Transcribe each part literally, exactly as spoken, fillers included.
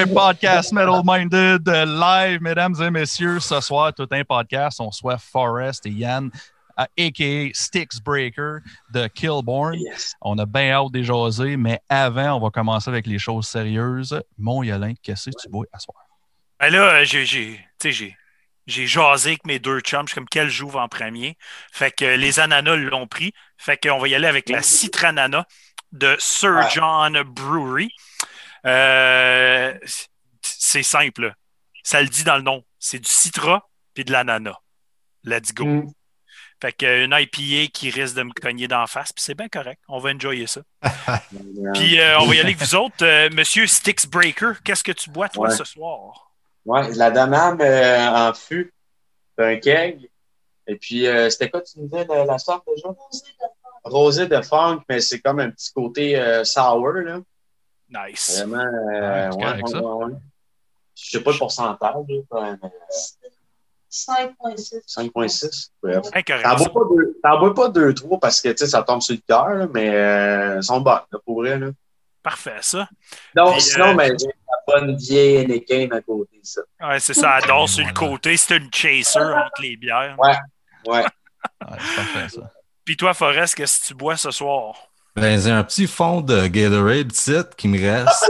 le podcast Metal Minded live, mesdames et messieurs. Ce soir, tout un podcast. On soit Forrest et Yann, a k a. Styx Breaker de Killborn. Yes. On a bien hâte de jaser, mais avant, on va commencer avec les choses sérieuses. Mon Yolin, qu'est-ce que tu bois à soir? Ben là, j'ai, j'ai, j'ai, j'ai jasé avec mes deux chums. Je suis comme quel j'ouvre en premier. Fait que les ananas l'ont pris. Fait qu'on va y aller avec la Citranana de Sir John Brewery. Euh, c'est simple. Ça le dit dans le nom. C'est du citra puis de l'ananas. Let's go. Mm. Fait qu'une I P A qui risque de me cogner d'en face, puis c'est bien correct. On va enjoyer ça. Puis euh, on va y aller avec vous autres. Euh, Monsieur Styx Breaker, qu'est-ce que tu bois, toi, ouais. ce soir? Ouais, la Danam euh, en fût, un keg. Et puis, euh, c'était quoi, tu me disais, la, la sorte déjà? Rosé de funk, mais c'est comme un petit côté euh, sour, là. Nice. Vraiment, euh, ouais, ouais, ouais, ouais. Je sais pas le pourcentage, là, mais... cinq virgule six. cinq virgule six. Bref. T'en bois pas deux trois parce que ça tombe sur le cœur, mais euh, ils sont bonnes, pour vrai. Là. Parfait, ça. Donc, Puis, sinon, euh, mais j'ai la bonne vieille Heineken à côté, ça. Ouais, c'est ça, elle dort sur le côté. C'est une chaser entre les bières. Ouais, ouais. Ouais, c'est parfait, ça. Puis toi, Forrest, qu'est-ce que tu bois ce soir? Ben, j'ai un petit fond de Gatorade site qui me reste.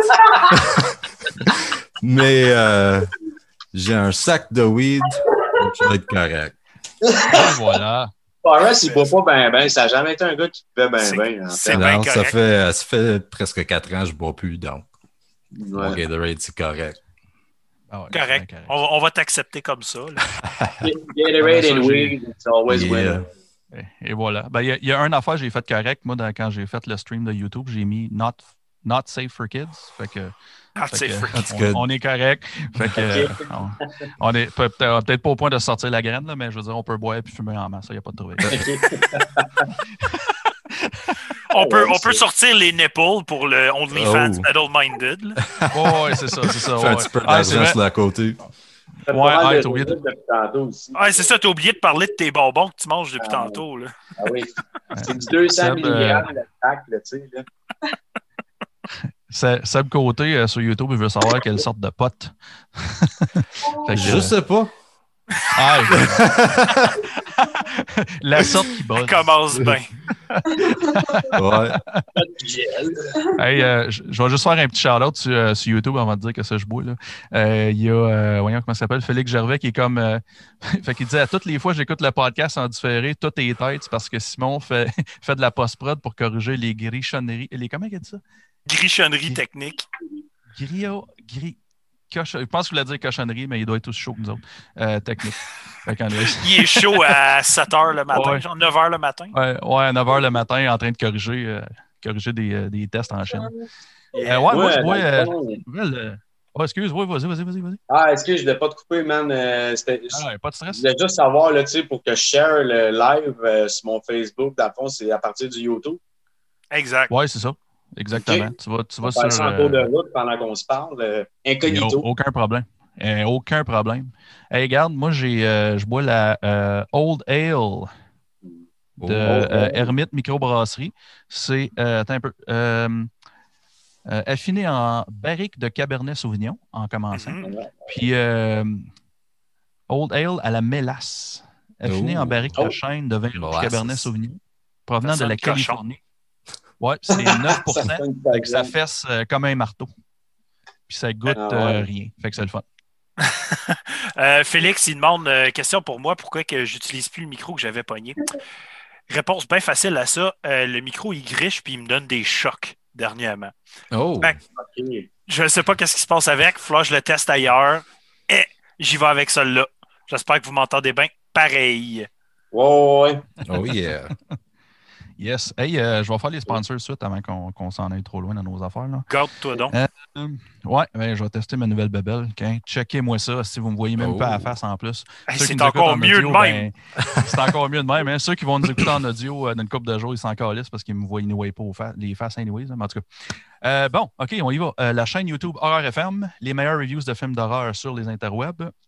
mais euh, j'ai un sac de weed. Donc, ça va être correct. Et voilà. Forrest, il boit pas bien, ben. Ça n'a jamais été un gars qui buvait bien, bien. C'est bien non, correct. Ça fait, ça fait presque quatre ans que je ne bois plus, donc. Ouais. Mon Gatorade, c'est correct. Ah ouais, correct. correct. On, on va t'accepter comme ça. Gatorade and weed, it's always yeah. winning. Et, et voilà. Ben, il y, y a une affaire que j'ai faite correct. Moi, dans, quand j'ai fait le stream de YouTube, j'ai mis not, not safe for kids. Fait que. Ah, fait que, on, on est correct. Fait que, okay. on, on est peut-être, peut-être pas au point de sortir la graine, là, mais je veux dire, on peut boire et fumer en masse. Il n'y a pas de trouble. Okay. on, peut, on peut sortir les nipples pour le OnlyFans oh. Metal Minded. Oh, ouais, c'est ça. C'est ça ouais. un petit peu d'argent sur la côté. Ouais, ouais t'as oublié de... ouais, c'est ça, t'as oublié de parler de tes bonbons que tu manges depuis ah, tantôt. Là. Ah oui. C'est du deux cents milligrammes euh... le pack, là, tu sais. Là. Seb Côté euh, sur YouTube, il veut savoir quelle sorte de pote. fait que, je euh... sais pas. Ah, la sorte qui bosse. Commence bien. ouais. Hey, euh, je, je vais juste faire un petit shout-out sur, euh, sur YouTube avant de dire que ça je bois. Il euh, y a, euh, voyons comment ça s'appelle, Félix Gervais qui est comme. Euh, fait qu'il disait à toutes les fois que j'écoute le podcast en différé, tout est tête, parce que Simon fait, fait de la post-prod pour corriger les grichonneries. Les, comment il a dit ça? Grichonnerie technique. Grio, gris, coche, je pense que je voulais dire cochonnerie, mais il doit être aussi chaud que nous autres. Euh, technique. Il est chaud à sept heures le matin, ouais. genre neuf heures le matin. Ouais, ouais, à neuf heures le matin, en train de corriger, euh, corriger des, euh, des tests en chaîne. Yeah. Euh, ouais, ouais, moi, je vois. Euh, euh, oh, excuse, ouais, vas-y, vas-y, vas-y, vas-y. Ah, excuse, je ne voulais pas te couper, man. Euh, ah, ouais, pas de stress. Je voulais juste savoir, là, tu sais, pour que je share le live euh, sur mon Facebook, dans le fond, c'est à partir du YouTube. Exact. Ouais, c'est ça. Exactement. Okay. Tu vas, tu vas on sur. En cours de route pendant qu'on se parle. Euh, incognito. Aucun problème. Euh, aucun problème. Hey, regarde, moi, j'ai, euh, je bois la euh, Old Ale de euh, Hermite Microbrasserie. C'est euh, un peu euh, euh, affiné en barrique de Cabernet Sauvignon en commençant. Mm-hmm. Puis euh, Old Ale à la mélasse. Affiné oh. en barrique oh. de chêne de vin rouge Cabernet Sauvignon provenant de la Californie. Oui, c'est neuf pour cent. Ça fait que ça fesse euh, comme un marteau. Puis ça goûte ah, ouais. euh, rien. Fait que c'est le fun. euh, Félix, il demande euh, question pour moi, pourquoi que j'utilise plus le micro que j'avais pogné. Réponse bien facile à ça. Euh, le micro, il griche puis il me donne des chocs dernièrement. Oh! Fait, okay. Je ne sais pas qu'est-ce qui se passe avec. Il faut que je le teste ailleurs. Et j'y vais avec celle-là. J'espère que vous m'entendez bien. Pareil. Oh, ouais. Oh yeah. Yes. Hey, euh, je vais faire les sponsors suite avant qu'on, qu'on s'en aille trop loin dans nos affaires. Là. Garde-toi donc. Euh, euh, ouais, ben, je vais tester ma nouvelle bebelle. Okay? Checkez-moi ça si vous ne me voyez même oh. pas à la face en plus. Hey, c'est encore mieux audio, de même. Ben, c'est encore mieux de même. Hein? Ceux qui vont nous écouter en audio euh, dans une couple de jours, ils s'en calissent parce qu'ils me voient anyway pas fa- les faces anyways. Hein, mais en tout cas. Euh, bon, OK, on y va. Euh, la chaîne YouTube Horreur F M, les meilleures reviews de films d'horreur sur les interwebs.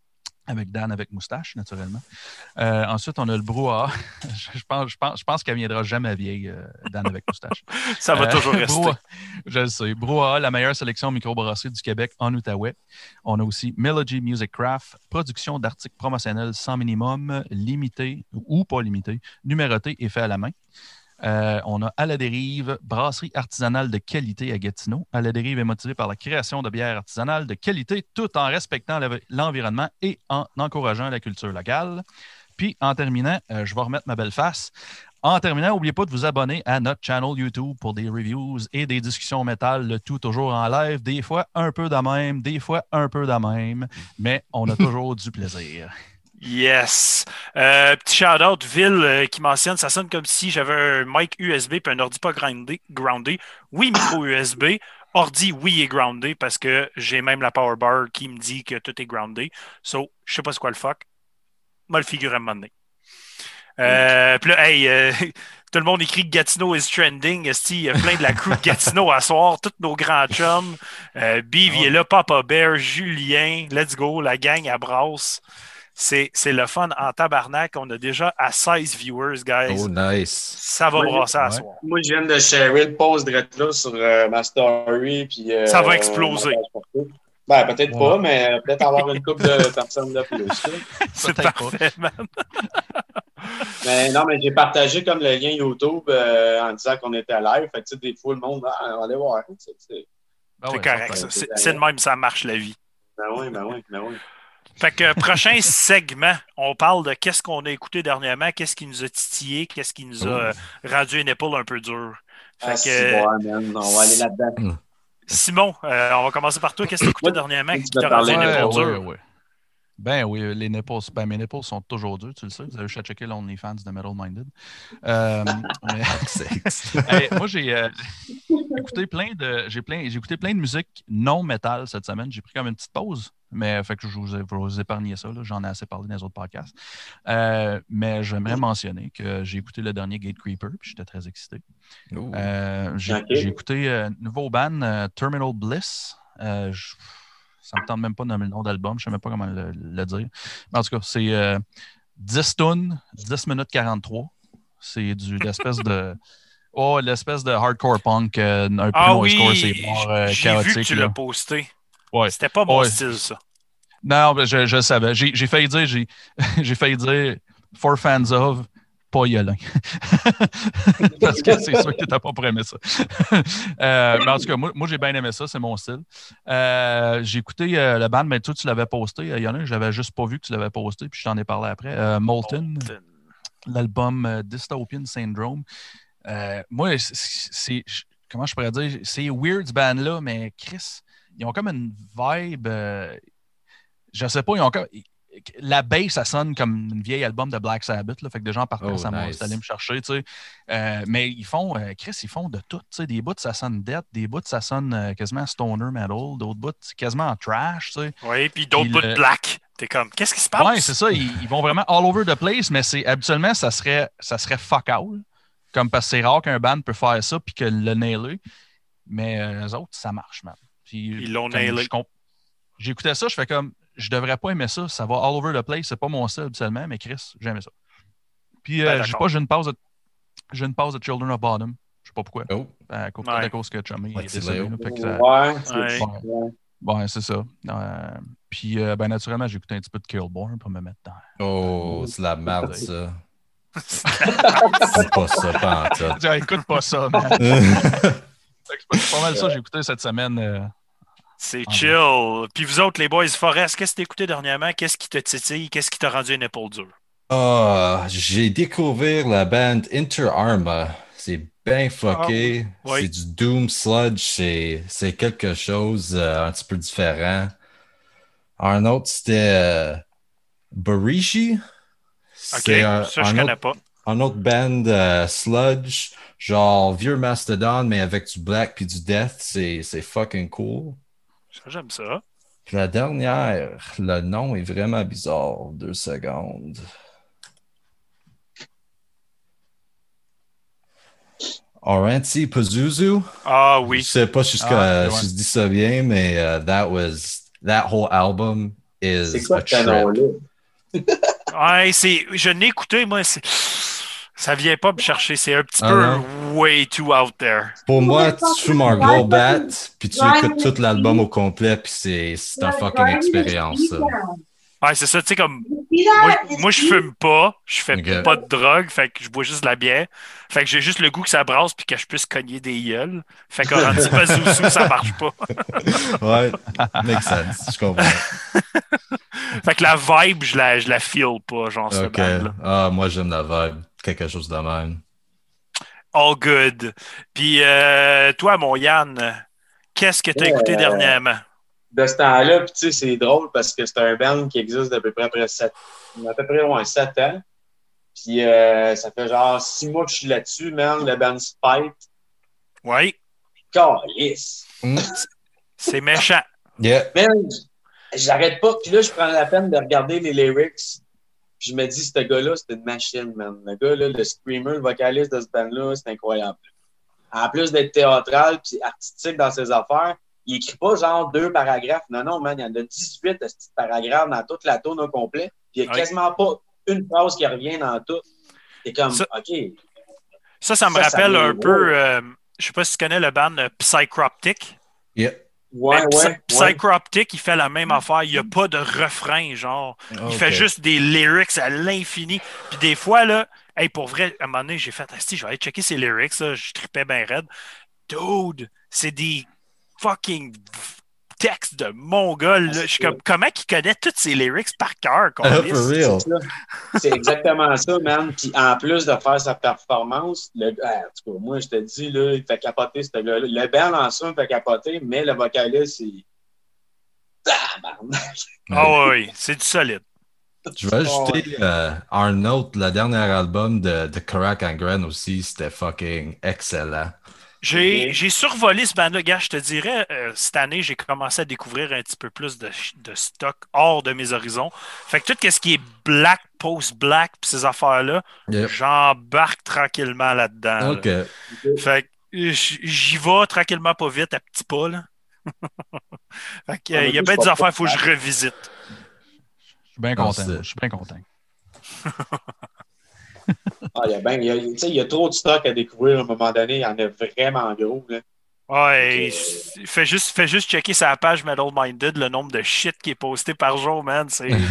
avec Dan avec moustache, naturellement. Euh, ensuite, on a le brouhaha. je, pense, je, pense, je pense qu'elle ne viendra jamais vieille, euh, Dan avec moustache. Ça va euh, toujours rester. Brouhaha, je le sais. Brouhaha, la meilleure sélection microbrasserie du Québec en Outaouais. On a aussi Melody Music Craft, production d'articles promotionnels sans minimum, limité ou pas limité, numéroté et fait à la main. Euh, on a À la dérive, brasserie artisanale de qualité à Gatineau. À la dérive est motivée par la création de bières artisanales de qualité tout en respectant l'environnement et en encourageant la culture locale. Puis, en terminant, euh, je vais remettre ma belle face. En terminant, n'oubliez pas de vous abonner à notre channel YouTube pour des reviews et des discussions métal, le tout toujours en live. Des fois, un peu de même, des fois, un peu de même, mais on a toujours du plaisir. Yes. Euh, petit shout-out, Ville euh, qui mentionne, ça sonne comme si j'avais un mic U S B et un ordi pas groundé. groundé. Oui, micro U S B. Ordi, oui, est groundé parce que j'ai même la power bar qui me dit que tout est groundé. So, je sais pas c'est quoi le fuck. Moi, le figure à un moment donné. Euh, Puis là, hey, euh, tout le monde écrit que Gatineau is trending. Il y a plein de la crew de Gatineau à soir, tous nos grands chums. Euh, Biv, il est là, Papa Bear, Julien, let's go, la gang à brasse. C'est, c'est le fun en tabarnak. On a déjà à seize viewers, guys. Oh, nice. Ça va Moi, brasser à ouais. soir. Moi, je viens de share le post direct là sur euh, ma story. Puis, euh, Ça va exploser. Ben, peut-être Ouais. pas, mais peut-être avoir une couple de personnes de plus. Là. C'est Peut-être parfait, man. Mais non, mais j'ai partagé comme le lien YouTube euh, en disant qu'on était live. Fait que, tu sais, des fois, le monde, ah, on va aller voir. Tu sais, c'est... Ben C'est ouais, correct, ça. C'est, c'est de même, ça marche la vie. Ben oui, ben oui, ben oui. Fait que prochain segment, on parle de qu'est-ce qu'on a écouté dernièrement, qu'est-ce qui nous a titillé, qu'est-ce qui nous a euh, rendu une épaule un peu dure. Fait Ah, que, c'est bon, man. On va aller là-dedans. Simon, euh, on va commencer par toi. Qu'est-ce que tu as écouté dernièrement qui tu vas t'a rendu une parler. épaule ouais, dure? ouais, ouais. Ben oui, les nipples, ben mes nipples sont toujours durs, tu le sais. Vous avez juste à checker l'OnlyFans de Metal Minded. Euh, mais... hey, moi, j'ai euh, écouté plein de j'ai plein j'ai écouté plein de musique non métal cette semaine. J'ai pris comme une petite pause, mais fait que je vous ai, je vous ai épargné ça. Là. J'en ai assez parlé dans les autres podcasts. Euh, mais j'aimerais mentionner que j'ai écouté le dernier Gate Creeper, puis j'étais très excité. Euh, j'ai, Okay. j'ai écouté euh, nouveau band euh, Terminal Bliss. Euh, je, ça me tente même pas de nommer le nom d'album, je ne sais même pas comment le, le dire. Mais en tout cas, c'est euh, dix tonnes, dix minutes quarante-trois. C'est du l'espèce de. Oh, l'espèce de hardcore punk, euh, un peu Ah noisecore, oui, c'est bord, euh, j'ai chaotique. vu que tu là. l'as posté. Ouais. C'était pas mon Ouais. style, ça. Non, ben, je, je le savais. J'ai, j'ai failli dire, j'ai, j'ai failli dire For Fans of, pas Yolin. Parce que c'est sûr que tu n'as pas pour aimer ça. euh, mais en tout cas, moi, moi j'ai bien aimé ça, c'est mon style. Euh, j'ai écouté euh, le band, mais toi, tu l'avais posté. Euh, Yolin, je l'avais juste pas vu que tu l'avais posté, puis je t'en ai parlé après. Euh, Molten, Molten. l'album euh, Dystopian Syndrome. Euh, moi, c'est, c'est. Comment je pourrais dire? C'est weird, ce band-là, mais Chris, ils ont comme une vibe. Euh, je sais pas, ils ont comme. La bass, ça sonne comme une vieille album de Black Sabbath. Là, fait que des gens partant, Oh, ça m'a nice. allé me chercher. Tu sais. Euh, mais ils font, euh, Chris, ils font de tout. Tu sais. Des bouts, ça sonne death. Des bouts, ça sonne euh, quasiment stoner metal. D'autres bouts, quasiment en trash. Tu sais. Oui, puis d'autres Puis bouts le- de black. T'es comme, qu'est-ce qui se passe? Ouais, c'est ça. Ils, ils vont vraiment all over the place, mais c'est habituellement, ça serait, ça serait fuck all. Comme parce que c'est rare qu'un band peut faire ça puis que le nailer. Mais euh, eux autres, ça marche, man. Puis, Ils l'ont comme nailé. je comp- J'écoutais ça, je fais comme, je devrais pas aimer ça. Ça va all over the place. C'est pas mon style habituellement, mais Chris, j'aimais ça. Puis, euh, Ben, je sais d'accord. pas, j'ai une pause de, j'ai une pause de Children of Bottom. Je sais pas pourquoi. Oh, À cause, Ouais. à cause que Chummy Ouais, est c'est décédé. Léo. là, fait que ça- Ouais, c'est Ouais. ouais. Ouais, ouais, c'est ça. Euh, puis, euh, ben, naturellement, j'ai écouté un petit peu de Killborn pour me mettre dans. oh, c'est la merde, ça. Dis pas ça, pas en tout. Tiens, écoute pas ça, man. Fait que c'est pas mal ça, j'ai écouté cette semaine. euh, C'est Ah, chill. Puis vous autres, les boys Forest, qu'est-ce que t'as écouté dernièrement? Qu'est-ce qui te titille? Qu'est-ce qui t'a rendu une épaule dure? Ah, j'ai découvert la band Inter Arma. C'est bien fucké. Ah, oui. C'est du Doom Sludge. C'est, c'est quelque chose euh, un petit peu différent. Un autre, c'était euh, Barishi. OK, C'est un, ça, je un connais autre, pas. un autre band euh, Sludge, genre vieux Mastodon, mais avec du black puis du death. C'est, c'est fucking cool. Ça, j'aime ça. Puis la dernière, le nom est vraiment bizarre. Deux secondes. Oranti Pazuzu. Ah Je oui. sais pas si je, Ah, euh, ouais. si je dis ça bien, mais uh, that was that whole album is C'est quoi a ce trip. nom-là? Ouais, c'est. Je n'ai écouté, moi, c'est. Ça vient pas me chercher. C'est un petit Ah, peu non? way too out there. Pour moi, tu joues mon gros bat, puis tu écoutes tout l'album au complet, puis c'est, c'est un fucking expérience, ça. Ouais, c'est ça, tu sais, comme. See Moi, that? je- moi, je fume pas, je fais Ok. pas de drogue, fait que je bois juste de la bière. Fait que j'ai juste le goût que ça brasse puis que je puisse cogner des gueules. Fait qu'en rendu Pazuzu, ça marche pas. Ouais, makes sense, je comprends. Fait que la vibe, je la, je la feel pas, genre, ce Ok. band-là. Ah, moi, j'aime la vibe. Quelque chose de même. All good. Puis, euh, toi, mon Yann, qu'est-ce que t'as écouté Euh, dernièrement? de ce temps-là, puis tu sais, c'est drôle parce que c'est un band qui existe d'à peu près après sept, à peu près loin sept ans. Puis euh, ça fait genre six mois que je suis là-dessus, man, le band Spite. Oui, Calisse! Mm. c'est méchant. Yeah. Man, j'arrête pas. Puis là, je prends la peine de regarder les lyrics. Puis je me dis, ce gars-là, c'est une machine, man. Le gars, là, le screamer, le vocaliste de ce band-là, c'est incroyable. En plus d'être théâtral puis artistique dans ses affaires, il écrit pas genre deux paragraphes. Non, non, man, il y en a dix-huit de petits paragraphes dans toute la tourne au complet. Puis il n'y a Oui. quasiment pas une phrase qui revient dans tout. C'est comme, Ça- OK. Ça, ça me Ça, ça rappelle vient un gros. peu, euh, je sais pas si tu connais le band euh, Psychroptic. Yeah. Ouais, Mais Psy- ouais, ouais. Psychroptic, il fait la même affaire. Il n'y a pas de refrain, genre. Il Ok. fait juste des lyrics à l'infini. Puis des fois, là, hey, pour vrai, à un moment donné, j'ai fait, Asti, je vais aller checker ses lyrics, là. Je tripais bien raide. Dude, c'est des fucking textes de mongol, là. Je suis comme, comment il connaît tous ses lyrics par cœur, For câlisse? real. C'est ça. C'est exactement ça, man. Puis en plus de faire sa performance, le, ah, en tout cas, moi, je te dis, là, il fait capoter ce gars-là. Le band en soi, il fait capoter, mais le vocaliste, c'est. Tabarnak! Ah oui, c'est du solide. Je vais ajouter euh, Arnold, le dernier album de, de Karak and Gren aussi, c'était fucking excellent. J'ai, Ok. j'ai survolé ce band-là, gars. Je te dirais, euh, cette année, j'ai commencé à découvrir un petit peu plus de, de stock hors de mes horizons. Fait que tout ce qui est black, post-black, pis ces affaires-là, Yep. j'embarque tranquillement là-dedans. Ok. là. Fait que euh, j- j'y vais tranquillement, pas vite, à petits pas. Là. Fait que, euh, il y a bien des affaires, il faut que je revisite. Je suis bien Non, content. c'est- moi. Je suis bien content. Ah, il y a ben, il y a, tu sais, il y a trop de stock à découvrir à un moment donné. Il y en a vraiment gros, là. Ouais, Ok. il- fais juste, fais juste checker sa page Metal Minded, le nombre de shit qui est posté par jour, man. C'est... tu,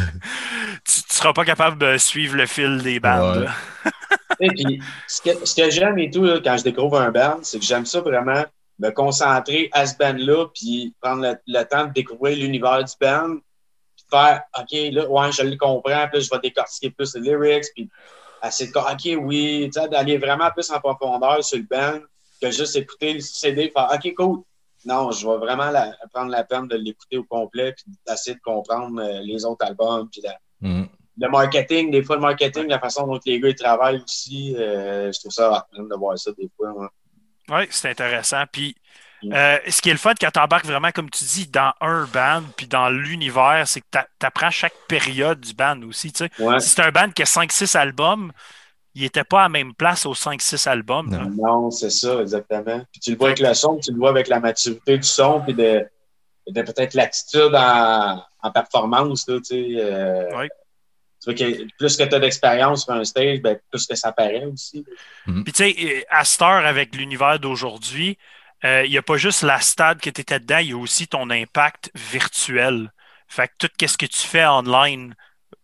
tu seras pas capable de suivre le fil des bandes. Ouais. là. Et puis, ce que, ce que j'aime et tout, là, quand je découvre un band, c'est que j'aime ça vraiment me concentrer à ce band-là, puis prendre le, le temps de découvrir l'univers du band, puis faire, OK, là, ouais, je le comprends, puis là, je vais décortiquer plus les lyrics, puis essayer de, OK, oui, tu sais, d'aller vraiment plus en profondeur sur le band, que juste écouter le C D, faire, OK, cool. Non, je vais vraiment la, prendre la peine de l'écouter au complet, puis d'essayer de comprendre euh, les autres albums, puis la, Mm. le marketing, des fois, le marketing, la façon dont les gars ils travaillent aussi, euh, je trouve ça hot, de voir ça des fois. Hein. Oui, c'est intéressant. Puis, Mm. euh, ce qui est le fun quand tu embarques vraiment, comme tu dis, dans un band, puis dans l'univers, c'est que tu apprends chaque période du band aussi. Tu sais. Ouais. Si c'est un band qui a cinq six albums, il n'était pas à la même place aux cinq six albums. Non. là. Non, c'est ça, exactement. Puis tu le vois Fait avec le son, tu le vois avec la maturité du son, puis de, de peut-être l'attitude en, en performance, là, tu sais. Euh, Ouais. Tu vois que plus que tu as d'expérience sur un stage, ben, plus que ça paraît aussi. Puis, tu sais, à cette heure, avec l'univers d'aujourd'hui, euh, il n'y a pas juste la stade que tu étais dedans, il y a aussi ton impact virtuel. Fait que tout ce que tu fais online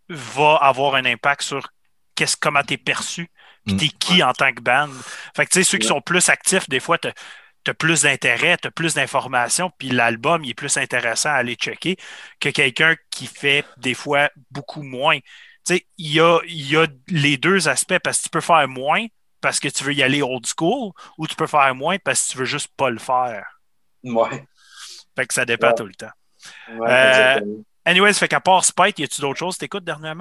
va avoir un impact sur qu'est-ce, comment tu es perçu, puis Mm. t'es qui en tant que band. Fait que, tu sais, ceux qui Ouais. sont plus actifs, des fois, tu as plus d'intérêt, tu as plus d'informations, puis l'album il est plus intéressant à aller checker que quelqu'un qui fait des fois beaucoup moins. Tu sais, il y a, il y a les deux aspects parce que tu peux faire moins parce que tu veux y aller old school ou tu peux faire moins parce que tu veux juste pas le faire. Ouais. Fait que ça dépend Ouais. tout le temps. Ouais, Euh, exactement. Anyways, fait qu'à part Spite, y a-tu d'autres choses que t'écoutes dernièrement?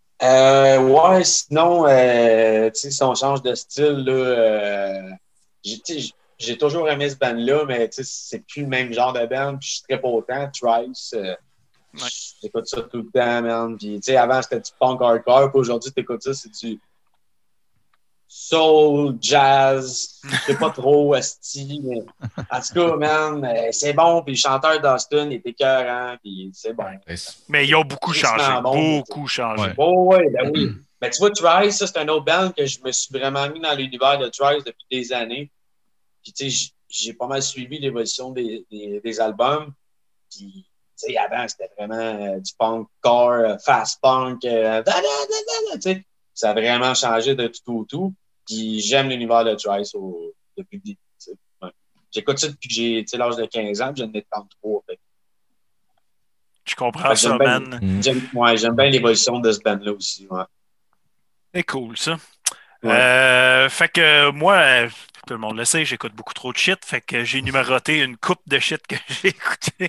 Euh, ouais, sinon, euh, tu sais, si on change de style, là, euh, j'ai, tu sais, j'ai toujours aimé ce band-là, mais tu sais, c'est plus le même genre de band, puis je serais pas autant. Trice, euh, Ouais. j'écoute ça tout le temps, man. Puis, tu sais, avant, c'était du punk hardcore, puis aujourd'hui, t'écoutes ça, c'est du. soul, jazz, je sais pas trop, asti, mais en tout cas, man, euh, c'est bon, puis le chanteur d'Austin est écœurant, puis c'est bon. Mais ils ont beaucoup changé, bon, beaucoup changé. Ouais. Oh, ouais, ben oui. Mais tu vois, Trice, ça, c'est un autre band que je me suis vraiment mis dans l'univers de Trice depuis des années. Puis, tu sais, j'ai pas mal suivi l'évolution des, des, des albums. Puis, tu sais, avant, c'était vraiment euh, du punk core, euh, fast punk, euh, da, da, da, da, da, tu sais. Ça a vraiment changé de tout au tout. Puis j'aime l'univers de Trice au, depuis le début. Ouais. J'écoute ça depuis que j'ai l'âge de quinze ans, puis j'en ai trente-trois. Fait. Je comprends fait ça, bien, man. J'aime ouais, j'aime bien l'évolution de ce band-là aussi. Ouais. C'est cool, ça. Ouais. Euh, fait que moi, tout le monde le sait, j'écoute beaucoup trop de shit. Fait que j'ai numéroté une coupe de shit que j'ai écouté.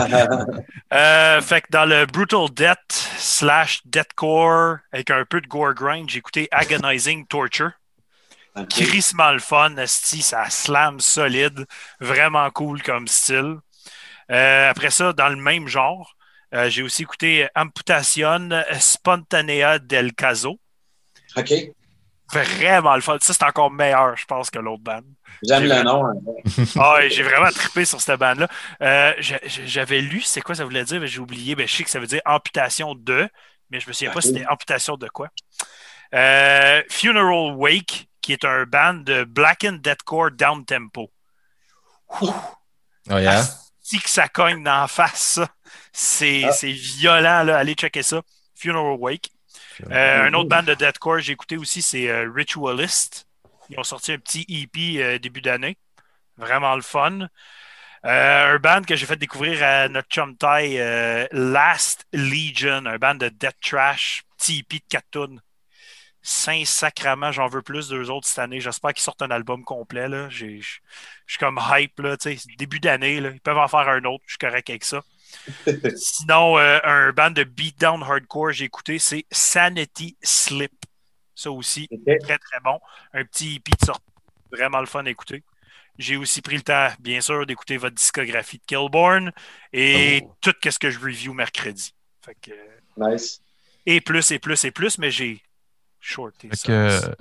euh, fait que dans le Brutal Death slash Deathcore, avec un peu de gore grind, j'ai écouté Agonizing Torture. Okay. Crissement le fun, esti, ça slam solide. Vraiment cool comme style. Euh, après ça, dans le même genre, euh, j'ai aussi écouté Amputation Spontanea del Caso. OK. Vraiment le fun. Ça, c'est encore meilleur, je pense, que l'autre band. J'aime le nom. Hein. Ah, ouais, j'ai vraiment trippé sur cette band-là. Euh, j'avais lu, c'est quoi ça voulait dire, mais j'ai oublié. Ben, je sais que ça veut dire amputation de, mais je me souviens okay. pas si c'était amputation de quoi. Euh, Funeral Wake, qui est un band de Black and Deathcore down tempo. Oh yeah? Si que ça cogne dans la face, ça. C'est ah. violent, là. Allez checker ça. Funeral Wake. Euh, un autre band de deathcore j'ai écouté aussi, c'est euh, Ritualist. Ils ont sorti un petit E P euh, début d'année. Vraiment le fun. Euh, un band que j'ai fait découvrir à notre chum Thai, euh, Last Legion, un band de death trash, petit E P de quatre tunes. Saint-sacrament, j'en veux plus d'eux autres cette année. J'espère qu'ils sortent un album complet. Je suis comme hype. Là, début d'année, ils peuvent en faire un autre. Je suis correct avec ça. Sinon, euh, un band de beatdown hardcore j'ai écouté, c'est Sanity Slip. Ça aussi, okay. très très bon. Un petit E P de sortie. Vraiment le fun à écouter. J'ai aussi pris le temps, bien sûr, d'écouter votre discographie de Killborn et oh. tout ce que je review mercredi. Fait que, nice. Et plus, et plus, et plus, mais j'ai shorté ça. Que...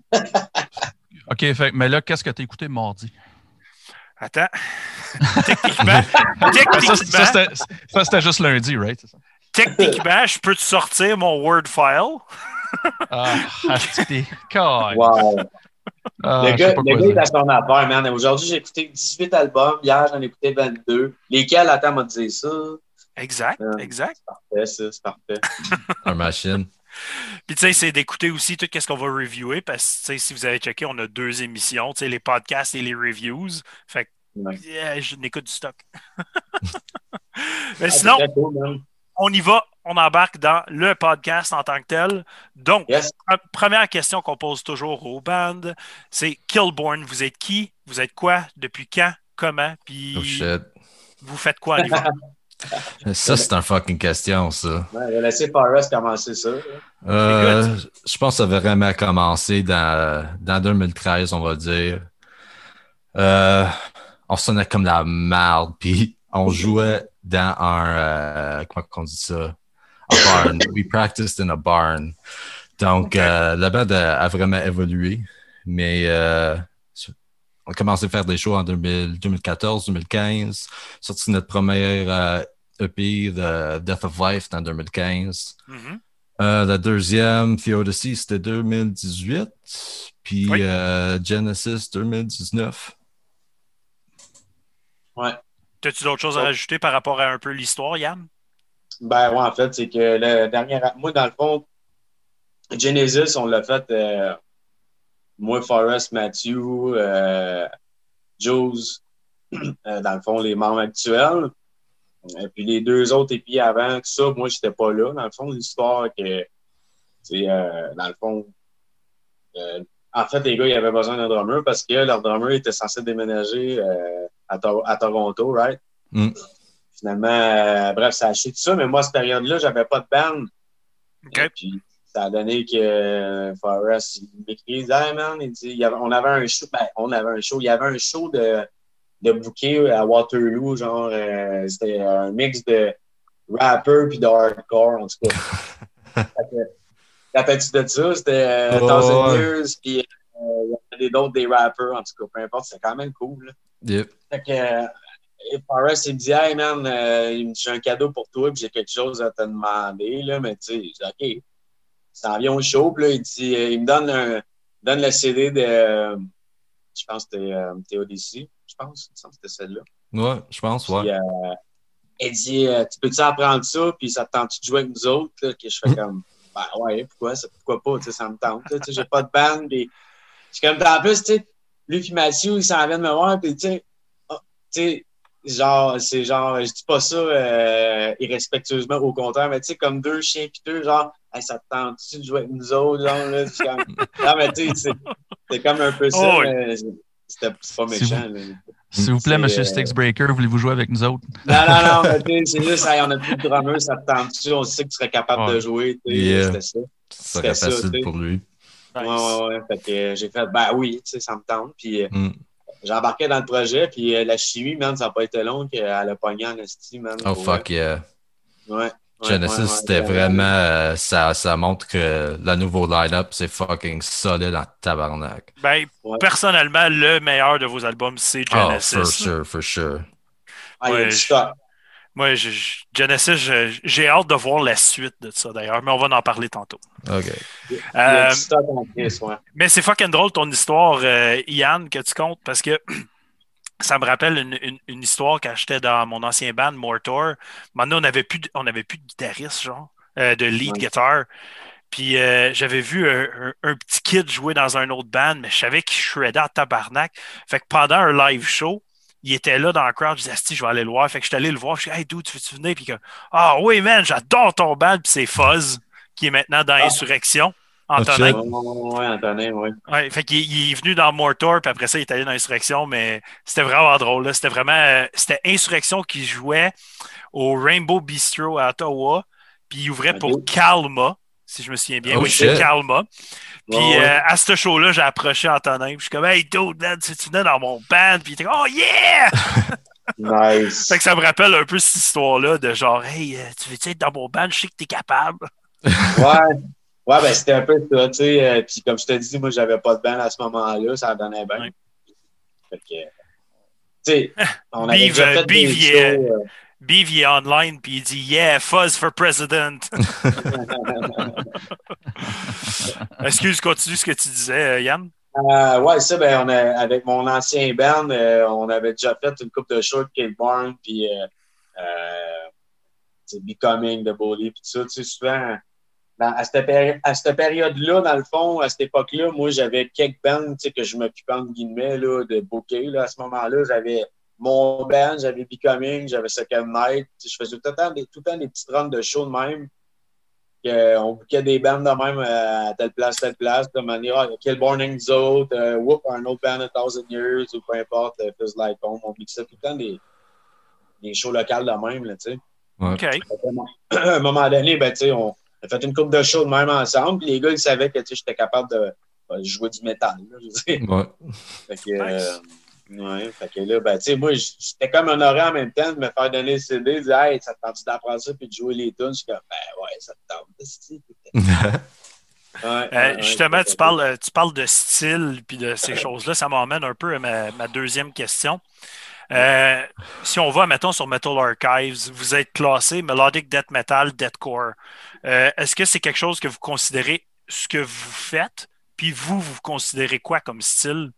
OK, fait, mais là, qu'est-ce que tu as écouté mardi? Attends. Techniquement, techniquement ça, ça, ça c'était juste lundi, right? Ça? Techniquement, je peux te sortir mon Word file. Ah, c'était wow. Ah, le gars, le gars est à son affaire, man. Aujourd'hui, j'ai écouté dix-huit albums. Hier, j'en ai écouté vingt-deux. Lesquels, attends, m'a dit ça. Exact, euh, exact. C'est parfait, ça. C'est parfait. Un machine. Puis, tu sais, c'est d'écouter aussi tout ce qu'on va reviewer parce que, si vous avez checké, on a deux émissions, tu sais, les podcasts et les reviews. Fait que, ouais. yeah, je n'écoute du stock. Mais ah, sinon, cool, on y va, on embarque dans le podcast en tant que tel. Donc, yes. Première question qu'on pose toujours aux bandes, c'est Killborn, vous êtes qui? Vous êtes quoi? Depuis quand? Comment? Puis, oh shit. Vous faites quoi en hiver? Ça, c'est une fucking question, ça. Ouais, on va laisser Forrest commencer ça. Euh, je pense que ça va vraiment commencer dans, dans deux mille treize, on va dire. Euh, on sonnait comme la merde, puis on jouait dans un... Euh, comment on dit ça? Un barn. We practiced in a barn. Donc, okay. euh, la bande a, a vraiment évolué, mais... Euh, on a commencé à faire des shows en deux mille, deux mille quatorze, deux mille quinze. Sorti notre première euh, E P, The Death of Life, en deux mille quinze. Mm-hmm. Euh, la deuxième, Theodicy, c'était deux mille dix-huit. Puis oui. euh, Genesis, deux mille dix-neuf. Ouais. As-tu d'autres choses à rajouter par rapport à un peu l'histoire, Yann? Ben, ouais, en fait, c'est que le dernier... Moi, dans le fond, Genesis, on l'a fait... Euh... Moi, Forrest, Matthew, euh, Jules, euh, dans le fond, les membres actuels. Et puis les deux autres épis avant, ça, moi, j'étais pas là. Dans le fond, l'histoire que, c'est, euh, dans le fond, euh, en fait, les gars, ils avaient besoin d'un drummer parce que leur drummer était censé déménager euh, à, to- à Toronto, right? Mm. Finalement, euh, bref, ça a chié tout ça. Mais moi, à cette période-là, j'avais pas de band. Okay. Et puis, ça a donné que euh, Forrest, il m'écrit, il dit, hey man, il dit, il y avait, on avait un show, ben, on avait un show, il y avait un show de, de bouquet à Waterloo, genre, euh, c'était un mix de rapper puis de hardcore, en tout cas. Rappelles-tu de ça? C'était euh, oh, Thousand ouais. Years, puis il y en a des d'autres, des rappers, en tout cas, peu importe, c'est quand même cool. Là. Yep. Fait que euh, Forrest, il me dit, hey man, euh, il me dit, j'ai un cadeau pour toi, puis j'ai quelque chose à te demander, là, mais tu sais, je dis, OK. Ça en vient au show, puis là, il dit, euh, il me donne, un, donne le C D de, euh, je pense que c'était euh, T O D C, je pense, il me semble que c'était celle-là. Ouais, je pense, ouais. Puis, euh, il dit, euh, tu peux-tu apprendre ça, puis ça te tente de jouer avec nous autres, là, que je fais comme, ben ouais, pourquoi, ça, pourquoi pas, tu sais, ça me tente, tu sais, j'ai pas de band, puis je suis comme, en plus, tu sais, lui puis Mathieu, ils s'en viennent me voir, puis tu sais, oh, tu sais, genre, c'est genre, je dis pas ça euh, irrespectueusement, au contraire, mais tu sais, comme deux chiens piteux, genre, hey, ça te tente-tu de jouer avec nous autres, genre, là, c'est comme, non, mais tu sais, c'est comme un peu ça, Oh, mais c'était pas méchant, là. S'il vous plaît, C'est, Monsieur euh, Sticksbreaker, voulez-vous jouer avec nous autres? Non, non, non, mais tu sais, c'est juste, hey, on a plus de drummer, ça te tente-tu, on sait que tu serais capable Ouais. de jouer, tu sais, Yeah. c'était ça. Ça serait C'était ça, facile tu sais. pour lui. Ouais, ouais, ouais, fait que euh, j'ai fait, ben oui, tu sais, ça me tente, puis... Euh, Mm. j'ai embarqué dans le projet, puis euh, la chimie, man, ça n'a pas été long qu'elle a pogné en esti, man. Oh, pour, fuck, yeah. euh, ouais, ouais, Genesis, ouais, ouais, c'était vraiment... euh, ça, ça montre que le nouveau line-up, c'est fucking solide en tabarnak. Ben, Ouais. personnellement, le meilleur de vos albums, c'est Oh, Genesis. for sure, for sure. Ah, il y a Ouais, du je- stock. Moi, je- je- Genesis, je- j'ai hâte de voir la suite de ça d'ailleurs, mais on va en parler tantôt. OK. Il y a Euh, du stock en crise, ouais. mais c'est fucking drôle ton histoire, euh, Yann, que tu comptes, parce que ça me rappelle une, une- une histoire quand j'étais dans mon ancien band, Mortor. Maintenant, on n'avait plus, de- on avait plus de guitariste, genre, euh, de lead Ouais. guitar. Puis euh, j'avais vu un, un- un petit kid jouer dans un autre band, mais je savais qu'il shreddait en tabarnak. Fait que pendant un live show, il était là dans le crowd. Je disais, Asti, je vais aller le voir. Fait que je suis allé le voir. Je suis hey, dude, tu veux-tu venir? Puis que, ah oui, man, j'adore ton band. Puis c'est Fuzz, qui est maintenant dans Ah. Insurrection. Oh, Antonin. shit. Ouais, ouais, ouais, Antonin, ouais. Ouais, fait qu'il il est venu dans Mortor, puis après ça, il est allé dans Insurrection, mais c'était vraiment drôle. Là. C'était vraiment. euh, c'était Insurrection qui jouait au Rainbow Bistro à Ottawa, puis il ouvrait pour Ok. Calma, si je me souviens bien. Oh, oui, c'est shit. Calma. Puis Ouais, ouais. euh, à ce show-là, j'ai approché Antonin, puis je suis comme, hey, dude, man, tu tu venais dans mon band, puis il était comme, oh yeah! Nice. Fait que ça me rappelle un peu cette histoire-là de genre, hey, euh, tu veux-tu être dans mon band? Je sais que t'es capable. Ouais. Ouais, ben c'était un peu ça, tu sais. euh, Puis comme je te dis, moi, j'avais pas de band à ce moment-là, ça donnait bien. Ouais. Fait que, tu sais, on avait Beav, déjà euh, fait des Beav, il shows. est- euh, Beav, il est online, puis il dit, yeah, Fuzz for President. Excuse, continue ce que tu disais, euh, Yann. Euh, ouais, ça, ben, on a, avec mon ancien band, euh, on avait déjà fait une coupe de shows de Kate Barn, puis euh, euh, c'est Becoming de Bully, puis tout ça. Tu sais, souvent, dans- à cette, péri- à cette période-là, dans le fond, à cette époque-là, moi, j'avais quelques bands, tu sais, que je m'occupais, entre guillemets, là, de booker, là. À ce moment-là, j'avais mon band, j'avais Becoming, j'avais Second Night. Tu sais, je faisais tout le temps des, tout le temps des petites runs de shows de même. Que on bookait des bands de même euh, à telle place, telle place, de manière, ah, Kill Burning nous autres, euh, Whoop, un autre band, A Thousand Years, ou peu importe, euh, Feels Like Home. On mixait tout le temps des, des shows locales de même, là, tu sais. Ouais. OK. Fait que, à un moment donné, ben, tu sais, on a fait une couple de shows de même ensemble, puis les gars, ils savaient que, tu sais, j'étais capable de ben, jouer du métal, là, je veux dire. Ouais. Fait que, euh, ouais, fait que là, ben, tu sais, moi, j'étais comme honoré en même temps de me faire donner le C D, de dire, hey, ça te tente d'apprendre ça, puis de jouer les tunes. Je suis comme, ben, ouais, ça te tente. c'est- Ouais, Euh, ouais, ouais, justement, ouais, tu parles, euh, tu parles de style puis de ces choses-là. Ça m'emmène un peu à ma, ma deuxième question. Euh, si on va, mettons, sur Metal Archives, vous êtes classé Melodic Death Metal, Deathcore. Euh, est-ce que c'est quelque chose que vous considérez ce que vous faites? Puis vous, vous considérez quoi comme style?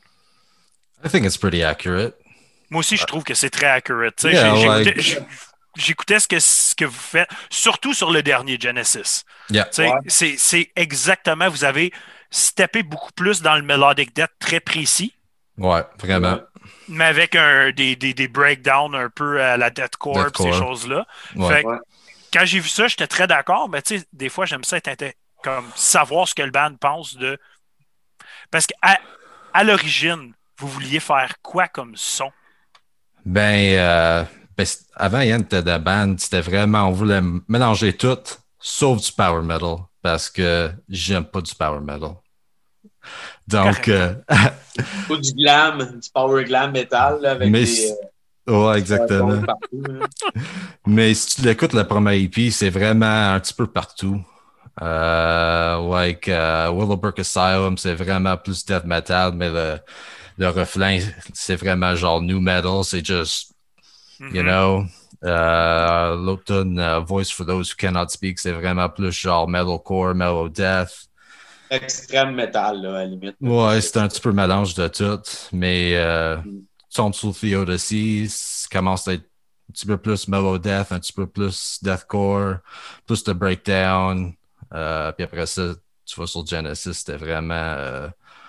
I think it's pretty accurate. Moi aussi, je trouve que c'est très accurate. Tu sais, Yeah, j'ai- like- j'écoutais, j'ai- j'écoutais ce que, ce que vous faites, surtout sur le dernier Genesis. Yeah. Tu sais, Ouais. c'est, c'est exactement, vous avez steppé beaucoup plus dans le melodic death très précis, Ouais, vraiment. mais avec un, des, des, des breakdowns un peu à la deathcore, pis ces Deathcore. choses-là. Ouais. Fait que Ouais. quand j'ai vu ça, j'étais très d'accord, mais tu sais, des fois, j'aime ça être inté- comme savoir ce que le band pense de. Parce qu'à à l'origine, vous vouliez faire quoi comme son? Ben, euh, ben, c- avant Yann était de band, c'était vraiment, on voulait m- mélanger tout, sauf du power metal, parce que j'aime pas du power metal. Donc, Correct. euh, Ou du glam, du power glam metal, là, avec mais des. c- euh, ouais, exactement. partout, là. Mais si tu l'écoutes, le premier E P, c'est vraiment un petit peu partout. Uh, like uh, Willowbrook Asylum, c'est vraiment plus death metal, mais le, le refrain, c'est vraiment genre new metal. C'est just, mm-hmm. you know, uh, l'automne uh, Voice for Those Who Cannot Speak, c'est vraiment plus genre metalcore, mellow death. Extrême métal, là, à la limite. Ouais, c'est un petit peu mélange de tout, mais euh, mm. Son Soul Theodicy commence à être un petit peu plus mellow death, un petit peu plus deathcore, plus de breakdown. Euh, puis après ça, tu vois sur Genesis, c'était vraiment euh,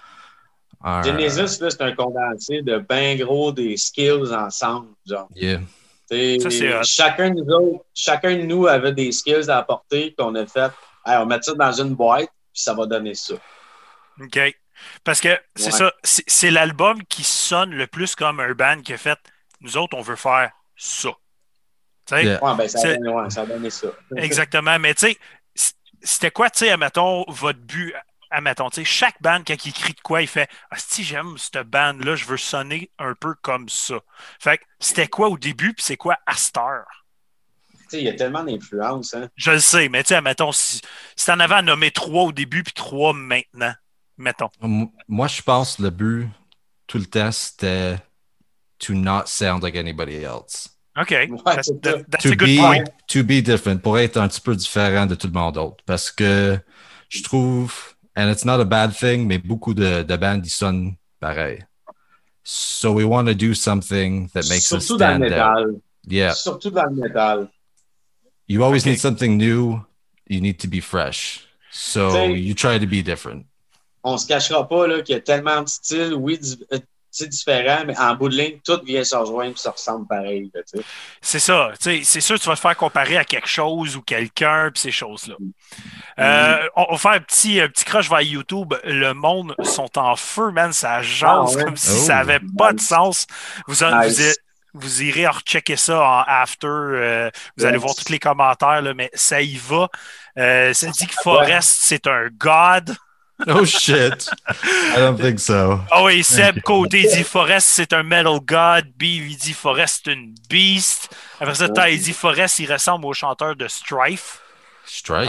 un... Genesis, là, c'est un condensé de ben gros des skills ensemble, genre. Yeah. Ça, c'est chacun de nous autres, chacun de nous avait des skills à apporter qu'on a fait. Hey, on met ça dans une boîte, puis ça va donner ça. OK. Parce que c'est ouais. ça, c'est, c'est l'album qui sonne le plus comme un band qui a fait nous autres, on veut faire ça. Yeah. Ouais, ben, ça, a donné, ouais, ça a donné ça. Exactement. Mais tu sais, c'était quoi, tu sais, admettons, votre but, admettons, tu sais, chaque band, quand il écrit de quoi, il fait ah, si j'aime cette band-là, je veux sonner un peu comme ça. Fait que c'était quoi au début, puis c'est quoi à cette heure? Tu sais, il y a tellement d'influence, hein. Je le sais, mais tu sais, admettons, si, si t'en avais à nommer trois au début, puis trois maintenant, mettons. Moi, je pense que le but, tout le temps, c'était to not sound like anybody else. OK. Ouais, that's, that, that's to a good be, point. To be different, pour être un petit peu différent de tout le monde d'autre. Parce que je trouve, and it's not a bad thing, mais beaucoup de, de bands, ils sonnent pareil. So we want to do something that makes Surtout us stand dans le out. métal. Yeah. Surtout dans le métal. You always okay. need something new. You need to be fresh. So T'sais, you try to be different. On se cachera pas là, qu'il y a tellement de styles, oui, c'est différent, mais en bout de ligne, tout vient se rejoindre et ça ressemble pareil. Là, c'est ça. C'est sûr que tu vas te faire comparer à quelque chose ou quelqu'un puis ces choses-là. Euh, on va faire un petit, un petit crush vers YouTube. Le monde sont en feu, man. Ça jase ah, ouais. comme si oh. ça n'avait pas de sens. Vous, a, nice. vous, vous irez rechecker ça en after. Euh, vous yes. allez voir tous les commentaires, là, mais ça y va. Euh, ça dit que Forrest, c'est un god. Oh shit. I don't think so. Ah oui, Seb Côté dit Forrest, c'est un metal god. B, il dit Forrest, c'est une beast. Après ça, Ty, il dit Forrest, il ressemble au chanteur de Strife. Strife.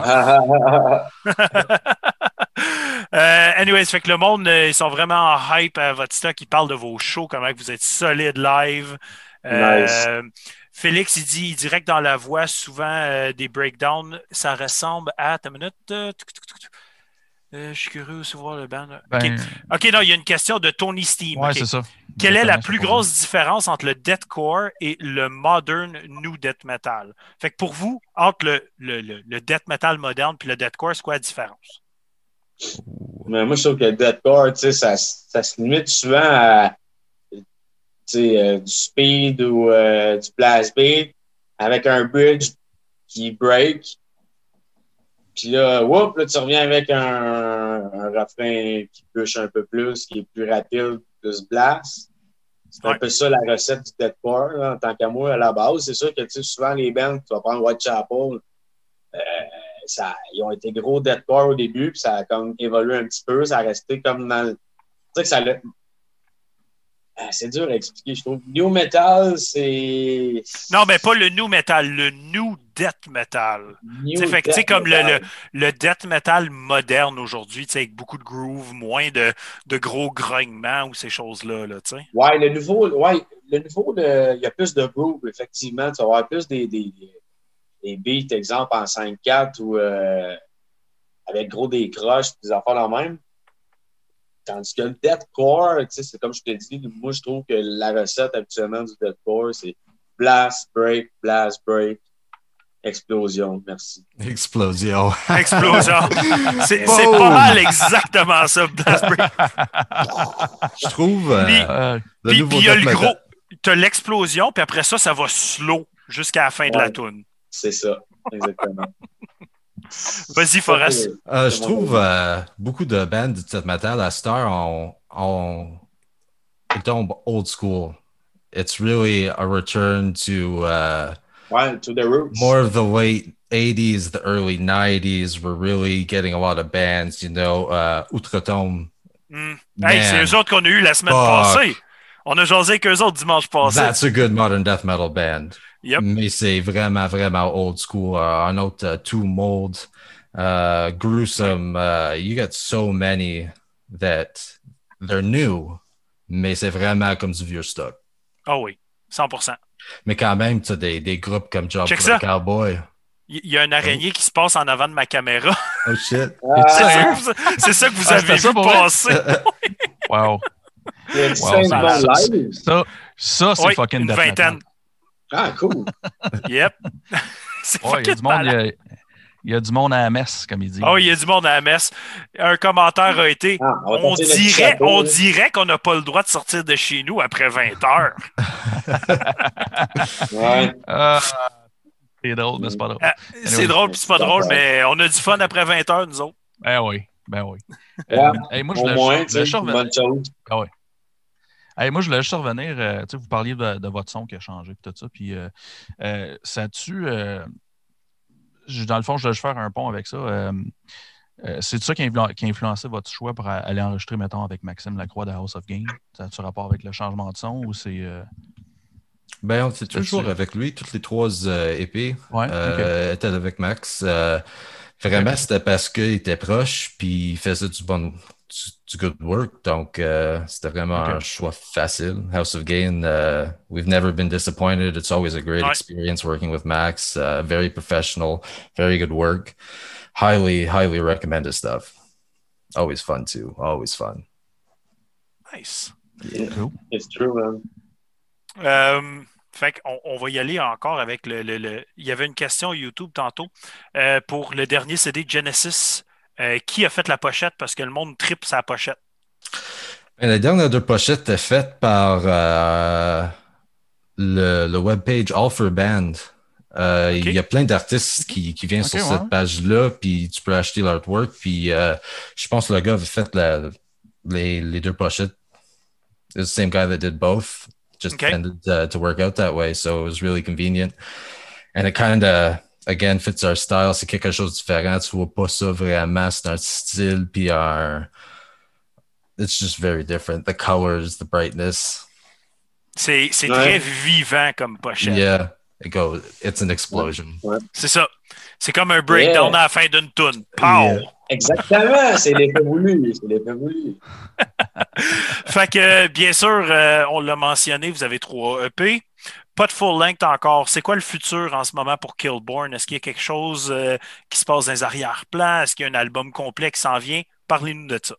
euh, anyways, fait que le monde, ils sont vraiment en hype à votre stock. Ils parlent de vos shows, comment vous êtes solide live. Euh, nice. Félix, il dit, il dirait que dans la voix, souvent, euh, des breakdowns, ça ressemble à... Attends une minute. Euh, Euh, je suis curieux de voir le band. Ben... OK, okay non, il y a une question de Tony Steam. Oui, okay. c'est ça. Quelle est la plus grosse différence entre le deathcore et le modern new death metal? Fait que pour vous, entre le, le, le, le death metal moderne et le deathcore, c'est quoi la différence? Mais moi, je trouve que le deathcore, ça, ça se limite souvent à euh, du speed ou euh, du blast beat avec un bridge qui break. Puis là, whoop, là, tu reviens avec un, un refrain qui push un peu plus, qui est plus rapide, plus blast. C'est ouais. un peu ça la recette du deathcore, là, en tant qu'à moi, à la base. C'est sûr que tu sais, souvent les bands, tu vas prendre Whitechapel, euh, ça, ils ont été gros deathcore au début, puis ça a comme évolué un petit peu, ça a resté comme dans le... Tu sais que ça l'a... Ah, c'est dur à expliquer, je trouve. New metal, c'est... Non, mais pas le new metal, le new death metal. New fait que, tu sais, comme le, le, le death metal moderne aujourd'hui, tu sais, avec beaucoup de groove, moins de, de gros grognements ou ces choses-là, là, tu sais. Ouais, le nouveau, ouais, le nouveau, il y a plus de groove, effectivement. Tu vas avoir plus des, des, des beats, exemple, en cinq quatre ou euh, avec gros décroches, des affaires là même. Tandis que le deathcore, c'est comme je te dis, moi, je trouve que la recette habituellement du deathcore, c'est blast, break, blast, break, explosion. Merci. Explosion. Explosion. C'est, oh! c'est pas mal exactement ça, blast, break. Je trouve. Euh, puis, euh, puis, puis il y a le gros. Tu as l'explosion, puis après ça, ça va slow jusqu'à la fin ouais, de la toune. C'est ça, exactement. Vas-y, Forrest. Euh, je trouve euh, beaucoup de bands de death metal à Star ont, ont ils tombent old school. It's really a return to, uh, well, to the roots. More of the late eighties, the early nineties. We're really getting a lot of bands, you know, uh, Outre-Tombe. Mm. Hey, c'est eux autres qu'on a eu la semaine Fuck. passée. On a jasé avec eux autres dimanche passé. That's a good modern death metal band. Yep. Mais c'est vraiment, vraiment old school. Uh, un autre, uh, Two Mold. uh, gruesome. Uh, you got so many that they're new, mais c'est vraiment comme du vieux stock. Ah oui, cent pour cent. Mais quand même, tu as des, des groupes comme Job Check for ça. the Cowboy. Il y a une araignée qui se passe en avant de ma caméra. Oh shit. Ah, C'est ça, que vous- c'est ça que vous Ah, avez c'était vu ça pour vrai? passer. Wow. il y a du Wow, cinq ça- balles ça- live. Ça, ça c'est Oui, fucking une death vingtaine. metal. Ah, cool. Yep. C'est Ouais, il y a fucking du monde, il y malade. a, il y a du monde à la messe, comme il dit. Oh, il y a du monde à la messe. Un commentaire a été Ah, on va on sortir le petit dirait, chapeau, on là. dirait qu'on n'a pas le droit de sortir de chez nous après vingt heures. Ouais. Ah, c'est drôle, mais c'est pas drôle. Euh, c'est Anyway. drôle puis c'est pas drôle, mais on a du fun après vingt heures, nous autres. Ben oui, ben oui. Ouais, Euh, hey, moi, je Au voulais moins, je tu voulais sais, juste c'est une revenir. bonne chose. Ah ouais. Hey, moi, je voulais juste revenir. euh, tu sais, vous parliez de, de votre son qui a changé et tout ça. Puis, euh, euh, ça tue. Euh, je- dans le fond, je voulais juste faire un pont avec ça. Euh, euh, c'est ça qui a, influ- qui a influencé votre choix pour a- aller enregistrer, mettons, avec Maxime Lacroix de House of Game? Ça a-tu rapport avec le changement de son ou c'est. Euh... Ben, on était Tu- toujours tu- avec lui, toutes les trois euh, épées Ouais, euh, étaient avec Max. Euh, vraiment, Ok. c'était parce qu'il était proche, puis il faisait du bon, du, du good work. Donc, euh, c'était vraiment Ok. un choix facile. House of Gain, uh, we've never been disappointed. It's always a great Ouais. experience working with Max. Uh, very professional, very good work. Highly, highly recommended stuff. Always fun too. Always fun. Nice. Cool. It's true, man. Euh, fait qu'on on va y aller encore avec le, le- le- Il y avait une question YouTube tantôt. Euh, pour le dernier C D Genesis, euh, qui a fait la pochette? Parce que le monde tripe sa pochette. Et la dernière deux pochettes étaient faites par euh, le, le webpage All for Band. Euh, Ok. Il y a plein d'artistes qui, qui viennent Ok, sur ouais. cette page-là, puis tu peux acheter l'artwork. Puis euh, je pense que le gars avait fait la- les, les deux pochettes. It's the same guy that did both. Just Okay. tended uh, to work out that way, so it was really convenient. And it kind of, again, fits our style. C'est quelque chose de différent. Tu vois pas ça vraiment. C'est un style, puis un... It's just very different. The colors, the brightness. C'est c'est Ouais. très vivant comme pochette. Yeah, it goes. It's an explosion. C'est ça. C'est comme un breakdown Yeah. à la fin d'une toune. Pow! Yeah. Exactement, c'est l'effet voulu. C'est l'effet voulu. Fait que, bien sûr, euh, on l'a mentionné, vous avez trois E P. Pas de full length encore. C'est quoi le futur en ce moment pour Killborn? Est-ce qu'il y a quelque chose euh, qui se passe dans les arrière-plans? Est-ce qu'il y a un album complet qui s'en vient? Parlez-nous de ça.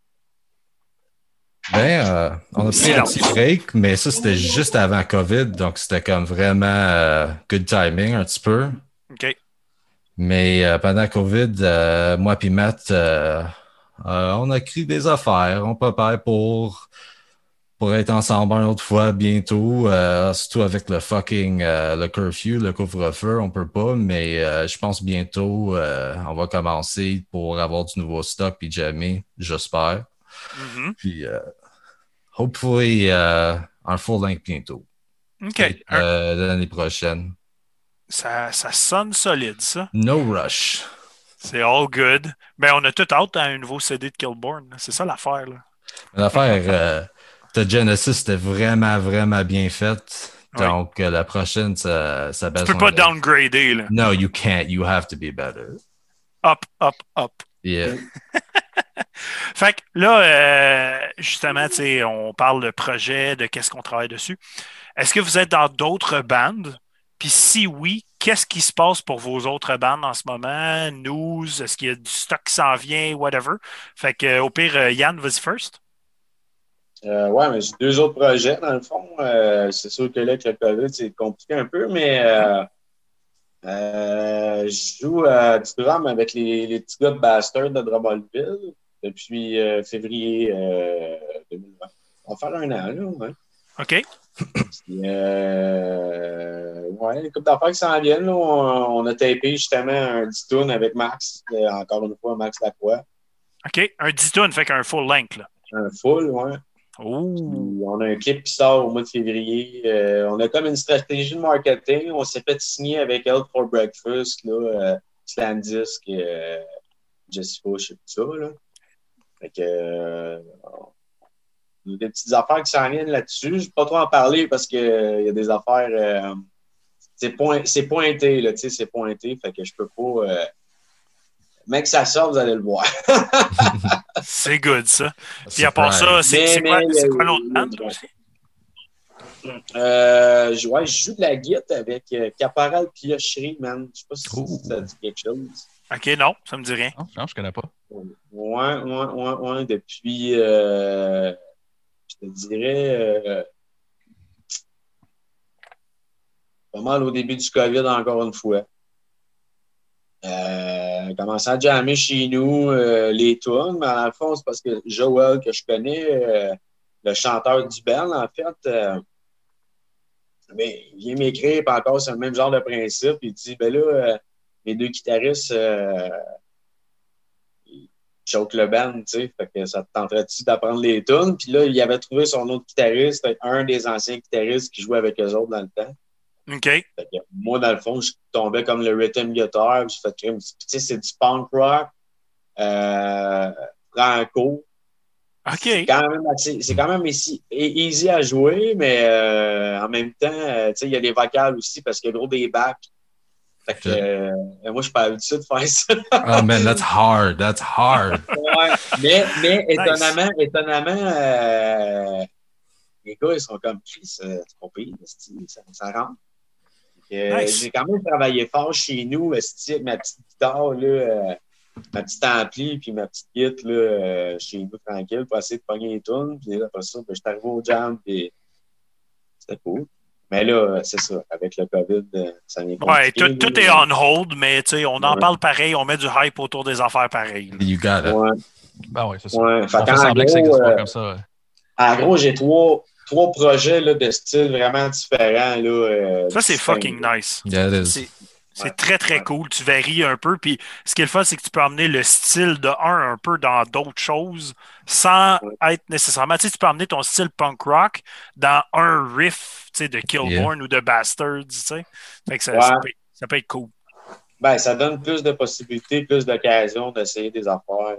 Ben, euh, on a pris un petit break, mais ça, c'était juste avant COVID, donc c'était comme vraiment euh, good timing un petit peu. OK. Mais euh, pendant COVID, euh, moi puis Matt, euh, euh, on a écrit des affaires. On prépare pour, pour être ensemble une autre fois bientôt, euh, surtout avec le fucking euh, le curfew, le couvre-feu, on peut pas, mais euh, je pense bientôt euh, on va commencer pour avoir du nouveau stock puis jammer, j'espère. Mhm. Puis euh, hopefully euh, un full length bientôt. OK. Peut-être, Un- euh, l'année prochaine. ça, ça sonne solide, ça. No rush. C'est all good. Ben, on a tout hâte à un nouveau C D de Killborn. C'est ça l'affaire, là. L'affaire euh, de Genesis était vraiment, vraiment bien faite. Ouais. Donc, euh, la prochaine, ça, ça Tu baisse. peux pas downgrader, là. No, you can't. You have to be better. Up, up, up. Yeah. Fait que là, euh, justement, tu sais, on parle de projet, de qu'est-ce qu'on travaille dessus. Est-ce que vous êtes dans d'autres bandes? Puis si oui, qu'est-ce qui se passe pour vos autres bandes en ce moment? News, est-ce qu'il y a du stock qui s'en vient, whatever? Fait que au pire, euh, Yann, vas-y first. Euh, ouais, mais j'ai deux autres projets, dans le fond. Euh, c'est sûr que là, avec le COVID, c'est compliqué un peu, mais euh, euh, je joue à du drum avec les, les petits gars de Bastard de Drummondville depuis euh, février euh, deux mille vingt. On va faire un an, là, ouais. OK. Puis, euh, ouais, une couple d'affaires qui s'en viennent, là. On, on a tapé justement un dix tunes avec Max, euh, encore une fois, Max Lacroix. OK. Un dix tonnes, fait qu'un full length, là. Un full, ouais. Oh! Puis on a un clip qui sort au mois de février. Euh, on a comme une stratégie de marketing. On s'est fait signer avec Health for Breakfast, là, euh, Slandisc, euh, Jesse Fush et tout ça. Là. Fait que, euh, on a des petites affaires qui s'en viennent là-dessus. Je ne vais pas trop en parler parce qu'il euh, y a des affaires. Euh, c'est, point, c'est pointé, là, c'est pointé. Fait que je peux pas. Euh, Mais que ça sort, vous allez le voir. C'est good, ça. Puis à part ça, c'est, Mais, c'est quoi, mais, c'est quoi euh, l'autre band euh, aussi? Euh, je, ouais, je joue de la guitare avec euh, Caporal Piocherie, man. Je sais pas si Oh. ça dit quelque chose. OK, non, ça me dit rien. Non, non, je connais pas. Ouais, ouais, ouais, ouais. Depuis, euh, je te dirais, euh, pas mal au début du COVID, encore une fois. Euh, commencé à jammer chez nous euh, les tunes, mais dans le fond, c'est parce que Joel, que je connais, euh, le chanteur du band, en fait, euh, ben, il vient m'écrire, puis encore, c'est le même genre de principe. Il dit, ben là, euh, les deux guitaristes, euh, ils choquent le band, tu sais, fait que ça te tenterait-tu d'apprendre les tunes? Puis là, il avait trouvé son autre guitariste, un des anciens guitaristes qui jouait avec eux autres dans le temps. OK. Fait que moi, dans le fond, je tombais comme le rhythm guitar, puis j'ai fait crime. Tu sais, c'est du punk rock, euh, franco. OK. C'est quand même assez, c'est quand même easy, easy à jouer, mais euh, en même temps, euh, tu sais, il y a les vocales aussi parce qu'il y a gros des backs. Fait que euh, moi, je suis pas habitué de faire ça. Oh man, that's hard. That's hard. Ouais. Mais, mais Nice. étonnamment, étonnamment, euh, les gars, ils sont comme Chris, euh, c'est pas pire, ça, ça rentre. Euh, Nice. J'ai quand même travaillé fort chez nous, esti, avec ma petite guitare, là, euh, ma petite ampli, puis ma petite guitare là, euh, chez nous, tranquille, pour essayer de pogner les tunes. Puis après ça, ben, je suis arrivé au jam, puis c'était cool. Mais là, c'est ça, avec le COVID, euh, ça vient Ouais, compliqué. tout, tout est on hold, mais tu sais, on en Ouais. parle pareil, on met du hype autour des affaires pareilles. là. You got it. Ouais, Ben oui, c'est ça. ouais. Fait On fait qu'en semblant que ça gros, existe pas euh, comme ça. ouais. en gros, j'ai trois, trois projets là, de style vraiment différents. Là, euh, Ça, c'est distincts. fucking nice. Yeah, it is. C'est, c'est Ouais. très, très Ouais. cool. Tu varies un peu. Puis ce qui est le fun, c'est que tu peux emmener le style de un un peu dans d'autres choses sans Ouais. être nécessairement. Tu sais, tu peux emmener ton style punk rock dans un riff, tu sais, de Killborn ou de Bastards, tu sais. Fait que ça, Ouais. ça, peut, ça peut être cool. Ben, ça donne plus de possibilités, plus d'occasions d'essayer des affaires.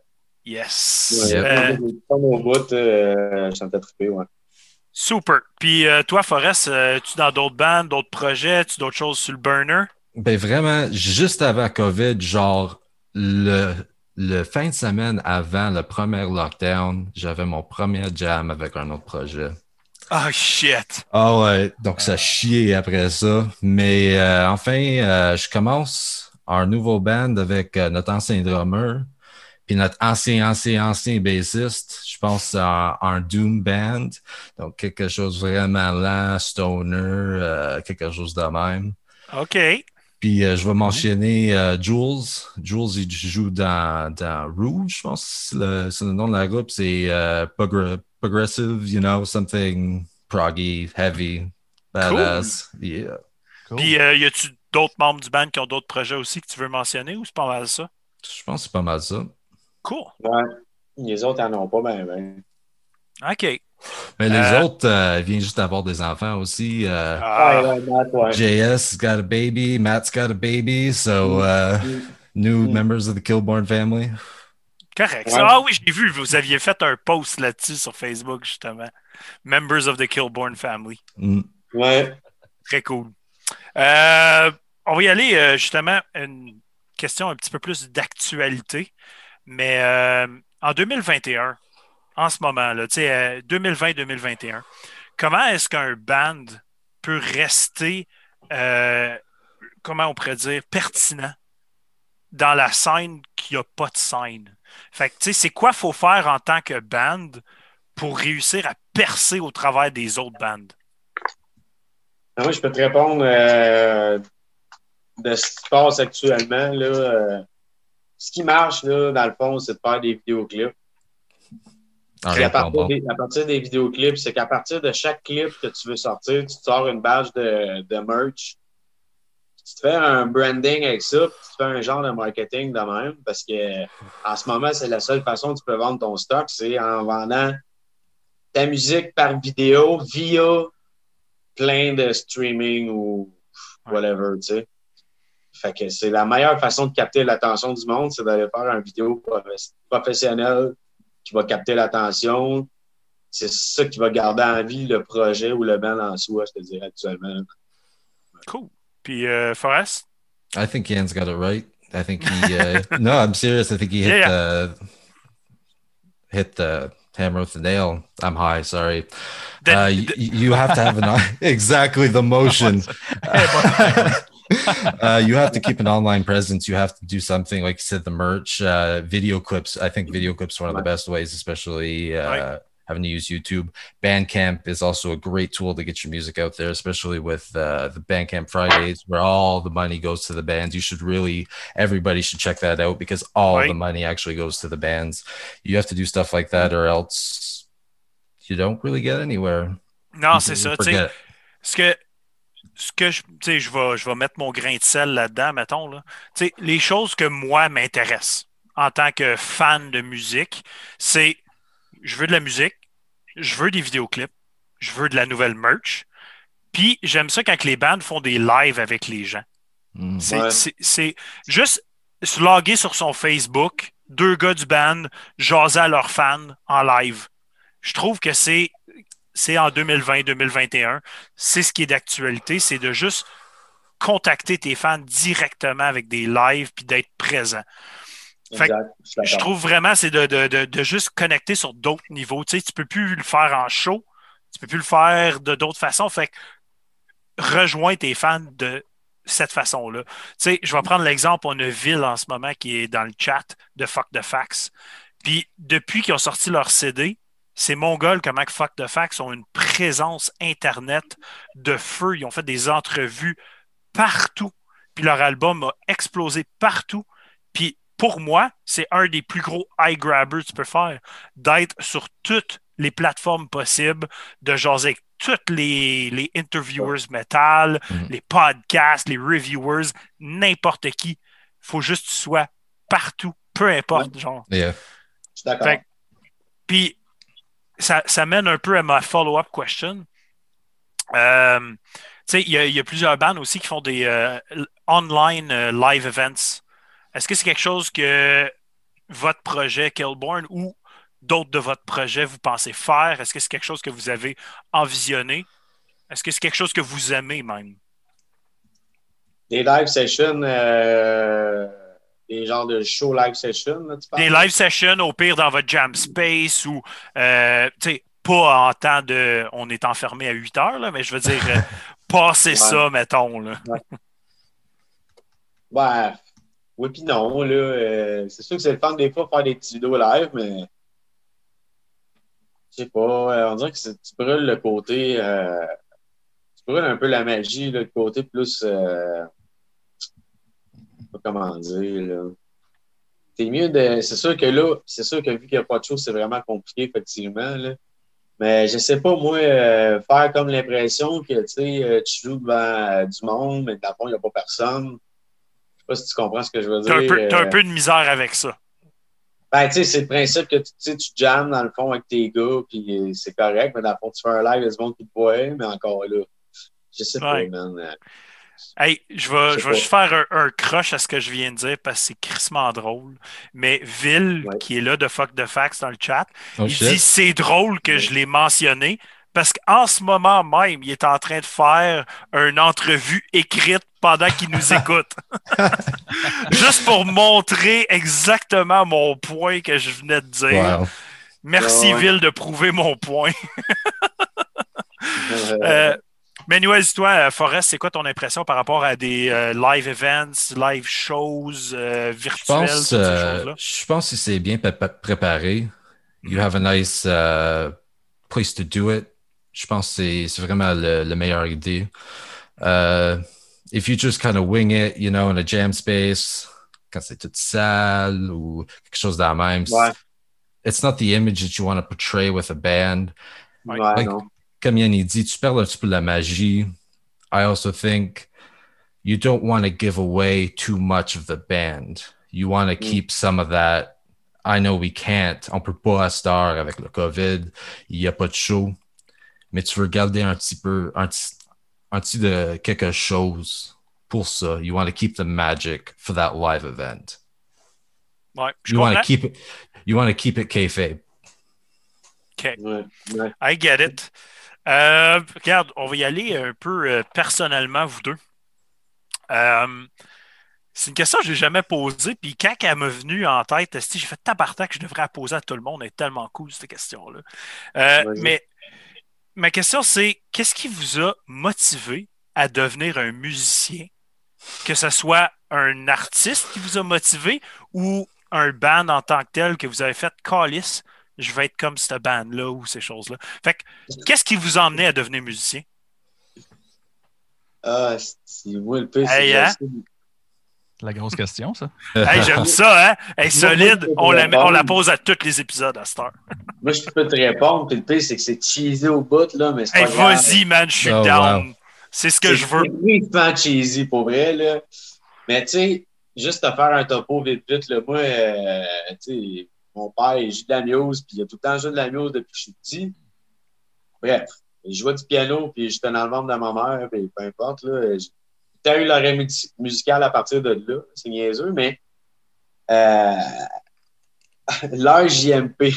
Yes. Ouais, Euh, Comme au bout, euh, je sentais triper, ouais. super. Puis euh, toi, Forrest, euh, tu dans d'autres bandes, d'autres projets, tu d'autres choses sur le burner? Ben vraiment, juste avant COVID, genre le, le fin de semaine avant le premier lockdown, j'avais mon premier jam avec un autre projet. Oh shit. Ah ouais, donc ça chiait après ça. Mais euh, enfin, euh, je commence un nouveau band avec euh, notre ancien drummer, puis notre ancien, ancien, ancien bassiste. Je pense à un, un doom band, donc quelque chose vraiment lent, stoner, euh, quelque chose de même. OK. Puis euh, je vais mentionner euh, Jules. Jules, il joue dans, dans Rouge, je pense. C'est le, c'est le nom de la groupe. C'est euh, progr- Progressive, you know, something proggy, heavy, badass. Yeah. Cool. Puis, euh, y a-tu d'autres membres du band qui ont d'autres projets aussi que tu veux mentionner ou c'est pas mal ça? Je pense que c'est pas mal ça. Cool. Ouais. Les autres n'en ont pas, ben, ben. OK. Mais les Euh, autres, euh, ils viennent juste d'avoir des enfants aussi. Euh, Ah, Ouais, ouais, Matt, ouais. J S got a baby, Matt's got a baby, so uh, Mm. new Mm. members of the Kilborn family. correct. Ouais. Ah oui, j'ai vu, vous aviez fait un post là-dessus sur Facebook, justement. Members of the Killborn Family. Mm. Ouais. Très cool. Euh, on va y aller, euh, justement, une question un petit peu plus d'actualité. Mais euh, en deux mille vingt et un, en ce moment-là, tu sais, euh, deux mille vingt deux mille vingt et un, comment est-ce qu'un band peut rester, euh, comment on pourrait dire, pertinent dans la scène qui n'a pas de scène? Fait que, tu sais, c'est quoi qu'il faut faire en tant que band pour réussir à percer au travers des autres bandes? Ah, moi, je peux te répondre euh, de ce qui se passe actuellement. Là, euh, ce qui marche, là, dans le fond, c'est de faire des vidéoclips. All Puis à, right, bon, partir bon. des, à partir des vidéoclips, c'est qu'à partir de chaque clip que tu veux sortir, tu te sors une badge de, de merch. Tu te fais un branding avec ça, puis tu te fais un genre de marketing de même, parce que en ce moment, c'est la seule façon que tu peux vendre ton stock, c'est en vendant ta musique par vidéo via plein de streaming ou whatever, tu sais. Fait que c'est la meilleure façon de capter l'attention du monde, c'est d'aller faire un vidéo professionnel qui va capter l'attention. C'est ça qui va garder en vie le projet ou le band en soi, je te dirais actuellement. Cool. Puis, euh, Forrest? I think Ian's got it right. I think he. Uh, no, I'm serious. I think he hit Yeah, yeah. the hit the hammer with the nail. I'm high. Sorry. Then- uh, you, you have to have an exactly the motion. uh, you have to keep an online presence. You have to do something like you said, the merch, uh, video clips. I think video clips are one of the best ways, especially uh, Right. having to use YouTube. Bandcamp is also a great tool to get your music out there, especially with uh, the Bandcamp Fridays, where all the money goes to the bands. You should really, everybody should check that out because all Right. the money actually goes to the bands. You have to do stuff like that, or else you don't really get anywhere. Non, People c'est will ça. tu sais. forget. Ce que, ce que je, tu sais, je vais, je vais mettre mon grain de sel là-dedans, mettons. Là. Tu sais, les choses que moi m'intéressent en tant que fan de musique, c'est je veux de la musique, je veux des vidéoclips, je veux de la nouvelle merch. Puis j'aime ça quand les bands font des lives avec les gens. Mm. C'est, Ouais. c'est, c'est juste se loguer sur son Facebook, deux gars du band, jaser à leurs fans en live. Je trouve que c'est, c'est en deux mille vingt deux mille vingt et un. C'est ce qui est d'actualité, c'est de juste contacter tes fans directement avec des lives puis d'être présent. Fait que Exact. Je suis je d'accord. trouve vraiment c'est de, de, de, de juste connecter sur d'autres niveaux. Tu sais, tu peux plus le faire en show, tu peux plus le faire de d'autres façons. Fait que rejoins tes fans de cette façon-là. Tu sais, je vais prendre l'exemple, on a Ville en ce moment qui est dans le chat de Fuck the Facts. Puis depuis qu'ils ont sorti leur C D, c'est mongol comment que Fuck the Facts ont une présence Internet de feu. Ils ont fait des entrevues partout. Puis leur album a explosé partout. Puis pour moi, c'est un des plus gros eye grabbers que tu peux faire, d'être sur toutes les plateformes possibles, de jaser avec tous les, les interviewers metal, Mhm. les podcasts, les reviewers, n'importe qui. Il faut juste que tu sois partout, peu importe. Genre. Yeah. Je suis d'accord. Fait que- Puis ça, ça mène un peu à ma follow-up question. Euh, tu sais, il y, a- il y a plusieurs bands aussi qui font des euh, online euh, live events. Est-ce que c'est quelque chose que votre projet Killborn ou d'autres de votre projet vous pensez faire? Est-ce que c'est quelque chose que vous avez envisionné? Est-ce que c'est quelque chose que vous aimez même? Des live sessions, euh, des genres de show live sessions, là, tu parles? Des live sessions, au pire, dans votre jam space ou, euh, tu sais, pas en temps de... On est enfermé à huit heures, là, mais je veux dire, euh, passer Ouais. ça, mettons. Là. Ouais, oui puis non, là. euh, c'est sûr que c'est le fun des fois de faire des petits vidéos live, mais je sais pas, euh, on dirait que c'est- tu brûles le côté, euh, tu brûles un peu la magie, là, le côté plus, euh, je sais pas comment dire, là. C'est mieux de, c'est sûr que là, c'est sûr que vu qu'il n'y a pas de show, c'est vraiment compliqué, effectivement, là. Mais je sais pas, moi, euh, faire comme l'impression que, tu sais, euh, tu joues devant euh, du monde, mais dans le fond, il n'y a pas personne. Je sais pas si tu comprends ce que je veux T'as un, dire. peu, t'as un euh, peu de misère avec ça. Ben, tu sais, c'est le principe que tu sais, tu jammes dans le fond avec tes gars, puis euh, c'est correct, mais dans le fond, tu fais un live, il y a du monde qui te voit, mais encore là, je sais Ouais. pas, man. euh, Hey, je vais, Je sais je vais pas. juste faire un, un crush à ce que je viens de dire parce que c'est crissement drôle. Mais Ville, Ouais. qui est là de Fuck the Facts dans le chat, Oh il shit. dit c'est drôle que Ouais. je l'ai mentionné parce qu'en ce moment même, il est en train de faire une entrevue écrite pendant qu'il nous écoute. Juste pour montrer exactement mon point que je venais de dire. Wow. Merci, Ouais, ouais. Ville, de prouver mon point. euh, Euh, mais anyways, toi, euh, Forrest, c'est quoi ton impression par rapport à des euh, live events, live shows euh, Je virtuels, pense, toutes ces euh, choses-là? je pense que c'est bien prépa- préparé. You Mhm. have a nice uh, place to do it. Je pense que c'est c'est vraiment le, le meilleure idée. Uh, if you just kind of wing it, you know, in a jam space, quand c'est toute sale ou quelque chose de la même, Ouais. it's not the image that you want to portray with a band. ouais, Like, non. comme Yann il dit, tu perds un petit peu de la magie. I also think you don't want to give away too much of the band. You want to Mm. keep some of that. I know we can't. On peut pas à cette heure avec le COVID. Il n'y a pas de show. Mais tu veux garder un petit peu, un petit, un petit de quelque chose pour ça. You want to keep the magic for that live event. Ouais, je You want comprends. to keep it, you want to keep it kayfabe. OK. Ouais, ouais. I get it. Euh, regarde, on va y aller un peu euh, personnellement, vous deux. Euh, C'est une question que je n'ai jamais posée. Puis quand elle m'est venue en tête, esti, j'ai fait tabarnak que je devrais la poser à tout le monde. Elle est tellement cool, cette question-là. Euh, Vas-y. mais ma question, c'est qu'est-ce qui vous a motivé à devenir un musicien? Que ce soit un artiste qui vous a motivé ou un band en tant que tel que vous avez fait calice, je vais être comme cette band-là ou ces choses-là. Fait que, qu'est-ce qui vous a emmené à devenir musicien? Ah, c'est moi le pire, c'est Hey, que hein? je sais- C'est la grosse question, ça. Hey, j'aime ça, hein? Hey, solide, Moi, moi, on la, met- on la répondre. pose à tous les épisodes à cette heure. Moi, je peux te répondre, puis le pire, c'est que c'est cheesy au bout, là, mais c'est Hey, pas grave. vas-y, man, je suis Oh, down. C'est ce que C'est je veux. vraiment cheesy, pour vrai, là. Mais, tu sais, juste te faire un topo vite, vite, là, moi, euh, tu sais, mon père, il joue de la muse, puis il a tout le temps joué de la muse depuis que je suis petit. Bref, il jouait du piano, puis j'étais dans le ventre de ma mère, puis peu importe, là. J'ai eu l'oreille mus- musicale à partir de là, c'est niaiseux, mais euh, l'heure J M P.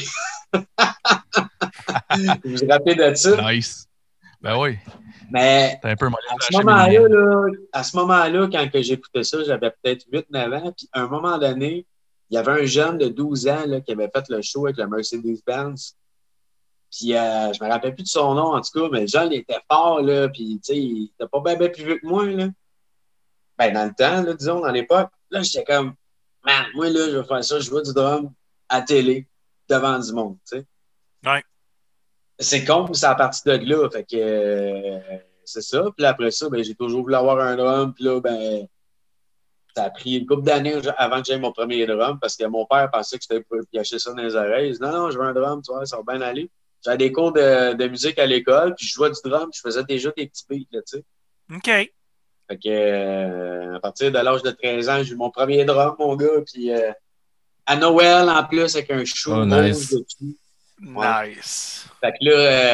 Vous vous rappelez de ça? Nice. Ben oui. Mais T'es un peu mollet à de ce lâcher moment-là, mes lumières. là, à ce moment-là, quand que j'écoutais ça, j'avais peut-être huit neuf ans. Puis à un moment donné, il y avait un jeune de douze ans là, qui avait fait le show avec le Mercedes-Benz. Puis euh, je me rappelle plus de son nom, en tout cas, mais le jeune, il était fort, là. Puis, tu sais, il était pas bien, bien plus vieux que moi, là. Ben, dans le temps, là, disons, dans l'époque. Là, j'étais comme, man, moi, là, je vais faire ça, je joue du drum à télé, devant du monde, tu sais. Ouais. C'est con, mais c'est à partir de là. Fait que euh, c'est ça. Puis là, après ça, ben, j'ai toujours voulu avoir un drum. Puis là, ben, ça a pris une couple d'années avant que j'aie mon premier drum parce que mon père pensait que j'étais pour piacher ça dans les oreilles. Il dit, non, non, je veux un drum, tu vois, ça va bien aller. J'avais des cours de, de musique à l'école, puis je jouais du drum, je faisais déjà des petits beats, là, tu sais. OK. Fait que, euh, à partir de l'âge de treize ans, j'ai eu mon premier drum, mon gars. Puis euh, à Noël, en plus, avec un chou Oh, rouge nice. dessus. Ouais. Nice. Fait que là,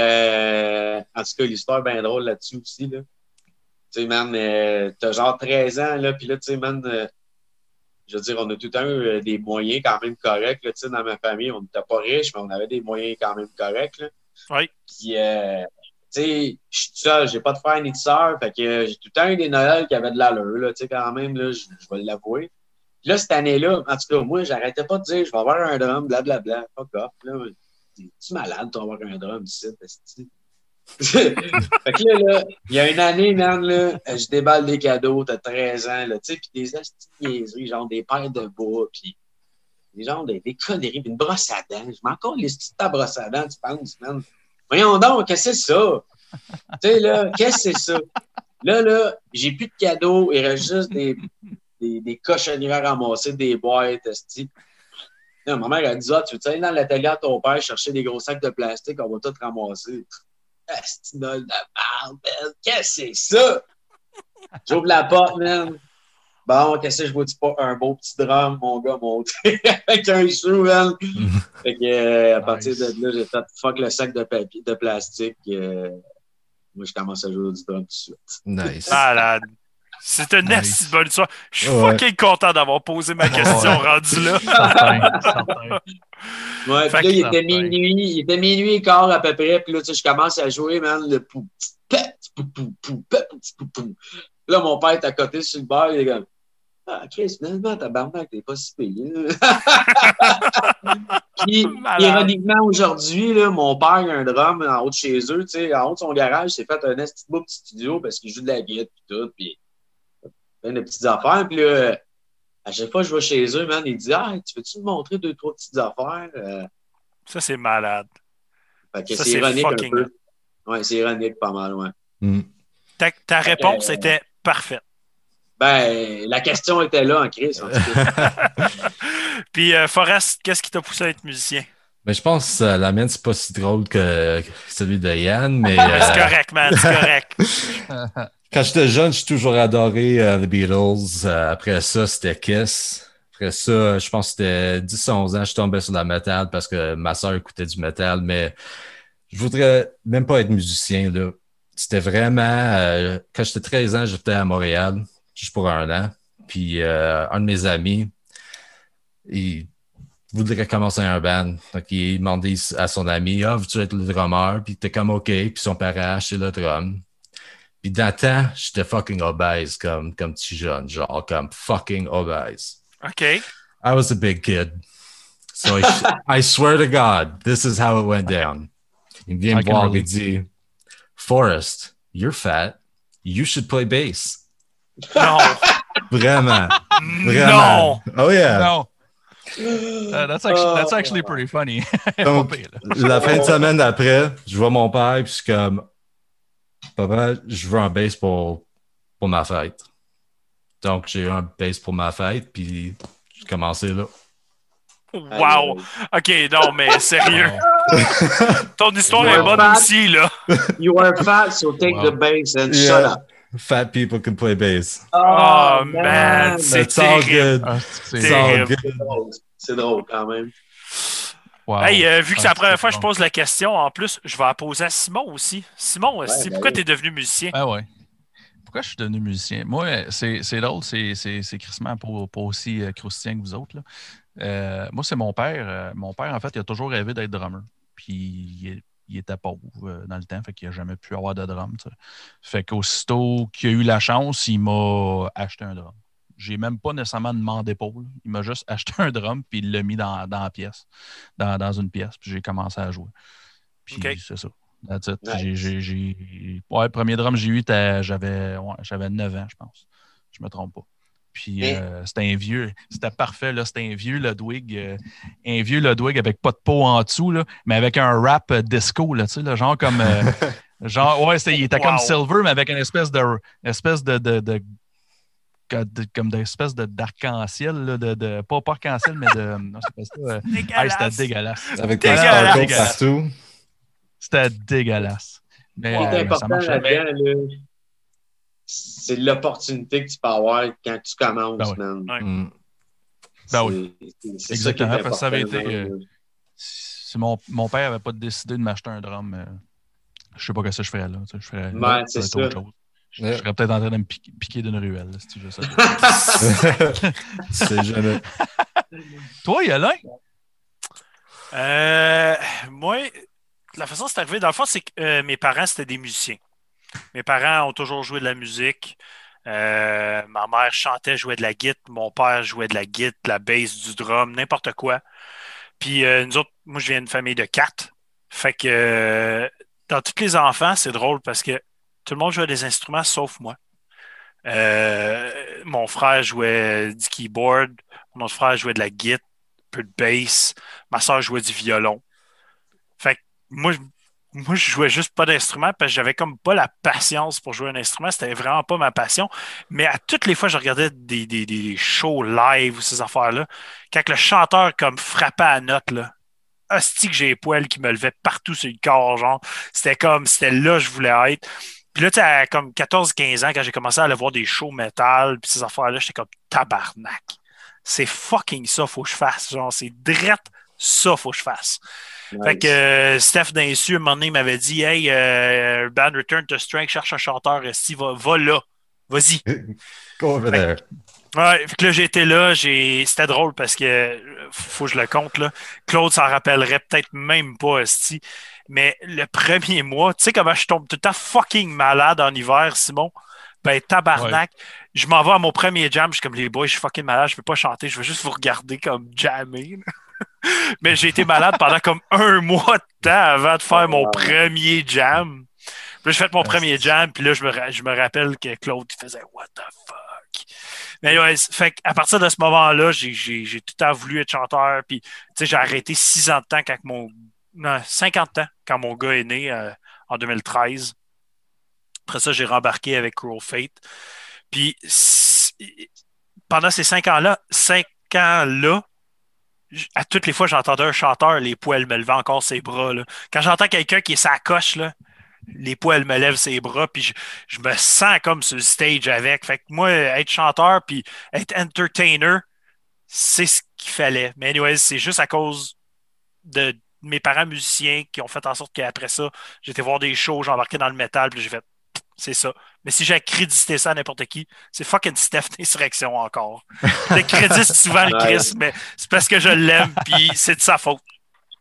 euh, en tout cas, l'histoire est bien drôle là-dessus aussi, là. Tu sais, man, euh, t'as genre treize ans, là, puis là, tu sais, man, euh, je veux dire, on a tout le temps eu euh, des moyens quand même corrects, là, tu sais, dans ma famille. On n'était pas riches, mais on avait des moyens quand même corrects, là. Oui. Puis, euh, tu sais, je suis tout seul, j'ai pas de frère ni de sœur, fait que euh, j'ai tout le temps eu des Noëls qui avaient de l'allure, là, tu sais, quand même, là, je, je vais l'avouer. Puis là, cette année-là, en tout cas, moi, j'arrêtais pas de dire, je vais avoir un drum, blablabla, fuck off, là. T'es-tu malade, toi, avoir un drum ici, esti? Fait que là, là, il y a une année, man, là, je déballe des cadeaux, t'as treize ans, là, tu sais, pis des esti de niaiseries, genre des paires de bois, pis des genre des, des conneries, pis une brosse à dents. Je m'en encore les esti de ta brosse à dents, tu penses, man? Voyons donc, qu'est-ce que c'est ça? Tu sais, là, qu'est-ce que c'est ça? Là, là, j'ai plus de cadeaux, il reste juste des, des, des cochonneries à ramasser, des boîtes, esti. Là, ma mère a dit, ah, tu veux aller dans l'atelier à ton père chercher des gros sacs de plastique, on va tout ramasser. Asti de merde, man. Qu'est-ce que c'est ça? J'ouvre la porte, man. Bon, qu'est-ce que je vois-tu pas? Un beau petit drum, mon gars, monté avec un chou, man. Fait que, euh, à partir Nice. de là, j'ai fait fuck le sac de papier, de plastique. Euh, moi, je commence à jouer du drum tout de suite. Nice. Malade. C'est une Nice. esti de bonne histoire. Je suis Ouais. fucking content d'avoir posé ma question Ouais. rendu là. Certain, certain. Ouais, Fait puis là, il que- était minuit, il était minuit et quart à peu près, puis là, tu sais, je commence à jouer, man, le pou, petit, pet, petit, pou, pou, pou, pet, petit, pou, pou. Là, mon père est à côté sur le bar, il est comme, ah, Chris, finalement, tabarnak, t'es pas si payé. Puis, Malade. ironiquement, aujourd'hui, là, mon père a un drum en haut de chez eux, tu sais, en haut de son garage, il s'est fait un petit beau petit studio parce qu'il joue de la guitare et tout, puis plein de petites affaires, puis là, à chaque fois que je vais chez eux, man, il dit, ah, tu veux-tu me montrer deux, trois petites affaires? Euh, Ça, c'est malade. Fait que Ça, c'est c'est ironique un fucking peu. Ouais, c'est ironique pas mal, ouais. Mm. Ta, ta réponse euh, était parfaite. Ben, la question était là en crise, en tout cas. Puis, euh, Forrest, qu'est-ce qui t'a poussé à être musicien? Mais je pense que euh, la mienne, c'est pas si drôle que, que celui de Yann, mais Ben, c'est euh, correct, man, c'est correct. quand j'étais jeune, j'ai toujours adoré euh, The Beatles. Euh, après ça, c'était Kiss. Après ça, je pense que c'était dix onze ans, je tombais sur la métal parce que ma soeur écoutait du métal, mais je voudrais même pas être musicien, là. C'était vraiment... euh, quand j'étais treize ans, j'étais à Montréal, juste pour un an. Puis euh, un de mes amis, il voudrait commencer un band. Donc, il demandait à son ami, « Ah, veux-tu être le drummer? » Puis il était comme « OK. » Puis son père a acheté le drum. Puis dans le temps, j'étais fucking obèse comme, comme petit jeune, genre comme fucking obèse. OK. I was a big kid. So I, I swear to God, this is how it went down. Il vient me voir et dit, Forrest, you're fat. You should play bass. Non. Vraiment. Non. Vraiment. Oh yeah. No. Uh, that's actually that's actually pretty funny. Donc, la fin de semaine d'après, je vois mon père puis je suis comme papa, je veux un bass pour, pour ma fête. Donc j'ai eu un bass pour ma fête puis j'ai commencé là. Wow. OK, non, mais sérieux. Ton histoire est bonne fat. aussi, là. You are fat, so take Wow. the bass and Yeah. shut up. Fat people can play bass. Oh, man. C'est It's all terrible. good. Ah, It's c'est all terrible. good. C'est drôle. C'est drôle quand même. wow. Hey, euh, vu que c'est Ah, la première fois que bon. je pose la question, en plus, je vais la poser à Simon aussi. Simon, Ouais, c'est ben pourquoi oui. tu es devenu musicien? Ah ouais. Pourquoi je suis devenu musicien? Moi, c'est, c'est drôle, c'est, c'est, c'est crissement pas, pas aussi euh, croustillant que vous autres. Là. Euh, moi, c'est mon père. Euh, mon père, en fait, il a toujours rêvé d'être drummer. Puis il, il était pauvre euh, dans le temps, fait qu'il n'a jamais pu avoir de drum. T'sais. Fait qu'aussitôt qu'il a eu la chance, il m'a acheté un drum. J'ai même pas nécessairement demandé pour. Là. Il m'a juste acheté un drum, puis il l'a mis dans, dans la pièce, dans, dans une pièce, puis j'ai commencé à jouer. Puis Okay. c'est ça. That's it. Nice. J'ai, j'ai, j'ai... Ouais, le premier drum que j'ai eu, j'avais, ouais, j'avais neuf ans, je pense. Je me trompe pas. Puis Et... euh, c'était un vieux, c'était parfait, là. C'était un vieux Ludwig, euh, un vieux Ludwig avec pas de peau en dessous, là, mais avec un rap euh, disco, là, tu sais, là, genre comme. Euh, genre, ouais, c'était, il était Wow. comme Silver, mais avec une espèce de. Une espèce de, de, de, de comme d'espèce de, d'arc-en-ciel, là, de, de, pas, pas arc-en-ciel, mais de. Non, c'est pas ça. Euh, hey, c'était dégueulasse. Avec des Dégueulasse. sparkles Dégueulasse. partout. C'était dégueulasse. Mais, Ce qui est euh, ça important marchait. là-dedans, là, c'est l'opportunité que tu peux avoir quand tu commences, Ben oui. man. Ouais. Mm. Ben oui. C'est, c'est, c'est Exactement, ça qui est parce que ça avait important, été, man. euh, Si mon, mon père n'avait pas décidé de m'acheter un drum, euh, je sais pas ce que je ferais là. Tu sais, je ferais Ouais, là, c'est ça va être ça. autre chose. Je, Ouais. je serais peut-être en train de me piquer, piquer d'une ruelle, là, si je sais. C'est jamais. Toi, Yolin? Euh, moi, la façon dont c'est arrivé, dans le fond, c'est que euh, mes parents, c'était des musiciens. Mes parents ont toujours joué de la musique. Euh, ma mère chantait, jouait de la guitare. Mon père jouait de la guitare, de la bass, du drum, n'importe quoi. Puis euh, nous autres, moi, je viens d'une famille de quatre. Fait que euh, dans tous les enfants, c'est drôle parce que tout le monde jouait des instruments sauf moi. Euh, mon frère jouait du keyboard. Mon autre frère jouait de la guitare, un peu de bass. Ma soeur jouait du violon. Fait que moi, je, moi, je jouais juste pas d'instrument parce que j'avais comme pas la patience pour jouer un instrument. C'était vraiment pas ma passion. Mais à toutes les fois, je regardais des, des, des shows live ou ces affaires-là. Quand le chanteur comme frappait à la note, là, hostie que j'ai les poils qui me levaient partout sur le corps, genre. C'était comme, c'était là que je voulais être. Puis là, tu sais, à comme quatorze quinze ans, quand j'ai commencé à aller voir des shows métal, puis ces affaires-là, j'étais comme tabarnak. C'est fucking ça, faut que je fasse. Genre, c'est drette ça, faut que je fasse. Nice. Fait que euh, Steph Dinsu, à un moment donné, m'avait dit Hey, euh, Band Return to Strength, cherche un chanteur, Esti, va, va là. Vas-y. Go over there. Ouais, fait que là, j'étais là, j'ai... c'était drôle parce que, euh, faut que je le compte, là. Claude s'en rappellerait peut-être même pas, esti. Mais le premier mois, tu sais comment je tombe tout le temps fucking malade en hiver, Simon? Ben, tabarnak. Ouais. Je m'en vais à mon premier jam, je suis comme les boys, je suis fucking malade, je peux pas chanter, je veux juste vous regarder comme jammer. Mais j'ai été malade pendant comme un mois de temps avant de faire mon premier jam. Puis là, j'ai fait mon premier jam, puis là, je me, ra- je me rappelle que Claude il faisait What the fuck? Mais ouais, fait à partir de ce moment-là, j'ai, j'ai, j'ai tout le temps voulu être chanteur. Puis, tu sais, j'ai arrêté six ans de temps quand mon. Non, cinquante ans quand mon gars est né euh, en deux mille treize. Après ça, j'ai rembarqué avec Cruel Fate. Puis, pendant ces cinq ans-là, cinq ans-là, à toutes les fois, j'entendais un chanteur, les poils me levaient encore ses bras. Là. Quand j'entends quelqu'un qui est sa coche, là, les poils me lèvent ses bras, puis je, je me sens comme sur le stage avec. Fait que moi, être chanteur, puis être entertainer, c'est ce qu'il fallait. Mais anyways, c'est juste à cause de mes parents musiciens qui ont fait en sorte qu'après ça, j'ai été voir des shows, j'ai embarqué dans le métal, puis j'ai fait, c'est ça. Mais si j'ai accrédité ça à n'importe qui, c'est fucking Steph d'Insurrection encore. Je crédite souvent le Chris, mais c'est parce que je l'aime, puis c'est de sa faute.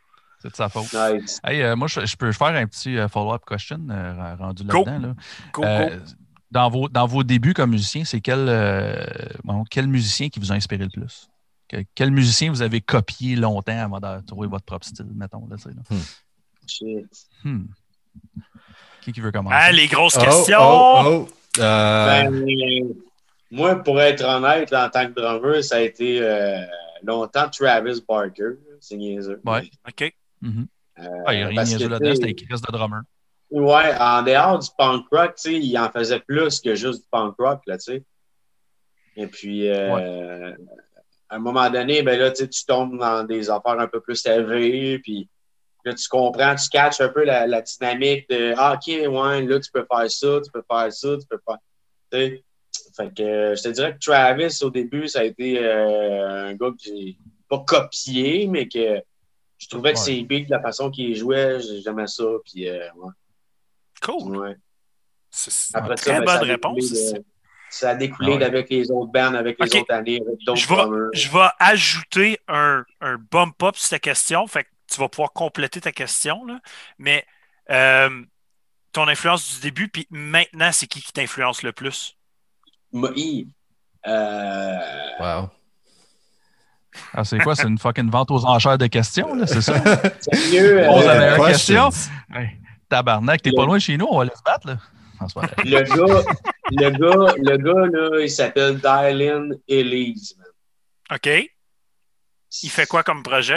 C'est de sa faute. Nice. Hey, euh, moi, je, je peux faire un petit euh, follow-up question euh, rendu Go. là-dedans. Là. Go, Euh, go. dans, vos, dans vos débuts comme musicien, c'est quel, euh, bon, quel musicien qui vous a inspiré le plus? Que, quel musicien vous avez copié longtemps avant de trouver votre propre style, mettons? Là, là. Hmm. Shit. Hmm. Qui, qui veut commencer? Ah, les grosses Oh, questions! oh, oh. Euh, Ben, moi, pour être honnête, en tant que drummer, ça a été euh, longtemps Travis Barker. C'est niaiseux. Ouais. OK. Mm-hmm. Euh, Ah, il n'y a rien parce niaiseux que, là-dedans, tu c'était sais, Chris de drummer. ouais, en dehors du punk rock, tu sais, il en faisait plus que juste du punk rock, là, tu sais. Et puis, euh, ouais. à un moment donné, ben là, tu sais, tu tombes dans des affaires un peu plus élevées, puis là, tu comprends, tu catches un peu la, la dynamique de ah, OK, ouais, là, tu peux faire ça, tu peux faire ça, tu peux faire. Tu sais. Fait que euh, je te dirais que Travis, au début, ça a été euh, un gars que j'ai pas copié, mais que je trouvais que Ouais. ses beats, de la façon qu'il jouait, j'aimais ça. Puis, euh, ouais. Cool. Ouais. C'est, c'est Après une ça, très ben, bonne ça a réponse. découlé, de, ça a découlé Ah ouais. avec les autres bands, avec les OK. autres années, avec d'autres Je vais, drummers. je vais ajouter un, un bump-up sur ta question. Fait que tu vas pouvoir compléter ta question. Là. Mais euh, ton influence du début, puis maintenant, c'est qui qui t'influence le plus? Moi, hi, euh, wow. Ah, c'est quoi? C'est une fucking vente aux enchères de questions, là, c'est ça? Sérieux, On pose la euh, meilleure question. questions. Hey, tabarnak, t'es Le- pas loin de chez nous, on va aller se battre, là. Non, c'est pas vrai. le gars, le gars, le gars, là, il s'appelle Dylan Elise, man. OK. Il fait quoi comme projet?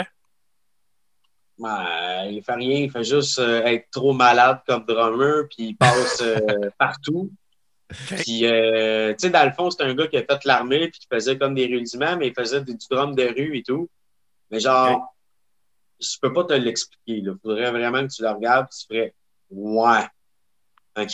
Ben, il fait rien, il fait juste euh, être trop malade comme drummer, puis il passe euh, partout. OK. Puis, euh, tu sais, dans le fond, c'est un gars qui a fait l'armée, puis qui faisait comme des rudiments, mais il faisait du, du drum de rue et tout. Mais genre, OK. je peux pas te l'expliquer. Il faudrait vraiment que tu le regardes, puis tu ferais ouais, OK.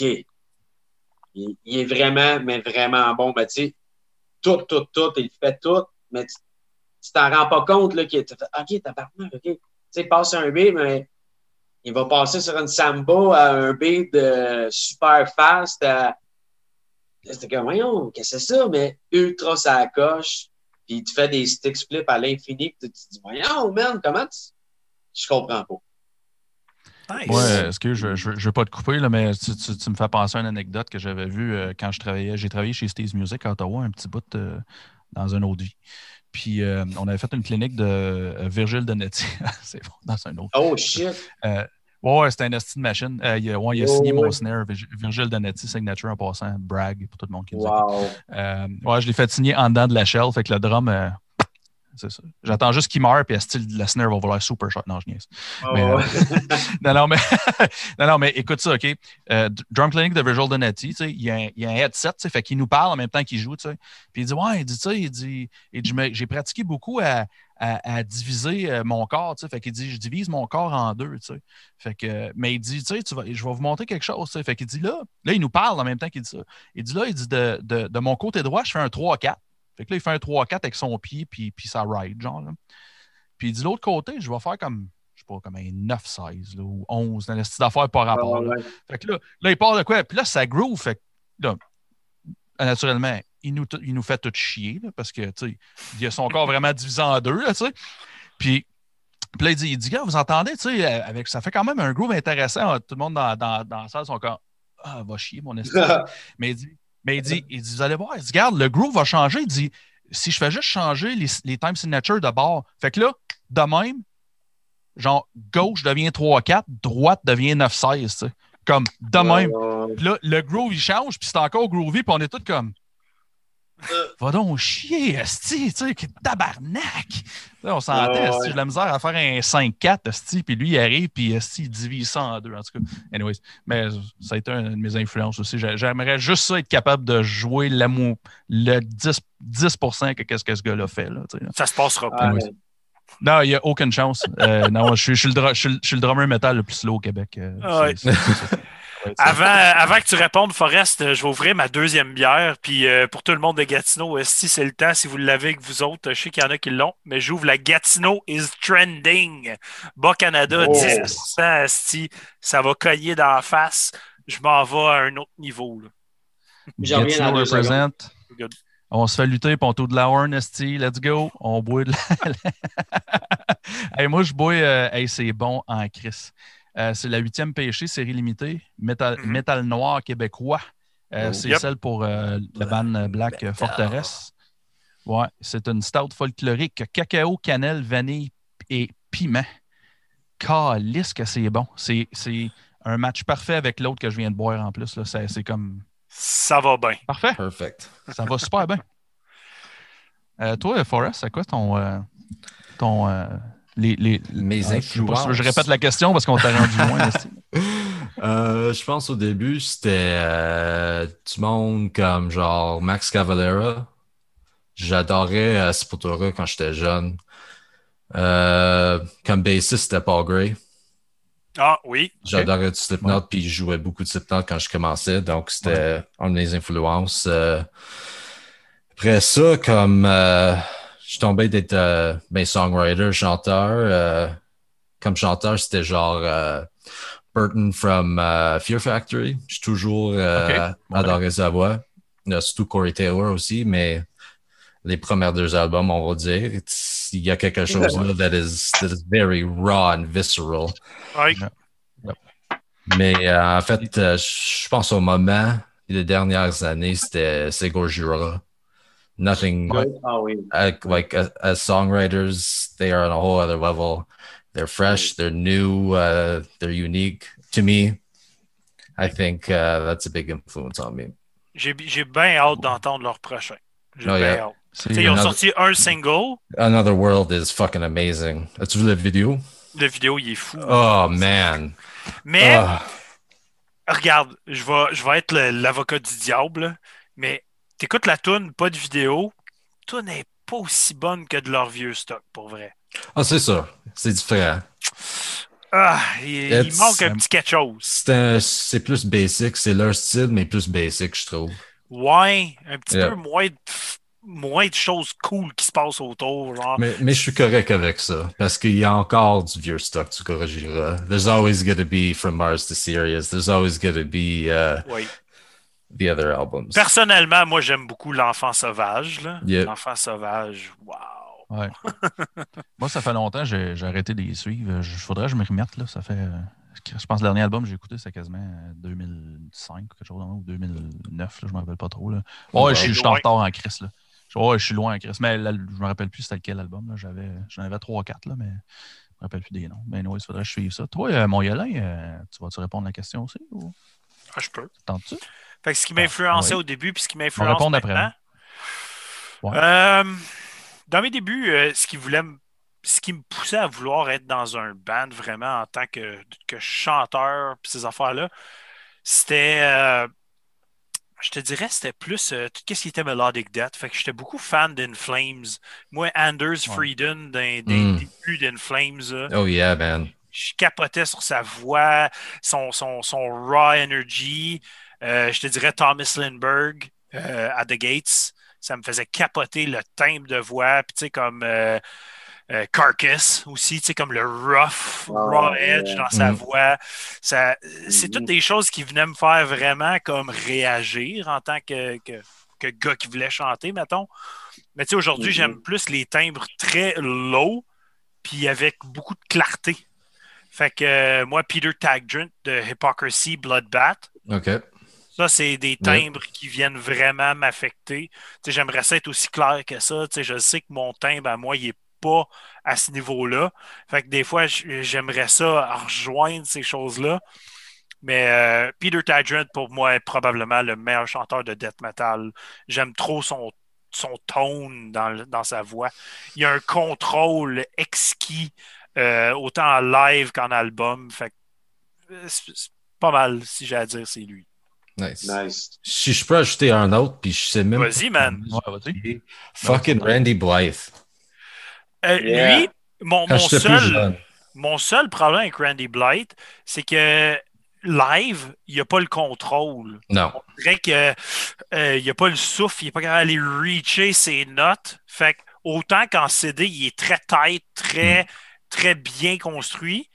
Il, il est vraiment, mais vraiment bon. Ben, tu sais, tout, tout, tout, il fait tout, mais tu tu t'en rends pas compte, là, qu'il te fait OK, tabarnak, OK. Tu sais, il passe un beat, mais il va passer sur une samba à un beat de super fast. À... C'était comme, voyons, qu'est-ce que c'est ça? Mais ultra ça coche. Puis il te fait des stick flips à l'infini. Puis tu te dis, voyons, man, comment tu. Je comprends pas. Nice. Moi, euh, excuse, je je, je veux pas te couper, là, mais tu, tu, tu me fais penser à une anecdote que j'avais vue euh, quand je travaillais. J'ai travaillé chez Steve's Music à Ottawa, un petit bout euh, dans une autre vie. Puis euh, on avait fait une clinique de euh, Virgile Donati. C'est bon, dans un autre. Oh shit! Euh, ouais, c'était un esti de machine. Euh, il, a, ouais, il a Oh, signé mon ouais. snare, Virg- Virgile Donati, signature en passant, brag pour tout le monde qui nous écoute. Wow! Euh, ouais, je l'ai fait signer en dedans de la shell, fait que le drum, euh, c'est ça. J'attends juste qu'il meure, puis style, la snare va vouloir super short. Non, je niaise. Oh, Mais, euh, ouais. non, non, mais, non, non, mais écoute ça, OK? Euh, Drum Clinic de Virgil Donati, tu sais, il y a un, il y a un headset, tu sais, fait qu'il nous parle en même temps qu'il joue, tu sais. Puis il dit, ouais, il dit, tu sais, il dit, il dit, je me- j'ai pratiqué beaucoup à, à, à diviser euh, mon corps, tu sais. Fait qu'il dit, je divise mon corps en deux, tu sais. Fait que, mais il dit, tu sais, tu vas, je vais vous montrer quelque chose, tu sais. Fait qu'il dit, là, là, il nous parle en même temps qu'il dit ça. Il dit, là, il dit, de, de, de mon côté droit, je fais un trois quatre. Fait que là, il fait un trois quatre avec son pied, puis, puis ça ride, genre, là. Puis il dit, l'autre côté, je vais faire comme, je sais pas, comme un neuf seize, là, ou onze, dans le style d'affaires par rapport, Oh, là. ouais. Fait que là, là, il part de quoi? Puis là, ça groove. Fait que là, naturellement, il nous, il nous fait tout chier, là, parce que, tu sais, il a son corps vraiment divisé en deux, là, tu sais. Puis, puis là, il dit, il dit, gars, vous entendez, tu sais, avec, ça fait quand même un groove intéressant. Tout le monde dans, dans, dans la salle sont comme, ah, va chier, mon estime. Mais il dit, mais il dit, il dit, vous allez voir, il dit, regarde, le groove va changer. Il dit, si je fais juste changer les, les time signatures de bord, fait que là, de même, genre, gauche devient trois quatre, droite devient neuf seize, tu sais. Comme, de même. Ouais. Puis là, le groove, il change, puis c'est encore groovy, puis on est tous comme, va donc chier, esti, tu sais, que tabarnak! Là, on s'entend, Ouais, esti, ouais. j'ai de la misère à faire un cinq quatre, esti, puis lui, il arrive, puis esti, il divise ça en deux, en tout cas. Anyways, mais ça a été une de mes influences aussi. J'ai- J'aimerais juste ça être capable de jouer l'amour, le dix, dix pour cent que qu'est-ce que ce gars-là fait, là, tu sais. Ça se passera pas. Ah, Anyways. Non, il n'y a aucune chance. Euh, non, je suis, je, suis le dra- je, suis, le- je suis le drummer metal le plus slow au Québec. Euh, Ah ouais. c'est- c'est- c'est- c'est- Avant, avant que tu répondes, Forrest, euh, je vais ouvrir ma deuxième bière. Puis euh, pour tout le monde de Gatineau, euh, si c'est le temps, si vous l'avez avec vous autres, je sais qu'il y en a qui l'ont, mais j'ouvre la Gatineau is trending. Bas-Canada, Oh. dix pour cent, esti, ça va cogner dans la face. Je m'en vais à un autre niveau. Là. J'en reviens dans Gatineau deux represent. Good. On se fait lutter, puis on tourne de la horn, esti. Let's go. On boit de la... Hey, moi, je bois, euh, hey, c'est bon en Chris. Euh, c'est la huitième pêchée, série limitée, métal, Mhm. métal noir québécois. Euh, Oh. c'est Yep. celle pour euh, le band Black Metal. Fortress. Ouais, c'est une stout folklorique, cacao, cannelle, vanille et piment. Calisse que c'est bon. C'est, c'est un match parfait avec l'autre que je viens de boire en plus. Là. C'est, c'est comme Ça va bien. parfait. Perfect. Ça va super bien. Euh, toi, Forrest, c'est quoi ton. euh, ton euh, les, les, Mes ah, je sais pas si influences. je répète la question parce qu'on t'a rendu loin. là, c'est- Euh, je pense au début, c'était euh, du monde comme genre Max Cavalera. J'adorais euh, Sepultura quand j'étais jeune. Euh, comme bassiste, c'était Paul Gray. Ah oui. J'adorais du Slipknot, Ouais. puis je jouais beaucoup de Slipknot quand je commençais, donc c'était Ouais. une de mes influences. Euh, après ça, comme euh, je suis tombé d'être euh, ben, songwriter, chanteur. euh, comme chanteur, c'était genre euh, Burton from euh, Fear Factory. J'ai toujours OK. euh, Ouais. adoré sa voix. Il y a surtout Corey Taylor aussi, mais les premiers deux albums, on va dire, il y a quelque chose là that is, that is very raw and visceral. Oui. Mais euh, en fait, euh, je pense au moment, les dernières années, c'était c'est Gojira. Nothing Ouais. Ah oui. uh, like as, as songwriters, they are on a whole other level. They're fresh, they're new, uh, they're unique. To me, I think uh, that's a big influence on me. J'ai j'ai bien hâte d'entendre leur prochain. J'ai Oh, bien yeah. hâte. C'est, Tu sais, ils ont euh, Another- sorti un single. Another World is fucking amazing. As-tu vu la vidéo? Le vidéo, il est fou. Oh man. Mais, Oh. regarde, je vais, je vais être le- l'avocat du diable, là, mais t'écoutes la toune, pas de vidéo. La toune n'est pas aussi bonne que de leur vieux stock, pour vrai. Ah, c'est ça. C'est différent. Ah, il, il It's- manque un petit quelque chose. C'est un- c'est plus basic. C'est leur style, mais plus basic, je trouve. Ouais, un petit Yeah. peu moins de, moins de choses cool qui se passent autour. Genre. Mais, mais je suis correct avec ça, parce qu'il y a encore du vieux stock, tu corrigeras. There's always going to be From Mars to Sirius. There's always going to be uh, Oui. the other albums. Personnellement, moi, j'aime beaucoup L'Enfant Sauvage. Là. Yeah. L'Enfant Sauvage, wow. ouais. Moi, ça fait longtemps j'ai, j'ai arrêté de les suivre. Il faudrait que je me remette. Là. Ça fait, euh, je pense que le dernier album que j'ai écouté, c'est quasiment euh, deux mille cinq quelque chose, ou deux mille neuf. Là, je ne me rappelle pas trop. Là. Ouais, Oh, je, suis- wow. je suis en retard en Chris. Là. Ouais, je suis loin en Chris. Mais là, je ne me rappelle plus c'était lequel album. Là. J'avais, j'en avais trois quatre, là, mais je ne me rappelle plus des noms. Mais non, il faudrait que je suive ça. Toi, euh, mon Yolin, euh, tu vas-tu répondre à la question aussi? Ou Ah, je peux. tentes-tu? Fait que ce qui m'influençait Ah, ouais. au début, puis ce qui On va m'influence répondre après. maintenant. Ouais. Euh, dans mes débuts, euh, ce qui voulait me- ce qui me poussait à vouloir être dans un band vraiment en tant que, que chanteur, puis ces affaires-là, c'était, euh, je te dirais, c'était plus euh, tout ce qui était Melodic Death. Fait que j'étais beaucoup fan d'In Flames. Moi, Anders Ouais. Frieden, des, des Mm. débuts d'In Flames, là, Oh yeah, man. je capotais sur sa voix, son, son, son raw energy. Euh, je te dirais Thomas Lindbergh euh, à The Gates. Ça me faisait capoter le timbre de voix. Puis, tu sais, comme euh, euh, Carcass aussi, tu sais, comme le rough, Oh, raw edge yeah. dans sa Mm. voix. Ça, c'est Mhm. toutes des choses qui venaient me faire vraiment comme réagir en tant que, que, que gars qui voulait chanter, mettons. Mais tu sais, aujourd'hui, Mhm. j'aime plus les timbres très low, puis avec beaucoup de clarté. Fait que euh, moi, Peter Taggart de Hypocrisy, Bloodbath, OK. ça, c'est des timbres qui viennent vraiment m'affecter. Tu sais, j'aimerais ça être aussi clair que ça. Tu sais, je sais que mon timbre à moi, il n'est pas à ce niveau-là. Fait que des fois, j- j'aimerais ça rejoindre ces choses-là. Mais euh, Peter Taggart, pour moi, est probablement le meilleur chanteur de death metal. J'aime trop son, son tone dans, le- dans sa voix. Il y a un contrôle exquis, euh, autant en live qu'en album. Fait que, euh, c'est c'est pas mal, si j'ai à dire, c'est lui. Nice. Nice. Si je peux ajouter un autre, puis je sais même Vas-y, pas. man. Ouais, vas-y. Fucking Randy Blythe. Euh, Yeah. Lui, mon, Quand mon j'étais plus seul, jeune. mon seul problème avec Randy Blythe, c'est que live, il n'y a pas le contrôle. Non. On dirait que euh, il n'y a pas le souffle, il n'est pas capable d'aller reacher ses notes. Fait que autant qu'en C D, il est très tight, très, très bien construit.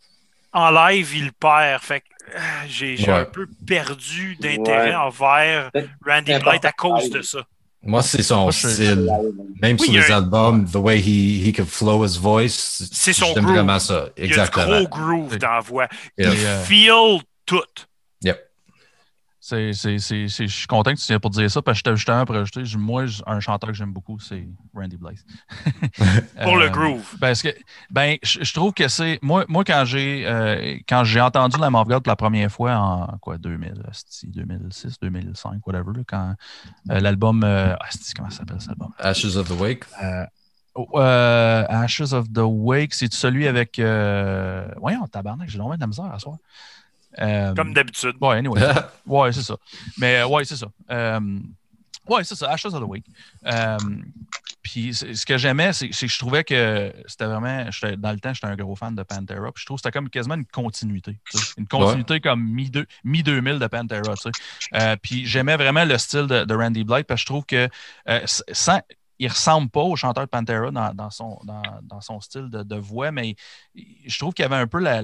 En live, il perd. Fait que euh, j'ai j'ai Ouais. un peu perdu d'intérêt Ouais. envers Randy C'est Blythe à important cause live. de ça. Moi, c'est son Moi, je- style. Même Oui, sur il y les a un- albums, the way he, he could flow his voice. C'est son J'aime groove. vraiment ça. Il y a du Exactement. gros groove dans la voix. Yeah. Il Et, euh, feel tout. Yep. C'est, c'est, c'est, c'est- je suis content que tu viennes pour dire ça parce que j'étais justement pour ajouter. je- Moi, j- un chanteur que j'aime beaucoup, c'est Randy Blythe. Pour le Euh, groove. Parce que, ben, je, je trouve que c'est. Moi, moi quand j'ai euh, quand j'ai entendu Lamb of God pour la première fois en quoi, deux mille, asti, deux mille six, deux mille cinq, whatever, là, quand euh, l'album. Euh, asti, comment ça s'appelle cet album? Ashes of the Wake. Euh, euh, Ashes of the Wake, c'est celui avec. Euh, voyons, tabarnak, j'ai vraiment de la misère à soir. Euh, Comme d'habitude. Ouais, anyway. Ouais, c'est ça. Mais euh, ouais, c'est ça. Euh, ouais, c'est ça. Ashes of the Wake. Euh, Puis c- ce que j'aimais, c'est c'est que je trouvais que c'était vraiment. j'étais- Dans le temps, j'étais un gros fan de Pantera. Puis je trouve que c'était comme quasiment une continuité. tu sais. Une continuité comme mi-deux- mi-deux mille de Pantera. tu sais. Euh, puis j'aimais vraiment le style de, de Randy Blythe parce que je trouve que euh, s- sans. Il ressemble pas au chanteur de Pantera dans, dans son, dans, dans son style de, de voix, mais je trouve qu'il y avait un peu la,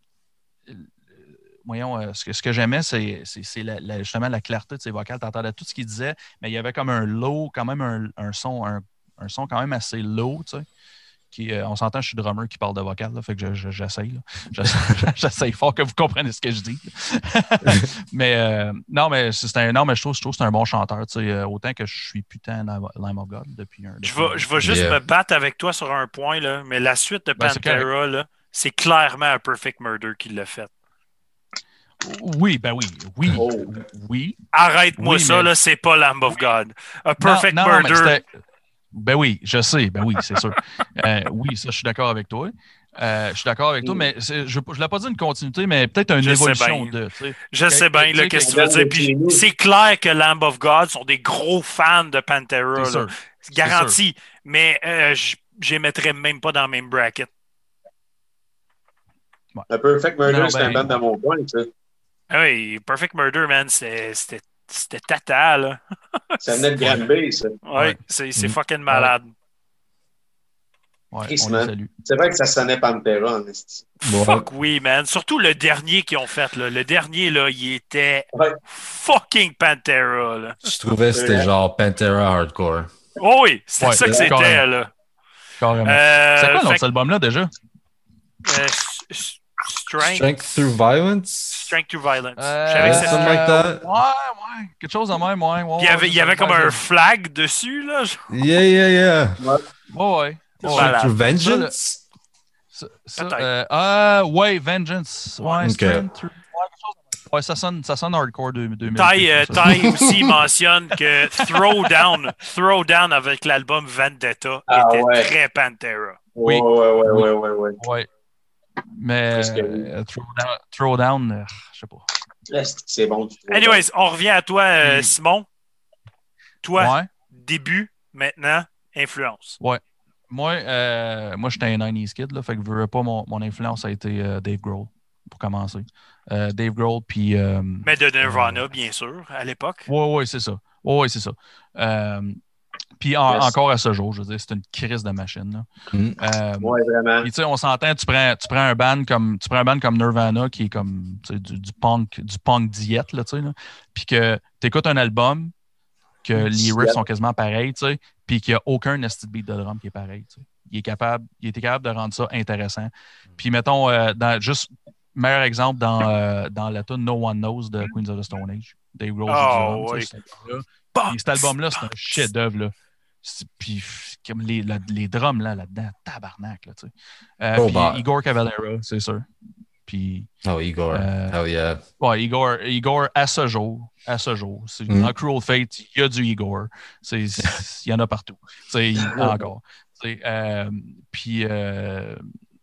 voyons, euh, ce que, ce que j'aimais, c'est, c'est, c'est la, la- justement la clarté de ses vocales. Tu entendais tout ce qu'il disait, mais il y avait comme un low, quand même un, un son, un, un son quand même assez low, tu sais. Qui, euh, on s'entend, je suis drummer qui parle de vocal, là, fait que je, je, j'essaye. Là. J'essaye, j'essaye fort que vous compreniez ce que je dis. mais euh, non, mais c'est un, non, mais je trouve, je trouve que c'est un bon chanteur. Tu sais, euh, autant que je suis putain Lamb of God depuis un. Je vais, je vais juste Yeah. me battre avec toi sur un point, là, mais la suite de Ben, c'est Pantera, là, c'est clairement un Perfect Murder qui l'a fait. Oui, ben oui, oui, Oh. oui. Arrête-moi Oui, ça, mais- là, c'est pas Lamb of God. A Perfect Non, non, non, mais Murder. c'était- Ben oui, je sais, ben oui, c'est sûr. Euh, oui, ça, je suis d'accord avec toi. Euh, je suis d'accord avec toi, Mm. mais c'est- je ne l'ai pas dit une continuité, mais peut-être une Je sais évolution bien. de. tu sais. Je sais Quel- bien, tu là, sais, qu'est-ce que tu quel- veux dire. Puis quel- c'est clair que Lamb of God sont des gros fans de Pantera. C'est là. sûr. C'est garanti. Mais euh, je je les mettrais même pas dans le même bracket. Le Perfect Murder, Non, c'est un ben- band dans mon coin, tu sais. Ah oui, Perfect Murder, man, c'est- c'était c'était tata, là. Ça venait de Granby, ça. Ouais, Ouais. c'est c'est Mm. fucking malade. Ouais, Chris, on les man. salue. C'est vrai que ça sonnait Pantera, en esti. Ouais. Fuck oui, man. Surtout le dernier qu'ils ont fait, là. Le dernier, là, il était Ouais. fucking Pantera, là. Je trouvais que c'était Ouais. genre Pantera hardcore. Oh oui, c'était Ouais, ça que c'est c'était, carrément. là. Carrément. Euh, c'est quoi fait l'autre album-là déjà? que, euh, s- s- Strength, Strength Through Violence. Strength to Violence. Euh, Je savais que c'était something like Strength. that. Ouais, ouais. Quelque chose de même, ouais. ouais Puis il y avait, il y avait comme un ouais, flag dessus, là. Yeah, yeah, yeah. Ouais, ouais. C'est ouais. malade. Through Vengeance. Ça, ça, Peut-être. euh, ah, ouais, Vengeance. Ouais, Ok. Strength Through- ouais, quelque chose de- ouais, ça sonne, ça sonne hardcore deux- deux mille. Ty, euh, quelque chose, ça. Ty aussi mentionne que Throwdown, Throwdown avec l'album Vendetta Ah était ouais. très Pantera. Oui. Ouais, ouais, ouais, Oui. ouais, ouais, ouais. Ouais. Mais Qu'est-ce que oui. euh, Throwdown, Throwdown euh, je sais pas. Est-ce que c'est bon du tout? Anyways, on revient à toi, euh, Mm. Simon. Toi, Ouais. début, maintenant, influence. Moi, euh, moi j'étais un nineties kid, là, fait que je veux pas, mon, mon influence a été euh, Dave Grohl, pour commencer. Euh, Dave Grohl, puis. Euh, Mais de Nirvana, bien sûr, à l'époque. ouais, ouais, c'est ça. Ouais, ouais, c'est ça. Euh, puis en- Yes. encore à ce jour, je veux dire, c'est une crise de machine. Là. Mm. Euh, Ouais, vraiment. Puis tu sais, on s'entend, tu prends, tu prends un band comme tu prends un band comme Nirvana qui est comme tu sais, du, du punk, du punk diète, là, tu sais, là. Puis que tu écoutes un album, que les Diète. riffs sont quasiment pareils, tu sais, puis qu'il n'y a aucun esti de beat de drum qui est pareil. Tu sais. Il est capable, il était capable de rendre ça intéressant. Puis mettons, euh, dans, juste meilleur exemple dans, euh, dans la tune No One Knows de Queens of the Stone Age. Dave Grohl joue Oh, du drum, oui. tu sais, cet album-là. Puis cet album-là, c'est un chef-d'œuvre. Là. C'est- Puis comme les, la- les drums là, là-dedans, tabarnak. Là, tu sais. Euh, Oh, puis bah. Igor Cavalera, c'est sûr. Puis, Oh, Igor. Euh, Hell yeah. ouais, Igor, Igor à ce jour, à ce jour, c'est, Mm. dans Cruel Fate, il y a du Igor. C'est, c'est- il y en a partout. Tu sais, il y en a encore. Tu sais, euh, puis euh,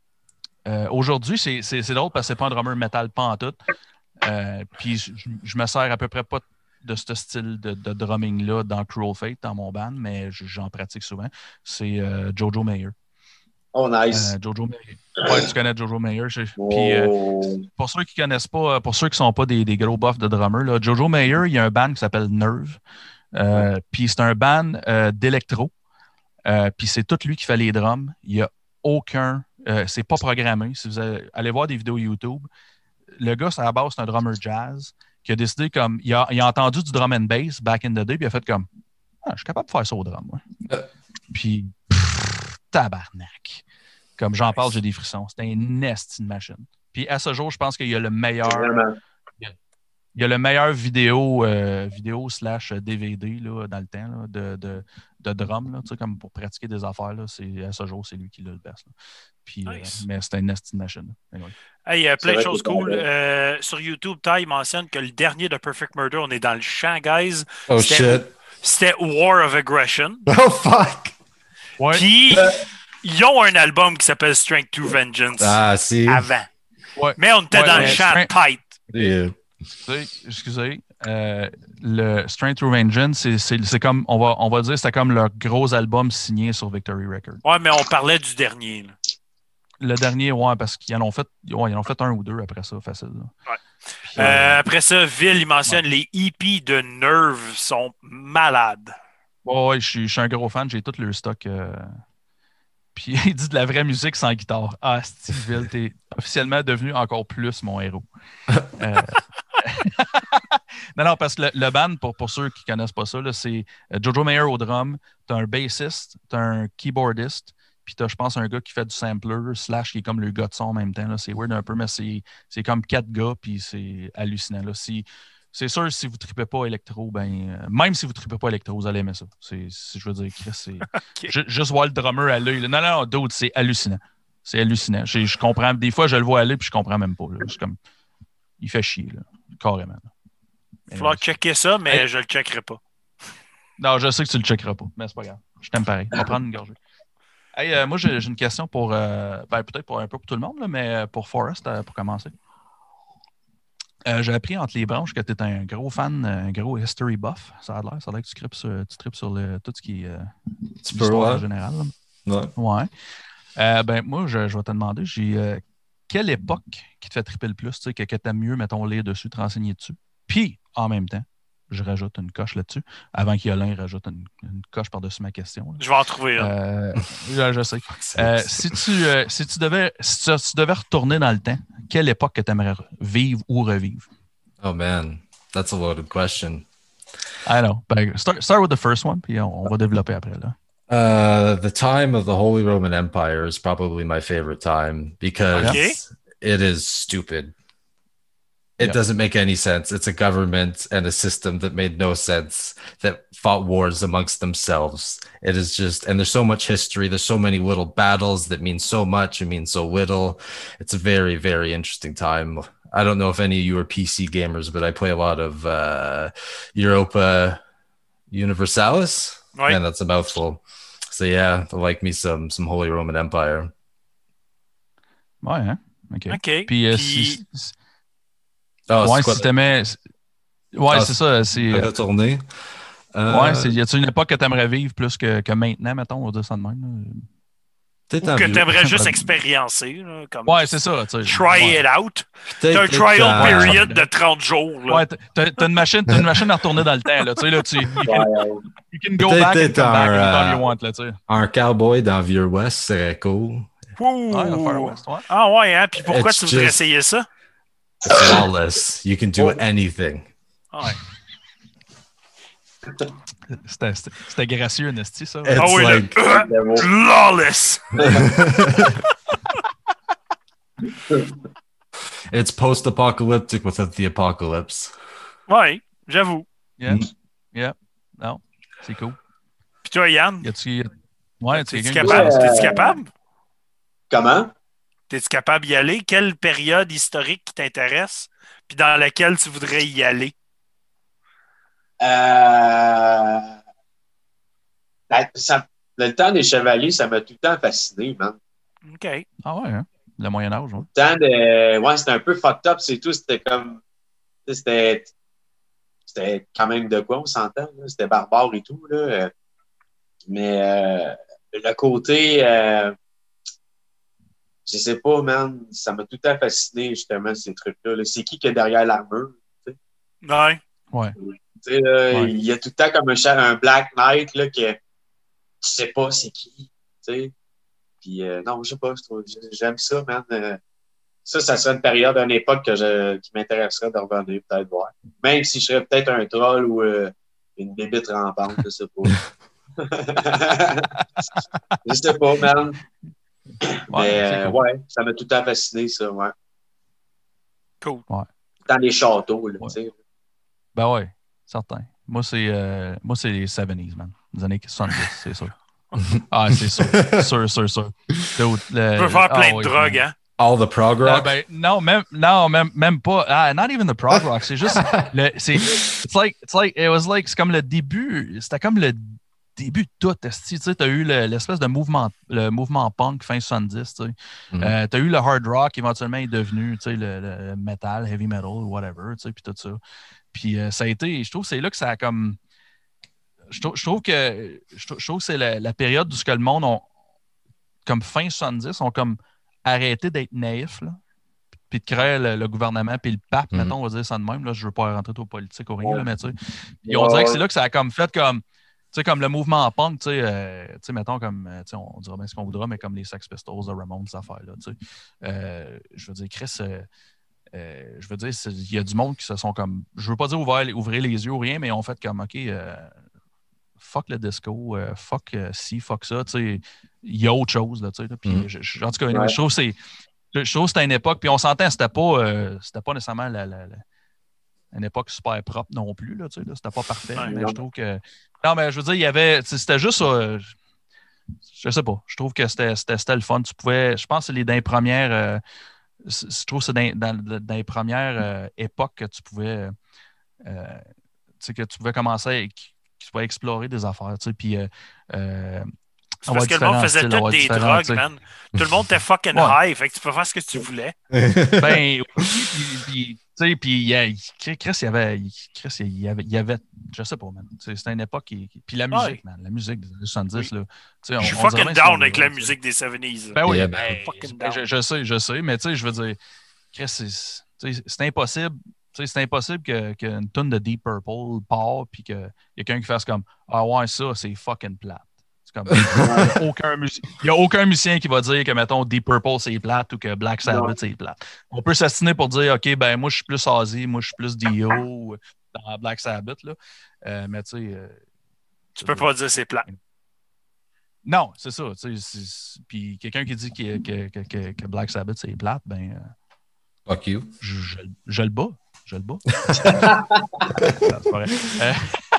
euh, aujourd'hui, c'est, c'est, c'est drôle parce que c'est pas un drummer metal pas en tout. Euh, puis je, je me sers à peu près pas de ce style de, de drumming-là dans Cruel Fate, dans mon band, mais j'en pratique souvent. C'est euh, Jojo Mayer. Oh, nice. Euh, Jojo Mayer. Ouais, tu connais Jojo Mayer. je- Puis, euh, Oh. pour ceux qui connaissent pas, pour ceux qui sont pas des, des gros buffs de drummers, là, Jojo Mayer, il y a un band qui s'appelle Nerve. Euh, puis c'est un band euh, d'électro. Euh, puis c'est tout lui qui fait les drums. Il n'y a aucun. Euh, c'est pas programmé. Si vous allez, allez voir des vidéos YouTube, le gars, à la base, c'est un drummer jazz qui a décidé comme. Il a, il a entendu du drum and bass back in the day, puis il a fait comme. ah, je suis capable de faire ça au drum, moi. Euh. Puis, pff, tabarnak. Comme j'en parle, Nice. j'ai des frissons. C'était une esti de machine. Puis à ce jour, je pense qu'il y a le meilleur. Vraiment. Il y a le meilleur vidéo, euh, vidéo slash D V D là, dans le temps là, de, de, de drum, là, tu sais, comme pour pratiquer des affaires. Là, c'est, à ce jour, c'est lui qui l'a le best. Là. Puis, Nice. euh, mais c'était une nasty machine. Anyway. Hey, euh, plein C'est de vrai choses qu'il est cool. pas Euh, sur YouTube, Ty mentionne que le dernier de Perfect Murder, on est dans le champ, guys. Oh C'était- shit. C'était War of Aggression. Oh fuck. Ouais. Puis, ils ont un album qui s'appelle Strength to Vengeance Ah, si. avant. Ouais. Mais on était Ouais, dans mais le champ Strength- tight. Yeah. Excusez, excusez, euh, le Strength to Vengeance, c'est, c'est, c'est comme, on va, on va dire, c'était comme leur gros album signé sur Victory Records. Ouais, mais on parlait du dernier. là. Le dernier, ouais, parce qu'ils en ont fait, ouais, ils en ont fait un ou deux après ça, facile. Là. Ouais. Puis, Euh, après ça, Ville, il mentionne les E P de Nerve sont malades. ouais, ouais, je suis, je suis un gros fan, j'ai tout le stock. Euh... Puis il dit de la vraie musique sans guitare. Ah, Steve, t'es officiellement devenu encore plus mon héros. Euh, non, non, parce que le, le band, pour, pour ceux qui ne connaissent pas ça, là, c'est Jojo Mayer au drum, t'as un bassiste, t'as un keyboardiste, puis t'as, je pense, un gars qui fait du sampler, slash, qui est comme le gars de son en même temps. Là. C'est weird un peu, mais c'est, c'est comme quatre gars, puis c'est hallucinant. Là. Si, c'est sûr, si vous ne tripez pas électro, ben, euh, même si vous ne tripez pas électro, vous allez aimer ça. C'est, c'est, je veux dire, Chris, c'est Okay. ju- juste voir le drummer à l'œil. là. Non, non, d'autres, c'est hallucinant. C'est hallucinant. Je, je comprends. Des fois, je le vois aller, puis je comprends même pas. Là. C'est comme, il fait chier, là, carrément. Là. Il va falloir checker ça, mais Hey. je le checkerai pas. Non, je sais que tu le checkeras pas, mais c'est pas grave. Je t'aime pareil. On va prendre une gorgée. Hey, euh, moi, j'ai, j'ai une question pour, euh, ben, peut-être pour un peu pour tout le monde, là, mais pour Forrest, euh, pour commencer. Euh, j'ai appris entre les branches que tu es un gros fan, un gros history buff. Ça a l'air, ça a l'air que tu tripes sur, tu tripes sur le, tout ce qui est euh, Tu peux, l'histoire en ouais. général. là. Ouais. Ouais. Euh, ben, moi, je, je vais te demander, j'ai euh, quelle époque qui te fait triper le plus, tu sais, que, que tu aimes mieux, mettons, lire dessus, te renseigner dessus. Puis, en même temps, je rajoute une coche là-dessus, avant qu'Yolin rajoute une, une coche par-dessus ma question. là. Je vais en trouver un. Euh, je, je sais. C'est- Euh, c'est- si, tu, euh, si, tu devais, si, tu, si tu devais retourner dans le temps, quelle époque que tu aimerais vivre ou revivre? Oh man, that's a loaded question. I know. Ben, start, start with the first one, puis on, on va développer après. Là. Uh, the time of the Holy Roman Empire is probably my favorite time because Okay. it is stupid. It Yeah. doesn't make any sense. It's a government and a system that made no sense, that fought wars amongst themselves. It is just, and there's so much history. There's so many little battles that mean so much and mean so little. It's a very, very interesting time. I don't know if any of you are P C gamers, but I play a lot of uh, Europa Universalis. Ouais. Man, that's a mouthful. So yeah, I like me some some Holy Roman Empire. Ouais, hein? OK. OK. Puis, euh, Puis- si, si- Oh, ouais, c'est quoi si t'aimais. Ouais, Ah, c'est ça. C'est, le euh, retourner? Euh, ouais, c'est, y a-t-il une époque que t'aimerais vivre plus que, que maintenant, mettons, on va dire ça de même? là? peut-être Ou en que vieux- t'aimerais juste expériencer. Là, comme Ouais, c'est ça. tu sais. Try Ouais. it out. peut-être- T'as un peut-être trial en- period de trente jours. Là. Ouais, t'as, t'as une machine, t'as une machine à retourner dans le temps, là. Tu sais, là, tu, you, can, Ouais, you can go Peut-être back and être come back un, anytime euh, you want, là, tu sais. Un cowboy dans Vieux West serait cool. Ouh. Ouais, le Far West, ouais. Ah ouais, hein? Puis pourquoi It's tu voudrais just- essayer ça? It's lawless. You can do Oh. anything. Ouais. C'était, c'était, c'était gracieux, Nesty, ça. It's Ah oui, like- le... le mot. Lawless. It's post-apocalyptic without the apocalypse. Ouais, j'avoue. Yeah. Mm. Yeah. Non, c'est cool. Puis toi, Yann, Y a-tu. Ouais, tu t'es-tu quelqu'un qui- capable? Ouais. T'es-tu capable? Comment? T'es-tu capable d'y aller? Quelle période historique qui t'intéresse? Puis dans laquelle tu voudrais y aller? Euh... ben, ça- le temps des chevaliers, ça m'a tout le temps fasciné, man. OK. Ah ouais, hein? Le Moyen-Âge, ouais. Le temps de. Ouais, c'était un peu fucked up, c'est tout. C'était comme. tu sais, C'était. C'était quand même de quoi, on s'entend. là. C'était barbare et tout. Là. Euh, Mais euh, le côté. Euh, je sais pas, man. Ça m'a tout le temps fasciné, justement, ces trucs-là. là. C'est qui qui est derrière l'armure? Ouais. Ouais. Tu sais, là, Ouais. il y a tout le temps comme un, cha- un Black Knight là, que tu sais pas c'est qui. Tu sais. Puis euh, non, je sais pas, je trouve- j'aime ça, man. Euh, ça, ça serait une période, une époque que je, qui m'intéresserait de revenir, peut-être voir. Même si je serais peut-être un troll ou euh, une bébite rampante, je sais pas. Je sais pas, man. Ouais, Mais c'est euh, cool. ouais, ça m'a tout le temps fasciné, ça, ouais. Cool. Ouais. Dans les châteaux, là, Ouais. tu sais. Ben ouais, certain. Moi, c'est euh, moi c'est les soixante-dix, man. Les années soixante-dix, c'est sûr. Ah, c'est sûr. sûr, sûr, sûr. Dude, le- Tu peux faire ah plein de oui, drogues, man. hein? All the prog Ah, rock. ben, non, même, non, même, même pas. Ah, not even the prog rock. C'est juste, le, c'est, it's like, it's like, it was like, c'est comme le début, c'était comme le début de tout. Tu sais, t'as eu le- l'espèce de mouvement, le mouvement punk fin soixante-dix, tu sais. Mhm. Euh, t'as eu le hard rock, éventuellement, est devenu, tu sais, le, le metal, heavy metal, whatever, tu sais, puis tout ça. Puis euh, ça a été, je trouve que c'est là que ça a comme, je trouve, je trouve que, je trouve, je trouve que c'est la, la période où ce que le monde, ont, comme fin soixante-dix, ont comme arrêté d'être naïfs, là, puis de créer le, le gouvernement, puis le pape, Mhm. mettons, on va dire ça de même. Là, je ne veux pas rentrer trop politique ou rien, Ouais. là, mais tu sais. Puis on dirait que c'est là que ça a comme fait comme, tu sais, comme le mouvement punk, tu sais, euh, tu sais, mettons, comme, euh, tu sais, on dira bien ce qu'on voudra, mais comme les Sex Pistols, The Ramones, ces affaires-là, tu sais. Euh, je veux dire, Chris, euh, euh, je veux dire, c'est- il y a du monde qui se sont comme, je veux pas dire ouvrir, ouvrir les yeux ou rien, mais ils ont fait comme, OK, euh, fuck le disco, euh, fuck euh, ci, fuck ça, tu sais, il y a autre chose, là, tu sais. Là. Puis, Mhm. je- je- en tout cas, anyway, Ouais. je trouve que c'est. Je je trouve que c'était une époque, puis on s'entend, c'était pas, euh, c'était pas nécessairement la, la- la- une époque super propre non plus, là, tu sais, là, c'était pas parfait, Ouais, mais non. je trouve que. Non, mais je veux dire, il y avait. tu sais, C'était juste. euh, je sais pas. Je trouve que c'était, c'était, c'était le fun. Tu pouvais. Je pense que c'est les dans les premières. euh, c'est- je trouve que c'est dans, dans- dans les premières euh, époques que tu pouvais. euh, tu sais, que tu pouvais commencer à que tu pouvais explorer des affaires, tu sais, puis euh, euh, C'est avoir parce que le monde différents faisait styles, toutes avoir des différents, drogues, tu sais. man. Tout le monde était fucking Ouais. high, fait que tu peux faire ce que tu voulais. Ben, oui, puis, puis, tu sais, puis il y a- il- Chris, il y avait, il- Chris, il y avait, il y avait, je sais pas, man. Tu sais, C'était une époque qui, qui- puis la musique, Ouais. man, la musique des années soixante-dix, là. Tu sais, on, Je suis on dirait fucking bien ce qu'on down avec voudra, la tu sais. musique des soixante-dix. Ben oui, Yeah, ben, ben, fucking ben, je, down. je sais, je sais, mais tu sais, je veux dire, Chris, c'est, tu sais, c'est impossible, tu sais, c'est impossible que, qu'une tonne de Deep Purple part, puis qu'il y a quelqu'un qui fasse comme, ah ouais, ça, c'est fucking plate. C'est comme, il n'y a, aucun mus- il y a aucun musicien qui va dire que, mettons, Deep Purple, c'est plate ou que Black Sabbath, Non. c'est plate. On peut s'assiner pour dire, OK, ben moi, je suis plus Ozzy, moi, je suis plus Dio ou dans Black Sabbath, là. Euh, mais tu sais... euh, Tu peux pas dire c'est plat. non, c'est ça. tu sais, c'est- c'est- Puis quelqu'un qui dit que, que, que, que- que Black Sabbath, c'est plate, ben... euh, Fuck you. je, je, je le bats. Je le bats. Non, c'est pas vrai. Euh,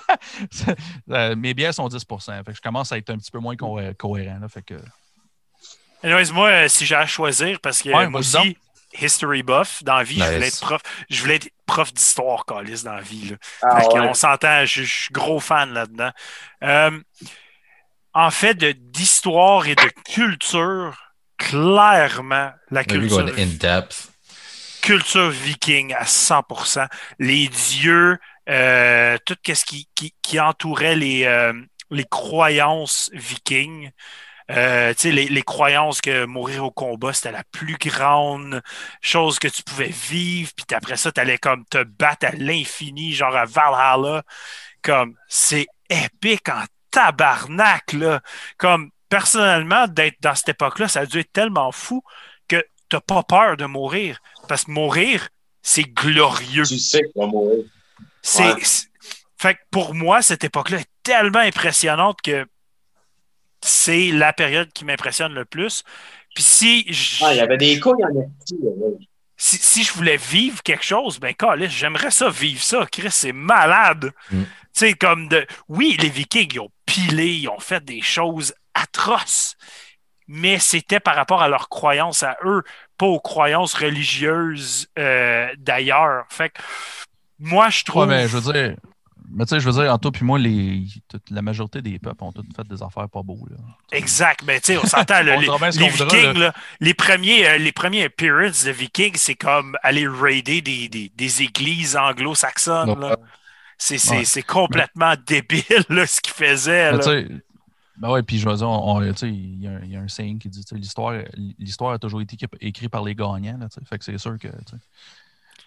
euh, mes bières sont dix pour cent. Fait que je commence à être un petit peu moins co- cohérent. Là, fait que... Anyways, moi, euh, si j'ai à choisir, parce que Ouais, moi vas-y donc. aussi, history buff, dans la vie, je voulais Nice. être prof. Je voulais être prof d'histoire, Calis, dans la vie. Là. Ah, Fait que, ouais. on s'entend, je, je suis gros fan là-dedans. Euh, en fait, de, d'histoire et de culture, clairement, la Maybe culture, going in depth. culture viking à cent pour cent. Les dieux, euh, tout ce qui, qui, qui entourait les, euh, les croyances vikings. Euh, tu sais, les, les croyances que mourir au combat, c'était la plus grande chose que tu pouvais vivre, puis après ça, tu allais comme te battre à l'infini, genre à Valhalla. Comme, c'est épique en tabarnak, là. Comme, personnellement, d'être dans cette époque-là, ça a dû être tellement fou que t'as pas peur de mourir. Parce que mourir, c'est glorieux. Tu sais qu'il va mourir. C'est, Ouais. c'est- Fait que pour moi, cette époque-là est tellement impressionnante que c'est la période qui m'impressionne le plus. Puis si je, Ah, il y avait des couilles en esti, là. si, si je voulais vivre quelque chose, ben caliste, j'aimerais ça vivre ça. Chris, c'est malade. Mm. Tu sais, comme de. Oui, les Vikings, ils ont pilé, ils ont fait des choses atroces. Mais c'était par rapport à leurs croyances à eux, pas aux croyances religieuses euh, d'ailleurs. Fait que moi, je trouve. Ouais, mais je veux dire, mais tu sais, je veux dire, en toi puis moi, les, toute, la majorité des peuples ont tous fait des affaires pas beaux. Là. Exact. Mais tu sais, on s'entend, là, On les, dira bien ce les qu'on voudra, Vikings, là. là, les premiers, euh, les premiers appearances de Vikings, c'est comme aller raider des, des, des églises anglo-saxonnes. là. Ouais. C'est, c'est, Ouais. c'est complètement débile là, ce qu'ils faisaient. Mais Là. tu sais, ben ouais, puis je veux dire, on, on- tu sais, il y, a un- il y a un saying qui dit, tu sais, l'histoire, l'histoire a toujours été écrite par les gagnants, là, tu sais. Fait que c'est sûr que, tu sais.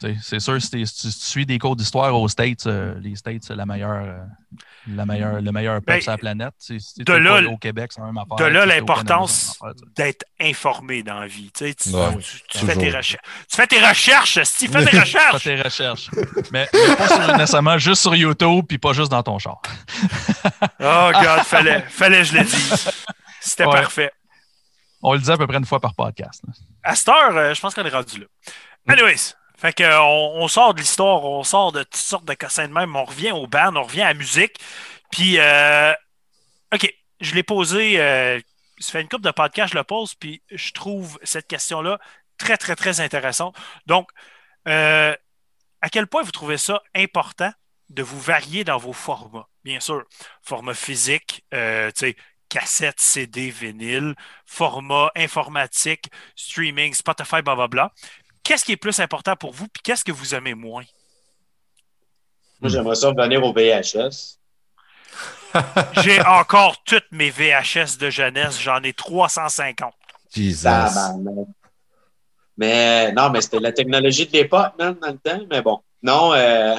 t'sais, c'est sûr, si, t'es- si tu suis des cours d'histoire aux States, euh, les States, c'est la meilleure, euh, la meilleure, le meilleur peuple Ben, sur la planète. Si si de t'es là, pas au Québec, c'est la même affaire. De là Si t'es au Canada, c'est l'importance la même affaire. t'sais. d'être informé dans la vie. Tu, sais, tu, Ouais, tu- tu oui, fais tes toujours. recherches. Tu fais tes recherches, si tu fais tes Fais recherches. tes recherches. Mais, mais pas sur, nécessairement juste sur YouTube puis pas juste dans ton char. Oh, God, fallait, fallait que je le dise. C'était Ouais. parfait. On le dit à peu près une fois par podcast. là. À cette heure, euh, je pense qu'on est rendu là. Anyways, fait que, euh, on, on sort de l'histoire, on sort de toutes sortes de cassins de même, on revient au band, on revient à la musique. Puis, euh, OK, je l'ai posé, euh, ça fait une couple de podcasts, je le pose, puis je trouve cette question-là très, très, très intéressante. Donc, euh, à quel point vous trouvez ça important de vous varier dans vos formats? Bien sûr, format physique, euh, tu sais, cassette, C D, vinyle, format informatique, streaming, Spotify, blablabla. Qu'est-ce qui est plus important pour vous, puis qu'est-ce que vous aimez moins? Moi, j'aimerais ça revenir au V H S. J'ai encore toutes mes V H S de jeunesse, j'en ai trois cent cinquante. Jesus. Tabarnak. Mais non, mais c'était la technologie de l'époque, man, dans le temps. Mais bon, non. Euh...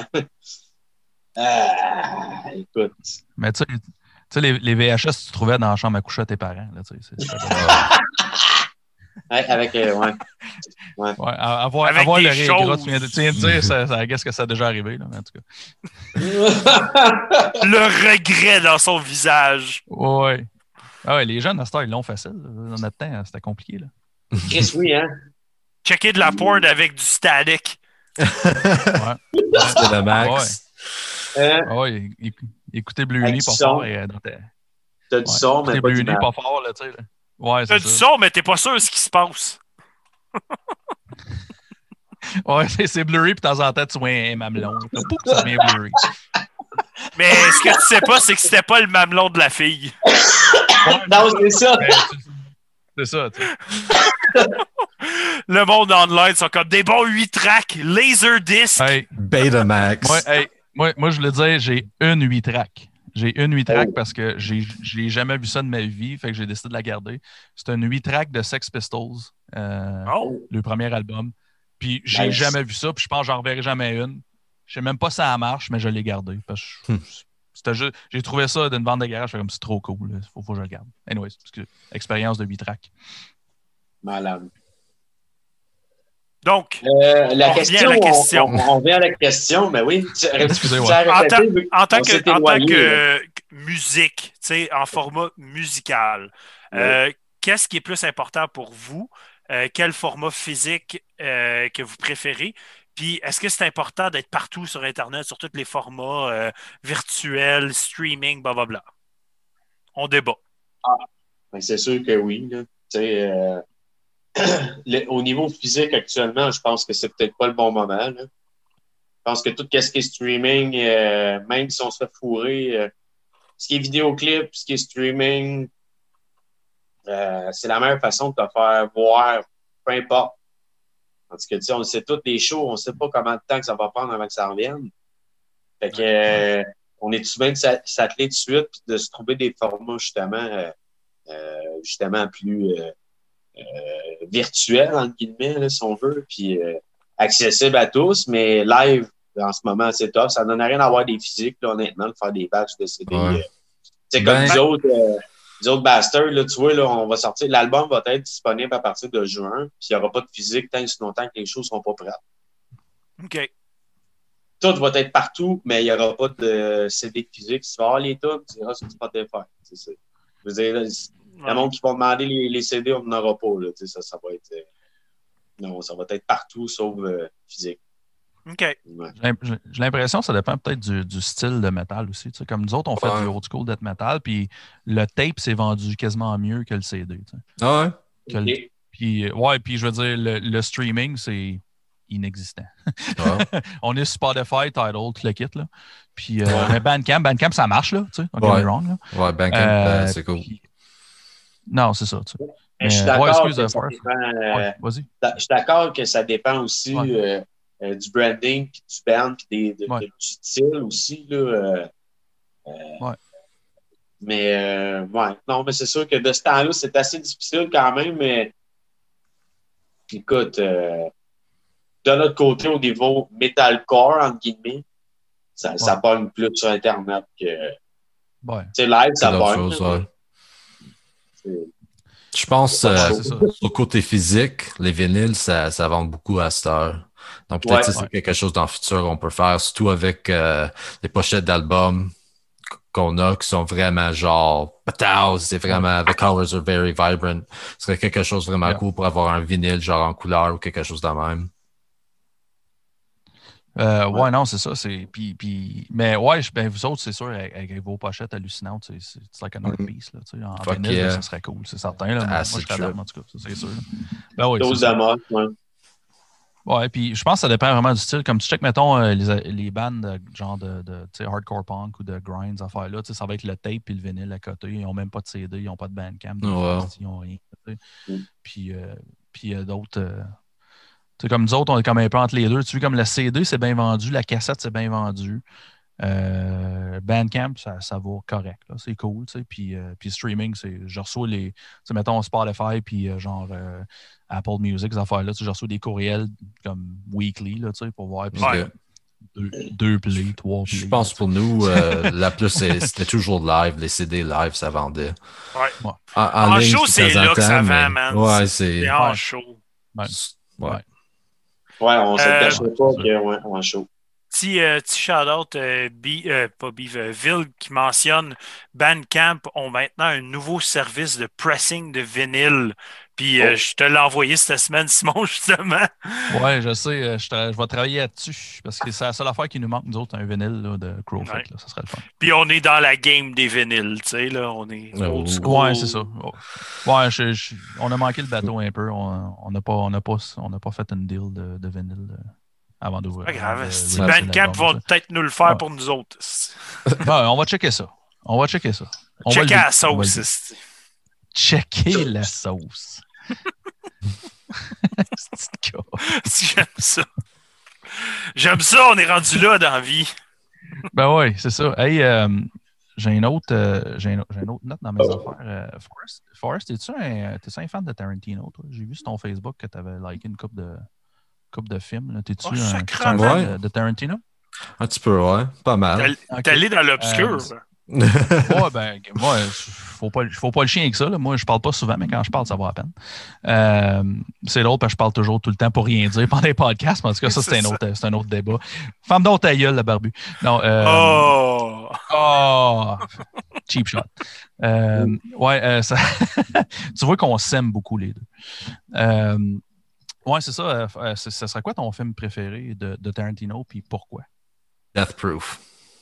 euh, Écoute. Mais tu sais, tu sais, les, les V H S, tu trouvais dans la chambre à coucher à tes parents. Là, tu sais, c'est- c'est- Ouais, avec. Euh, ouais. ouais, à- avoir, Avec avoir des le régras, choses. tu viens de, tu viens de dire, ça, ça, qu'est-ce que ça a déjà arrivé, là, en tout cas. Le regret dans son visage. Ouais. Ah ouais, les jeunes, à cette heure, ils l'ont facile. Dans notre temps, c'était compliqué. Là. Chris, oui, hein? Checker de la porn avec du static. Ouais. C'était le max. Hein? Ah ouais, éc- écoutez Blue Avec Uni du pas son. fort. Et, euh, dans ta... T'as du ouais, son, mais écoutez pas Blue du Uni mal. pas fort, là, tu sais. là. Ouais, T'as c'est du ça. son, mais t'es pas sûr de ce qui se passe. Ouais, c'est, c'est blurry, puis de temps en temps, tu vois un mamelon. Pouf, ça devient blurry. Mais ce que tu sais pas, c'est que c'était pas le mamelon de la fille. Non, c'est ça. Mais c'est- c'est ça, tu sais. Le monde online sont comme des bons huit tracks, Laserdisc. Hey, Betamax. moi, hey, moi, moi, je voulais dire, j'ai une huit track. J'ai une huit track Oh. parce que j'ai, j'ai jamais vu ça de ma vie, fait que j'ai décidé de la garder. C'est une huit track de Sex Pistols, euh, Oh. le premier album. Puis j'ai Nice. jamais vu ça, puis je pense que j'en reverrai jamais une. Je sais même pas si ça marche, mais je l'ai gardé. Parce que je- c'était juste, j'ai trouvé ça d'une bande de garage, je fais comme c'est trop cool. Il faut, faut que je le garde. Anyways, parce que expérience de huit tracks. Malade. Donc, Euh, la On revient question, à la question. On, on, on revient à la question, mais oui. Tu, Excusez, tu ouais. as en, répété, tant- vu en tant qu'on que, s'est en tant éloigné, que là. euh, musique, tu sais, en format musical, euh, qu'est-ce qui est plus important pour vous? Euh, quel format physique euh, que vous préférez? Puis, est-ce que c'est important d'être partout sur Internet, sur tous les formats euh, virtuels, streaming, blablabla? On débat. Ben, c'est sûr que oui. Là. Tu sais, euh, le- au niveau physique, actuellement, je pense que c'est peut-être pas le bon moment. Là. Je pense que tout ce qui est streaming, euh, même si on se fait fourrer, euh, ce qui est vidéoclip, ce qui est streaming, euh, c'est la meilleure façon de te faire voir, peu importe. Tandis que, tu sais, on sait tous les shows, on sait pas combien de temps que ça va prendre avant que ça revienne. Fait que, euh, on est souvent de s'a- s'atteler de suite puis de se trouver des formats, justement, euh, euh, justement plus euh, euh, virtuels, entre guillemets, là, si on veut, puis euh, accessibles à tous, mais live, en ce moment, c'est top. Ça donne rien à avoir des physiques, là, honnêtement, de faire des batchs de C D. Ouais. euh. C'est comme Ben- nous autres, euh, nous autres bastards, là, tu vois, là, on va sortir, l'album va être disponible à partir de juin, puis il n'y aura pas de physique tant et si longtemps que les choses ne seront pas prêtes. OK. Tout va être partout, mais il n'y aura pas de C D physique. Si tu vas avoir les tunes, tu diras sur Spotify. C'est ça. Je veux dire, là, le monde qui va demander les, les C D, on n'en aura pas. Là, ça, ça va être. Euh, non, ça va être partout sauf euh, physique. OK. Ouais. J'ai l'im- J'ai j'ai l'impression que ça dépend peut-être du, du style de métal aussi. Tu sais, comme nous autres, on fait Ouais. du old school death metal, puis le tape s'est vendu quasiment mieux que le C D. tu sais. Ah ouais? Que le- Ok. Puis, euh, ouais, puis je veux dire, le, le streaming, c'est inexistant. Ouais. On est sur Spotify, Tidal, tout le kit. Là. Puis, euh, Ouais. mais Bandcamp, Bandcamp, ça marche, là. Tu sais, don't get me Ouais. wrong, là. Ouais, Bandcamp, Euh, euh, c'est cool. puis- Non, c'est ça. Tu sais. Mais je suis Mais, d'accord ouais, excuse, que euh, ça Farf. dépend, euh, Ouais, vas-y. je suis d'accord que ça dépend aussi Ouais. euh, euh, du branding, puis du band, puis des, de- Ouais. de- du style aussi. Là, euh, euh, Ouais. Mais, euh, ouais, non, mais c'est sûr que de ce temps-là, c'est assez difficile quand même, mais écoute, euh, de notre côté, au niveau metalcore, entre guillemets, ça, Ouais. ça pogne plus sur Internet que. Ouais. Tu sais, live, C'est ça d'autres pogne. choses, là, ouais. mais Je pense c'est pas euh, chaud. c'est ça. au côté physique, les vinyles, ça, ça vend beaucoup à cette heure. Donc peut-être Ouais. que c'est Ouais. quelque chose dans le futur qu'on peut faire, surtout avec euh, les pochettes d'albums qu'on a qui sont vraiment genre pataw, c'est vraiment the colors are very vibrant. Ce serait quelque chose de vraiment Yeah. cool pour avoir un vinyle genre en couleur ou quelque chose de même. Euh, ouais. Ouais. non, c'est ça. C'est... Puis, puis... Mais ouais, je- ben, vous autres, c'est sûr, avec, avec vos pochettes hallucinantes, c'est, c'est, c'est like an art Mhm. piece. Là, tu sais. En Fuck vinyle, là, yeah. ça serait cool, c'est certain. Là. Moi, moi, Acid je serais down, trip. en tout cas, ça, c'est sûr. Là. Ben oui, c'est Dose ça. de mode, ouais. Ouais, puis je pense que ça dépend vraiment du style. Comme tu check, mettons, euh, les, les bandes de, genre de, de tu sais, hardcore punk ou de grind, ces affaires-là, tu sais, ça va être le tape et le vinyle à côté. Ils n'ont même pas de C D, ils n'ont pas de Bandcamp, des Ouais. fois, ils n'ont rien. Tu sais. Mm. Puis, euh, puis il y a d'autres. euh, tu sais, comme nous autres, on est comme un peu entre les deux. Tu vois, comme le C D, c'est bien vendu, la cassette, c'est bien vendu. Euh, Bandcamp, ça, ça va correct. Là. C'est cool. Tu sais. Puis, euh, puis streaming, c'est, je reçois les. Tu sais, mettons Spotify, puis euh, genre euh, Apple Music, ces affaires-là. Tu sais, je reçois des courriels comme weekly là, tu sais, pour voir. Puis Ok. c'est deux, deux plays, trois plays. Je pense là, pour nous, euh, la plus, c'est- c'était toujours live. Les C D live, ça vendait. Ouais. Ouais. En, en En ligne, show, de c'est temps en là que ça temps, vend, mais- man. Ouais, C'est c'est. en Ouais. show. Ouais. Ouais. Ouais. Ouais, on se Euh, cachait ouais, pas c'est que, ouais, on est chaud. Petit, euh, petit shout-out, euh, Bi- euh, pas Biv, euh, Ville qui mentionne Bandcamp ont maintenant un nouveau service de pressing de vinyle. Puis euh, Oh. je te l'ai envoyé cette semaine, Simon, justement. Ouais, je sais, euh, je, tra- je vais travailler là-dessus parce que c'est la seule affaire qui nous manque, nous autres, un vinyle là, de Crowfoot. Ouais. Là, ça serait le fun. Puis on est dans la game des vinyles, tu sais, là. On est Oh. old school. Ouais, c'est ça. Oh. Ouais, je- je- on a manqué le bateau un peu. On on n'a pas, on n'a pas, on n'a pas fait une deal de, de vinyle euh, avant d'ouvrir. Pas grave. avant de Si releaser Bandcamp l'album, vont ça. peut-être nous le faire Ouais. pour nous autres. Ouais, on va checker ça. On va checker ça. On va Checker le la dire. On va le sauce. dire. c'est- Checker la sauce. C'est le gars. J'aime ça. J'aime ça, on est rendu là dans la vie. Ben oui, c'est ça. Hey, euh, j'ai une autre, euh, j'ai une, j'ai une autre note dans mes affaires. Euh, Forrest, Forrest, es-tu un, t'es-tu un fan de Tarantino, toi? J'ai vu sur ton Facebook que tu avais liké une coupe de, coupe de films. Là. T'es-tu Oh, un, t'es-tu un sacrément. fan Ouais. de, de Tarantino? Un petit peu, ouais. Pas mal. T'es Ok. t'es allé dans l'obscur. Euh, Ouais, ben, moi, faut pas, faut pas le chien avec ça. Là. Moi, je parle pas souvent, mais quand je parle, ça va à peine. Euh, c'est l'autre parce que je parle toujours tout le temps pour rien dire pendant les podcasts, mais en tout cas, ça, c'est C'est un, ça. autre, c'est un autre débat. Femme dont ta gueule, le barbu. Non, euh, Oh! oh, cheap shot. Euh, ouais, euh, ça, tu vois qu'on s'aime beaucoup les deux. Euh, ouais, c'est ça. Euh, euh, ce ce serait quoi ton film préféré de, de Tarantino, puis pourquoi? Death Proof.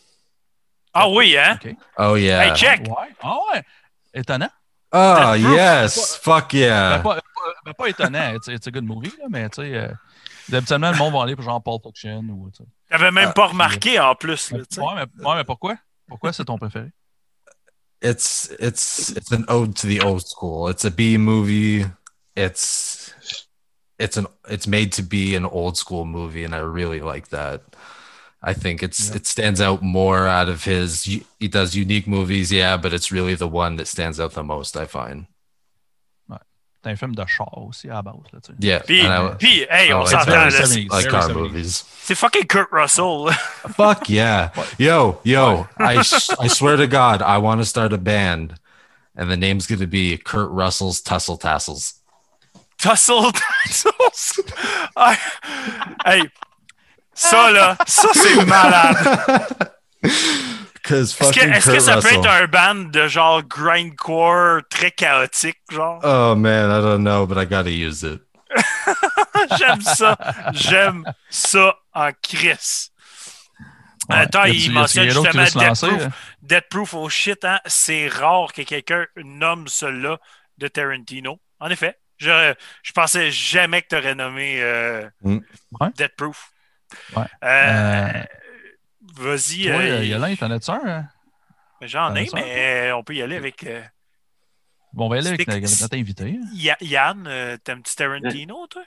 Ah oui, hein? OK. Oh yeah. Hey, check! Ouais. Ah ouais. Étonnant. Ah Death Proof. yes. Fuck Ben, yeah. pas, pas, ben, pas étonnant. It's, it's a good movie, là, mais tu sais, euh, habituellement, le monde va aller pour genre Pulp Fiction ou. tu sais. T'avais même Ah, pas remarqué en plus. Là, Mais, tu sais. ouais, mais, ouais, mais pourquoi? Pourquoi c'est ton préféré? It's it's it's an ode to the old school. It's a B movie. It's it's an it's made to be an old school movie, and I really like that. I think it's Yeah. it stands out more out of his. He does unique movies, yeah, but it's really the one that stands out the most. I find. C'est un film de char aussi à la base. Là, tu sais. Yeah, Puis, and I, puis, hey, I on like s'entend, very là, seventies. c'est- like Very car seventies. movies. c'est fucking Kurt Russell. Fuck yeah. Yo, yo, I, s- I swear to God, I want to start a band, and the name's going to be Kurt Russell's Tussle Tassels. Tussle Tassels. Ah, hey, ça, là, ça, c'est malade. Because Est-ce que, fucking est-ce que Kurt ça peut Russell. être un band de genre grindcore très chaotique, genre? Oh man, I don't know, but I gotta use it. J'aime ça. J'aime ça en crise. Ouais. Attends, Y a-tu- il y a-tu mentionne quelqu'un d'autre qui justement veut se Death lancer, Proof. Death Proof, oh shit, hein? C'est rare que quelqu'un nomme cela de Tarantino. En effet, je, je pensais jamais que tu aurais nommé euh, Mm. Ouais. Death Proof. Ouais. Euh, Euh, Vas-y. Toi, euh, euh, Yolande, t'en as-tu un? hein? J'en t'en ai, as ça, mais on peut y aller avec euh, Bon, on va y aller avec, Stick- avec notre invité. hein. Ya- Yann. Euh, T'aimes-tu Tarantino, toi?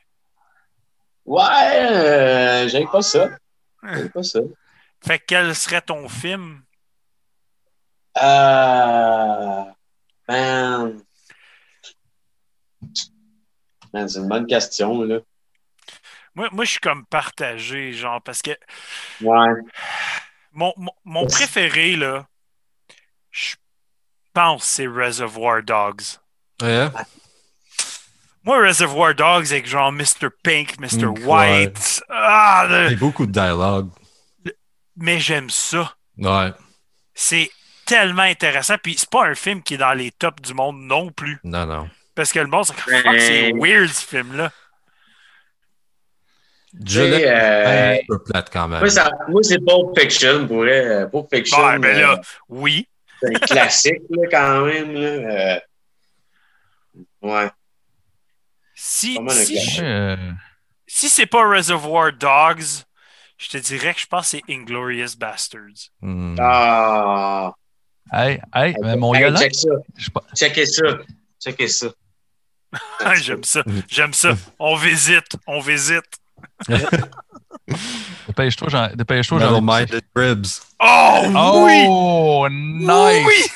Ouais, euh, j'aime pas ça. J'aime pas ça. Fait que quel serait ton film? Euh, man. Man, c'est une bonne question, là. Moi, moi je suis comme partagé, genre, parce que Ouais. mon, mon, mon préféré, là, je pense c'est Reservoir Dogs. Ouais. Moi, Reservoir Dogs avec genre mister Pink, mister Mm, White. Ah, le- Avec beaucoup de dialogue. mais j'aime ça. Ouais. C'est tellement intéressant. Puis c'est pas un film qui est dans les tops du monde non plus. Non, non. Parce que le monde, c'est comme, fuck, c'est weird ce film-là. Je l'ai Euh, un peu plate quand même. moi, ça, moi, c'est Pulp Fiction, pour vrai. Pulp Fiction, Ouais, ben là, euh, oui. c'est un classique, là, quand même. Là. Euh, ouais. Si, Pas mal un si, classique. je- Ouais, euh, si c'est pas Reservoir Dogs, je te dirais que je pense que c'est Inglorious Bastards. Hmm. Ah! hey, hey, mais mon Hey, Yolan, check ça. je sais pas- Checkez ça. Checkez ça. J'aime ça. J'aime ça. On visite. On visite. dépêche-toi, j'en, dépêche-toi, j'en ai Metal poussé. Minded Ribs. Oh, oui! Oh, nice! Oui!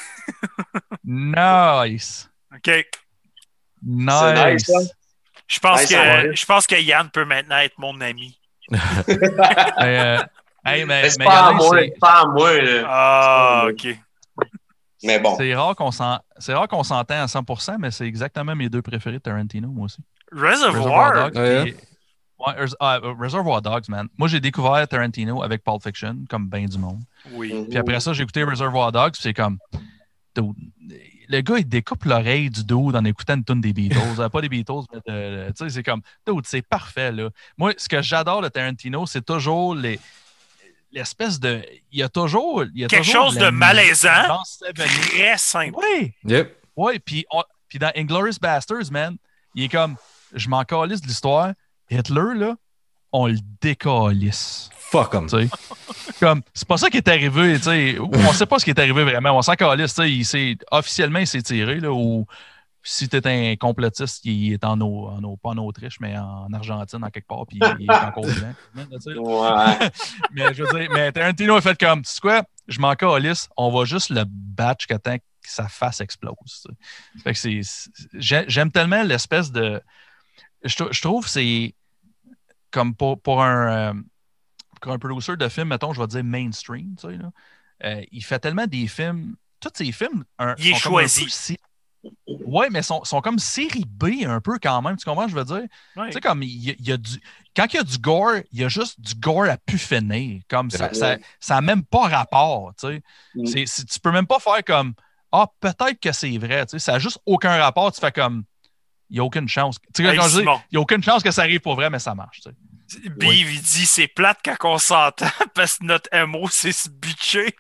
Nice! OK. C'est Nice! nice, ça. Je pense, Nice, que, ouais. je pense que Yann peut maintenant être mon ami. Mais, euh, hey, mais, Mais c'est mais pas à Yolan, moi, c'est, c'est pas à moi. Là. Ah, C'est OK. pas à moi. Mais bon. c'est rare qu'on s'en, c'est rare qu'on s'entend à cent pour cent, mais c'est exactement mes deux préférés de Tarantino, moi aussi. Reservoir. Dogs. Ouais. et- ouais, Res- ah, Reservoir Dogs, man. Moi, j'ai découvert Tarantino avec Pulp Fiction, comme ben du monde. Oui. Puis après ça, j'ai écouté Reservoir Dogs, puis c'est comme. Dude, le gars, il découpe l'oreille du dude en écoutant une tune des Beatles. Euh, Pas des Beatles, mais de- tu sais, c'est comme. Dude, c'est parfait, là. Moi, ce que j'adore de Tarantino, c'est toujours les. L'espèce de. Il y a toujours. Il y a Quelque toujours chose la de musique malaisant. dans Seven. Très simple. Oui! Yep. Oui, puis, on- puis dans Inglourious Basterds, man, il est comme, je m'en calisse de l'histoire. Hitler, là, on le décalisse. Fuck 'em. Tu sais. Comme, c'est pas ça qui est arrivé, tu sais. On sait pas ce qui est arrivé vraiment. On s'en calisse, tu sais. Il s'est, officiellement, il s'est tiré, là, ou si t'es un complotiste, il est en, Au- en, Au- pas en Autriche, mais en Argentine, en quelque part, puis il est encore vivant. Tu sais. Ouais. Mais je veux dire, mais Tarantino a fait comme, tu sais quoi, je m'en calisse, on va juste le battre jusqu'à temps que sa face explose. Tu sais. Fait que c'est, c'est- j'ai- j'aime tellement l'espèce de. Je, trou- je trouve que c'est comme pour, pour un, euh, pour un producer de film, mettons, je vais dire mainstream, tu sais, là, euh, il fait tellement des films. Tous ces films un, Il est sont comme un choisi. peu si- ouais, mais sont, sont comme série B un peu quand même. Tu comprends, ce que je veux dire? Ouais. Tu sais, comme il y, a- il y a du. Quand il y a du gore, il y a juste du gore à pu finir. Comme ça, Ouais. ça, ça n'a même pas rapport. Tu sais. Mm. C'est, c'est- tu peux même pas faire comme Ah, peut-être que c'est vrai. Tu sais, ça n'a juste aucun rapport. Tu fais comme il n'y a aucune chance. Tu sais, Hey, quand je dis, Simon. il n'y a aucune chance que ça arrive pour vrai, mais ça marche. Tu sais. Bive, il dit c'est plate quand on s'entend parce que notre M O, c'est se bitcher.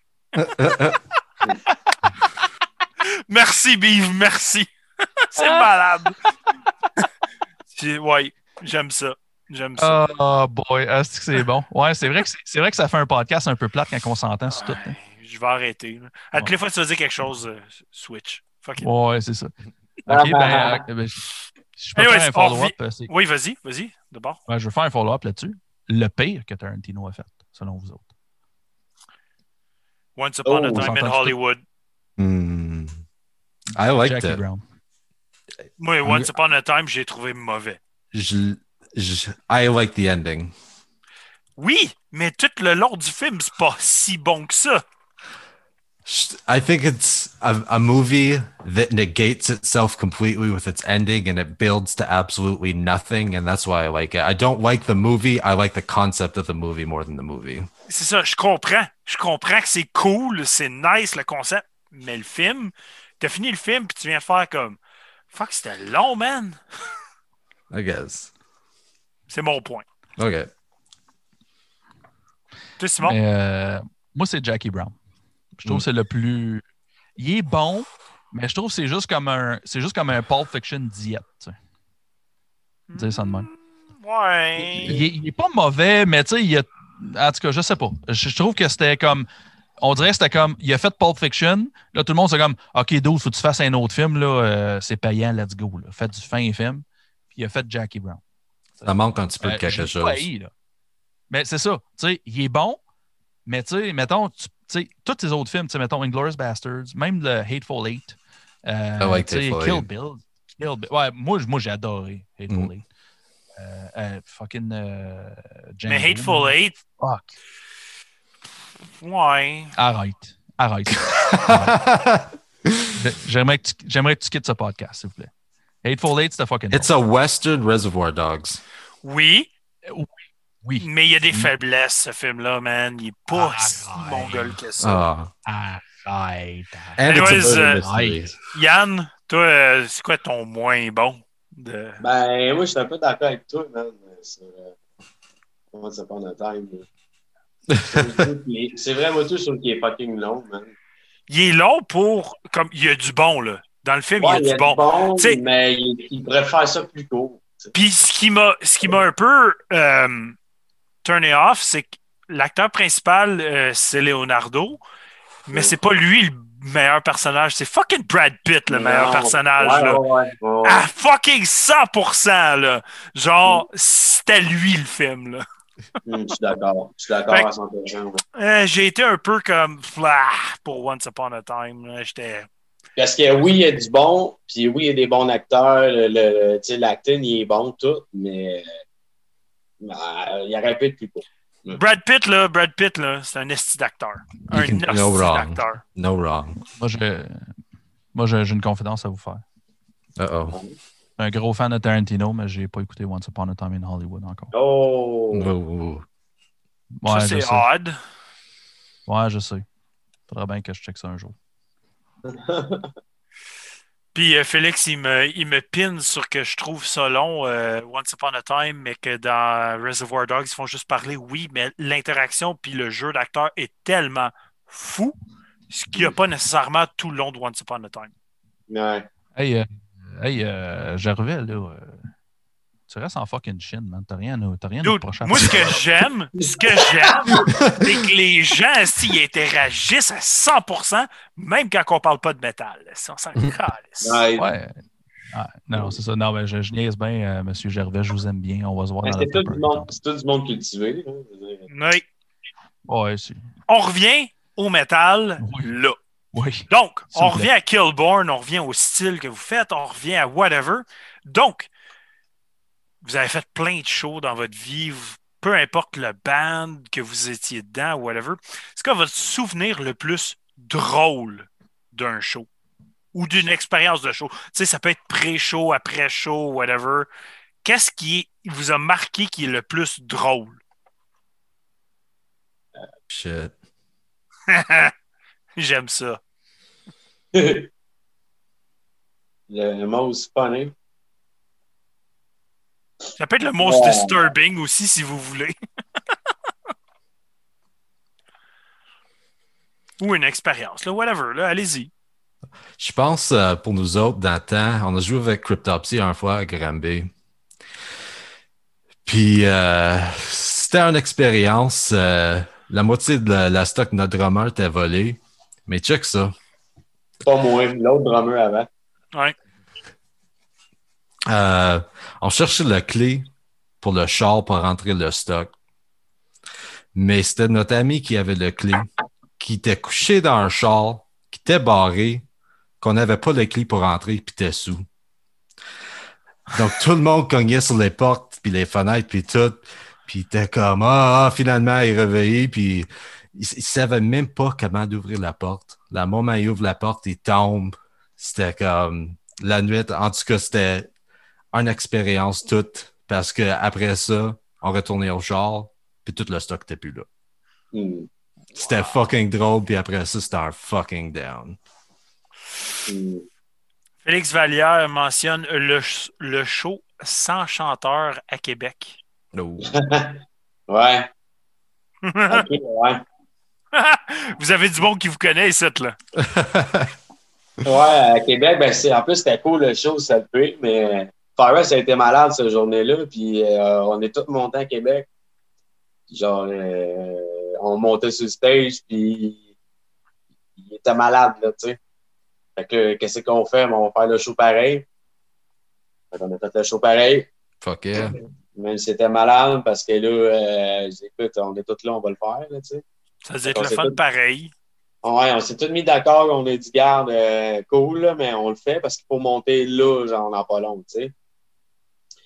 Merci, Bive, merci. C'est malade. C'est- ouais, j'aime ça. J'aime ça. Oh boy, ah, c'est que c'est bon. Ouais, c'est vrai que c'est, c'est vrai que ça fait un podcast un peu plate quand on s'entend sur tout. hein. Ouais, je vais arrêter. là. À toutes Ouais. les fois que tu vas dire quelque chose, euh, switch. Fuck it. Ouais, c'est ça. Ah, OK, ben, euh, ben, je, je peux Anyways, faire un on follow-up. revient- euh, c'est- Oui, vas-y, vas-y, d'abord. Ouais, je veux faire un follow-up là-dessus. Le pire que Tarantino a fait, selon vous autres. Once Upon a Oh, Time in s'entend-tu Hollywood. Hmm. I liked Jackie it. Brown. Moi, Once Upon a Time, j'ai trouvé mauvais. Je, je, I like the ending. Oui, mais tout le long du film, c'est pas si bon que ça. I think it's a, a movie that negates itself completely with its ending and it builds to absolutely nothing. And that's why I like it. I don't like the movie. I like the concept of the movie more than the movie. C'est ça, je comprends. Je comprends que c'est cool, c'est nice le concept, mais le film, t'as fini le film puis tu viens faire comme fuck, c'était long, man. I guess. C'est mon point. Okay. Toi, Simon? Mais, euh, moi, c'est Jackie Brown. Je trouve Mm. que c'est le plus. Il est bon, mais je trouve que c'est juste comme un, c'est juste comme un Pulp Fiction diète. Tu sais. Dire ça de même. Ouais. Il, est, il est pas mauvais, mais tu sais, il a. En tout cas, je sais pas. Je, je trouve que c'était comme. On dirait que c'était comme. Il a fait Pulp Fiction. Là, tout le monde, c'est comme OK, douze, faut que tu fasses un autre film. Là, euh, c'est payant, let's go. Là. Fais du fin film. Puis il a fait Jackie Brown. Ça manque un petit peu de Euh, quelque je l'ai chose. pas haï, là. Mais c'est ça. Tu sais, il est bon, mais tu sais, mettons, tu sais, tous ces autres films, tu sais, mettons, Inglourious Basterds, même le Hateful Eight, euh, I like tu sais, Hateful Kill Eight. Bill. Kill Bill. Ouais, moi, moi j'ai adoré Hateful Mm. Eight. euh, euh, fucking euh, Django. Mais Hateful man. Eight, Fuck. ouais. Arrête. Arrête. Arrête. J'aimerais que, tu, j'aimerais que tu quittes ce podcast, s'il vous plaît. Hateful Eight, c'était fucking It's a Western Reservoir Dogs. Oui, bon. Oui. mais il y a des Mm. faiblesses, ce film-là, man. Il est pas Ah, si ouais. mongol que ça. Ah. Arrête. And it's a Anyways, murder euh, mystery. Yann, toi, euh, c'est quoi ton moins bon? De... Ben, moi, je suis un peu d'accord avec toi, man. Sur, euh, comment ça prend le time, là. C'est vrai, moi, tout, je trouve qu'il est fucking long, man. Il est long pour... comme il y a du bon, là. Dans le film, Ouais, il y a du bon. T'sais, mais il, il pourrait faire ça plus court. Puis ce qui m'a ce qui m'a un peu euh, turné off, c'est que l'acteur principal, euh, c'est Leonardo, mais c'est pas lui le meilleur personnage. C'est fucking Brad Pitt, le Non. meilleur personnage. Ouais, là. ouais, ouais, ouais. À fucking cent pour cent, là. Genre, c'était lui le film, là. Hum, je suis d'accord. Je suis d'accord Fait que- à cent pour cent. ouais. Euh, j'ai été un peu comme ah, pour Once Upon a Time. là. J'étais. Parce que oui, il y a du bon, puis oui, il y a des bons acteurs. Le, le, tu sais, l'acting, il est bon, tout, mais euh, il aurait pu être plus court. Brad Pitt, là, Brad Pitt, là, c'est un esti d'acteur. You Un can- esti no wrong. d'acteur. No wrong. Moi, j'ai, moi j'ai, j'ai une confidence à vous faire. Uh-oh. Je suis un gros fan de Tarantino, mais j'ai pas écouté Once Upon a Time in Hollywood encore. Oh! Oh. Ouais, ça, je c'est sais. odd. Ouais, je sais. Faudrait bien que je check ça un jour. Puis euh, Félix, il me, il me pine sur que je trouve ça long, euh, Once Upon a Time, mais que dans Reservoir Dogs, ils font juste parler, oui, mais l'interaction puis le jeu d'acteur est tellement fou, ce qu'il n'y a pas nécessairement tout le long de Once Upon a Time. Ouais. Hey, euh, hey euh, Gervais, là, euh, tu restes en fucking Chine, man. T'as rien, à- t'as rien à nous Dude, reprocher à moi, ce faire. que j'aime, ce que j'aime, c'est que les gens, s'ils interagissent à cent pour cent, même quand on parle pas de métal. Si on s'en calisse. Ouais. Ouais. Ah, non, non, c'est ça. Non, mais je, je niaise bien, euh, Monsieur Gervais, je vous aime bien. On va se voir Mais dans c'est le tout, paper. du monde, c'est tout du monde cultivé. Là. Je veux dire. Oui. Ouais, c'est... On revient au métal, Oui. là. Oui. Donc, S'il on vous plaît. revient à Killborn, on revient au style que vous faites, on revient à whatever. Donc, vous avez fait plein de shows dans votre vie, vous- peu importe le band que vous étiez dedans, whatever. C'est quoi votre souvenir le plus drôle d'un show ou d'une expérience de show? Tu sais, ça peut être pré-show, après-show, whatever. Qu'est-ce qui vous a marqué qui est le plus drôle? Shit. J'aime ça. le, le most funny. Ça peut être le most Ouais. disturbing aussi, si vous voulez. Ou une expérience, là, whatever, là, allez-y. Je pense, euh, pour nous autres, dans le temps, on a joué avec Cryptopsy un fois à Granby. Puis, euh, c'était une expérience. euh, la moitié de la, la stock de notre drummer était volée. Mais check ça. Pas moi, l'autre drummer avant. Ouais. Euh, on cherchait la clé pour le char pour rentrer le stock. Mais c'était notre ami qui avait le clé, qui était couché dans un char, qui était barré, qu'on n'avait pas le clé pour rentrer, puis était sous. Donc, tout le monde cognait sur les portes, puis les fenêtres, puis tout. Puis il était comme, ah, ah, finalement, il est réveillé, puis il, il savait même pas comment d'ouvrir la porte. Le moment où il ouvre la porte, il tombe. C'était comme la nuit. En tout cas, c'était une expérience toute, parce que après ça, on retournait au char, puis tout le stock n'était plus là. Hmm. C'était fucking drôle, puis après ça, c'était un fucking down. Hmm. Félix Vallière mentionne le, ch- le show sans chanteur à Québec. Oh. Ouais. Ok, ouais. Vous avez du monde qui vous connaît, ici, là. Ouais, à Québec, ben c'est, en plus, c'était cool le show, ça le peut, mais Fire West a été malade cette journée-là, puis euh, on est tous montés à Québec. Genre, euh, on montait sur le stage, puis il était malade, là, tu sais. Fait que, qu'est-ce qu'on fait? Ben, on va faire le show pareil. Fait qu'on a fait le show pareil. Fuck yeah. Même si c'était malade, parce que là, euh, écoute, on est tous là, on va le faire, là, tu sais. Ça veut dire On le s'est fun tout- pareil. Ouais, on s'est tous mis d'accord, on a dit, garde, euh, cool, là, mais on le fait parce qu'il faut monter là, genre, dans pas long, tu sais.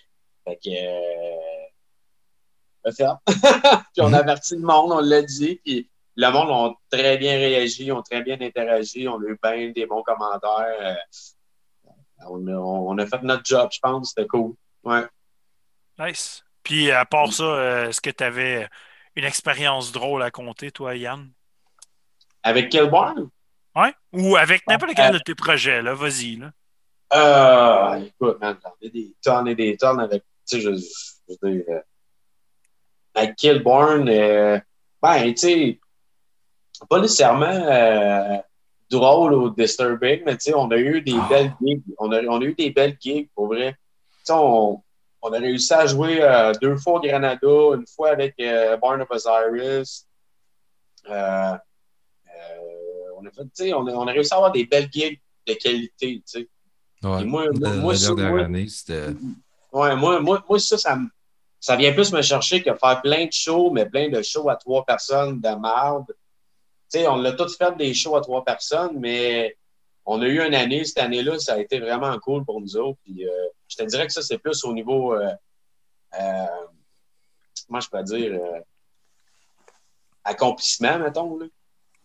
Fait que. Euh, on l'a fait. Puis on a averti le monde, on l'a dit. Puis le monde a très bien réagi, ont très bien interagi, on a eu bien des bons commentaires. Euh, on, a, on a fait notre job, je pense. C'était cool. Ouais. Nice. Puis à part ça, euh, est-ce que tu avais une expérience drôle à compter, toi, Yann? Avec Kilborn? Ouais? Ou avec n'importe Euh, quel de tes projets, là. Vas-y, là. Euh, écoute, man, j'en ai des tonnes et des tonnes avec, tu sais, je, je, je veux dire, euh, avec Kilborn, euh, ben, tu sais, pas nécessairement euh, drôle ou disturbing, mais tu sais, on a eu des Oh. belles gigs. On a, on a eu des belles gigs, pour vrai. Tu sais, on, on a réussi à jouer euh, deux fois au Granada, une fois avec euh, Barn of Osiris. Euh, euh, on a fait, tu sais, on a, on a réussi à avoir des belles gigs de qualité, tu sais. Ouais. Et moi, la, moi, la ça, dernière moi, année, c'était. ouais, moi, moi, moi, ça, ça, me- ça vient plus me chercher que faire plein de shows, mais plein de shows à trois personnes de marde. Tu sais, on a tous fait des shows à trois personnes, mais on a eu une année, cette année-là, ça a été vraiment cool pour nous autres. Puis, euh, je te dirais que ça, c'est plus au niveau, euh, euh, comment je peux dire, euh, accomplissement, mettons. Là.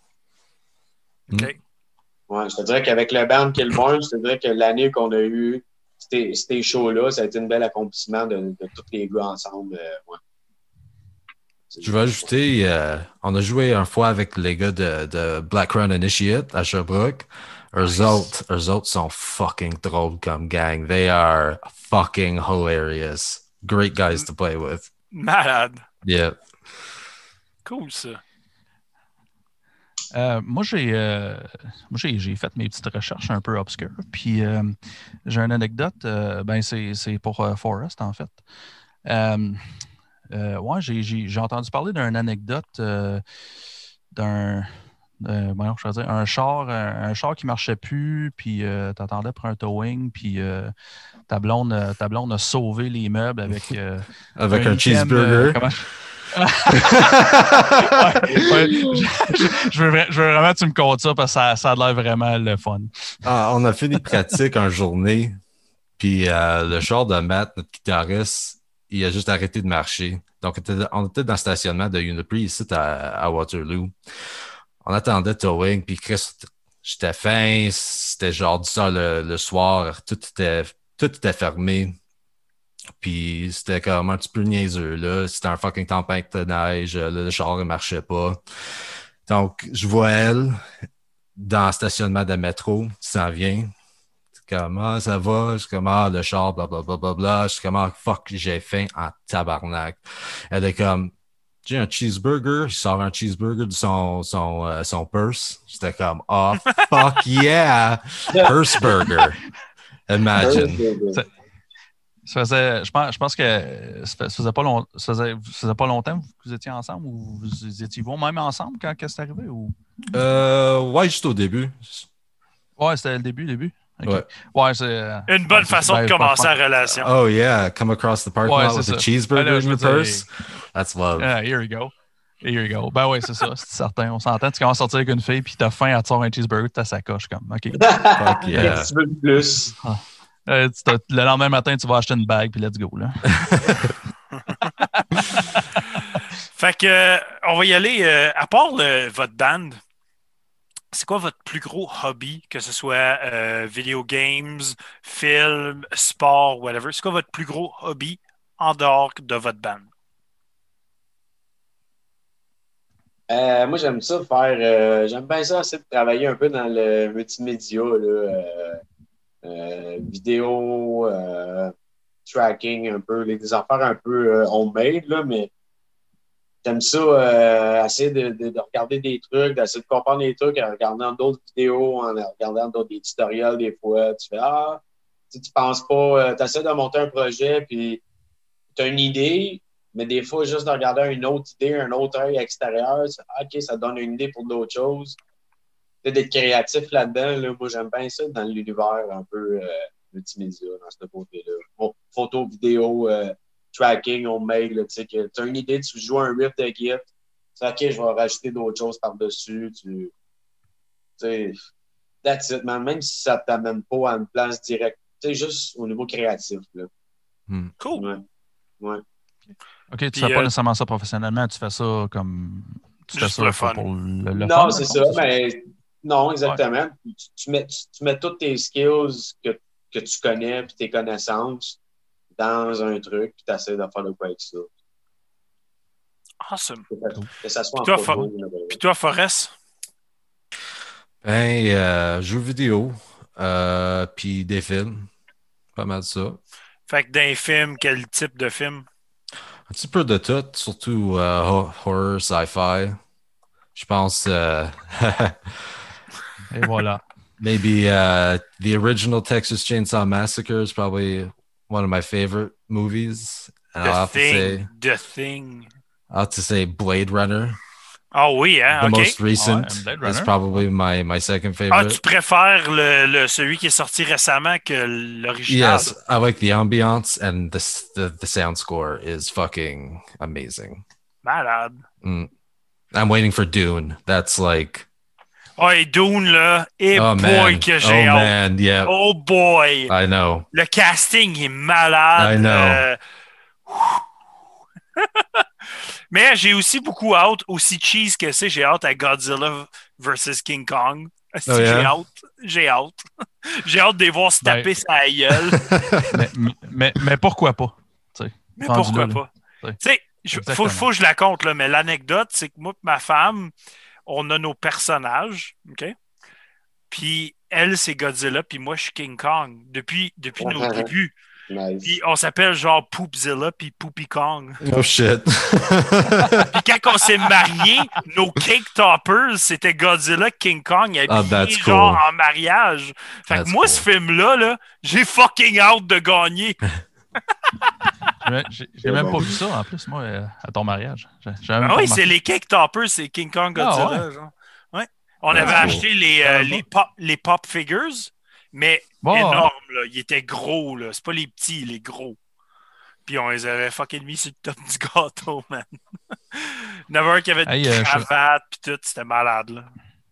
OK. Ouais, je te dirais qu'avec le band Kilborn, je te dirais que l'année qu'on a eu ces, ces shows-là, ça a été un bel accomplissement de, de tous les gars ensemble. Euh, ouais. Je vais ajouter, euh, on a joué une fois avec les gars de, de Black Crown Initiate à Sherbrooke. Eux Nice. autres, eux autres sont fucking drôles comme gang. They are fucking hilarious. Great guys to play with. Malade. Yeah. Cool, ça. Euh, moi, j'ai, euh, moi j'ai, j'ai fait mes petites recherches un peu obscures. Puis, euh, j'ai une anecdote. euh, ben, c'est, c'est pour euh, Forrest, en fait. Euh, euh, ouais, j'ai, j'ai, j'ai entendu parler d'une anecdote euh, d'un. Euh, voyons, je veux dire, un char, un, un char qui marchait plus, puis euh, t'attendais pour un towing, puis euh, ta blonde, euh, ta blonde a sauvé les meubles avec euh, Avec un, un, item, cheeseburger. euh, comment je... ouais, ouais, je, je, je, veux, je veux vraiment que tu me comptes ça parce que ça, ça a l'air vraiment le fun. Ah, on a fait des pratiques en journée, puis euh, le char de Matt, notre guitariste, il a juste arrêté de marcher. Donc, on était, on était dans le stationnement de Uniprix ici à, à Waterloo. On attendait towing, puis Chris, j'étais faim, c'était genre dix heures le, le soir, tout était, tout était fermé. Puis c'était comme un petit peu niaiseux, là. C'était un fucking tempête de neige, là, le char ne marchait pas. Donc, je vois elle dans le stationnement de métro, qui s'en vient. Comment ça va? Je suis comme, ah, le char, blablabla. Bla, bla, bla. Je suis comme, ah, fuck, j'ai faim en tabarnak. Elle est comme, j'ai un cheeseburger. Il sort un cheeseburger de son, son, euh, son purse. J'étais comme, oh, fuck yeah! Purse burger. Imagine. Ça, ça faisait, je, pense, je pense que ça faisait pas, long, ça faisait, ça faisait pas longtemps que vous étiez ensemble ou vous étiez vous même ensemble quand c'est arrivé? Ou... Euh, ouais, juste au début. Ouais, c'était le début, début. Okay. Ouais. Ouais, c'est, Une bonne ouais, façon ben, de je commencer pense, la relation. Oh yeah, come across the parking ouais, lot with ça. a cheeseburger ben là, in your dire, purse. That's love. Uh, here we go. Here we go. Ben ouais, c'est ça, c'est certain. On s'entend, tu commences à sortir avec une fille, puis t'as faim, elle te sort un cheeseburger, t'as sa coche comme. OK. Fuck yeah. Qu'est-ce que tu veux de plus? Ah. Euh, le lendemain matin, tu vas acheter une bague, puis let's go. Là. Fait que, euh, on va y aller. Euh, à part le, votre band, c'est quoi votre plus gros hobby, que ce soit euh, video games, film, sport, whatever? C'est quoi votre plus gros hobby en dehors de votre band? Euh, moi, j'aime ça faire. Euh, j'aime bien ça, essayer de travailler un peu dans le multimédia, là, euh, euh, vidéo, euh, tracking, un peu, les, des affaires un peu euh, homemade, là, mais j'aime ça, euh, essayer de, de, de regarder des trucs, d'essayer de comprendre des trucs en regardant d'autres vidéos, en regardant d'autres des tutoriels des fois. Tu fais Ah, tu, tu penses pas, euh, tu essaies de monter un projet, puis tu as une idée, mais des fois, juste de regarder une autre idée, un autre œil extérieur, tu fais, ah, OK, ça te donne une idée pour d'autres choses. Tu sais, d'être créatif là-dedans, là, moi, j'aime bien ça dans l'univers un peu euh, multimédia, dans ce côté-là. Bon, photo, vidéo, euh, tracking, homemade, tu sais, que tu as une idée, tu joues un riff de gift, tu sais, OK, je vais rajouter d'autres choses par-dessus, tu sais, that's it, man. Même si ça ne t'amène pas à une place directe, tu sais, juste au niveau créatif, là. Hmm. Cool. Ouais. Ouais. OK, tu Puis, fais pas euh, nécessairement ça professionnellement, tu fais ça comme. Tu Juste fais pour ça le pour, fun. pour le, le Non, fun, c'est dans le ça, fond, mais non, exactement. Tu, tu mets, tu, tu mets toutes tes skills que, que tu connais puis tes connaissances dans un truc, puis tu essaies de faire de quoi avec ça. Awesome. Que ça, que ça soit Puis en toi, photo. For- Puis toi, Forrest? Ben, euh, jeux vidéo, euh, puis des films. Pas mal de ça. Fait que d'un film, quel type de film? Un petit peu de tout, surtout euh, ho- horror, sci-fi. Je pense euh, Et voilà. maybe uh, the original Texas Chainsaw Massacre is probably one of my favorite movies. And The I'll have to say, Thing. The Thing. I'll have to say Blade Runner. Ah oui, hein? The OK. most recent Ah ouais, Blade is Runner. probably my, my second Ah, tu favorite. préfères le, le- celui qui est sorti récemment que l'original? Yes, I like the ambiance and the, s- the the sound score is fucking amazing. Malade. Mm. I'm waiting for Dune. That's like, Ah, et Dune, là, et oh boy man, que oh j'ai hâte. man, yeah, Oh boy! I know, Le casting est malade. I know. Euh, Mais j'ai aussi beaucoup hâte, aussi cheese que c'est, j'ai hâte à Godzilla versus King Kong. Si Oh, j'ai yeah? hâte, j'ai hâte. J'ai hâte de les voir se Ben- taper sa gueule. mais, mais, mais pourquoi pas? tu sais, Mais rendu pourquoi là, là. pas? Ouais. Tu sais, il faut, Exactement. faut que je la compte, là, mais l'anecdote, c'est que moi et ma femme, on a nos personnages, OK? Puis elle, c'est Godzilla, puis moi, je suis King Kong depuis, depuis nos débuts. Nice. Puis on s'appelle genre Poopzilla puis Poopy Kong. oh shit. Puis quand on s'est mariés, nos cake toppers, c'était Godzilla, King Kong, habillés Ah, that's genre cool. en mariage. Fait que That's moi, cool. ce film-là, là, j'ai fucking hâte de gagner. J'ai- J'ai j'ai C'est même bon. pas vu ça en plus, moi, euh, à ton mariage. J'ai j'ai même Ah pas oui, remarqué. c'est les cake toppers, c'est King Kong Godzilla. Ah ouais. Genre. Ouais. On That's avait cool. acheté les, euh, Ah, les, bon. pop, les pop figures, mais Bon, énormes. Là. Ils étaient gros. Là. C'est pas les petits, les gros. Puis on les avait fucking mis sur le top du gâteau, man. Il y en avait un qui avait Hey, une euh, je- cravate, puis tout, c'était malade. Là.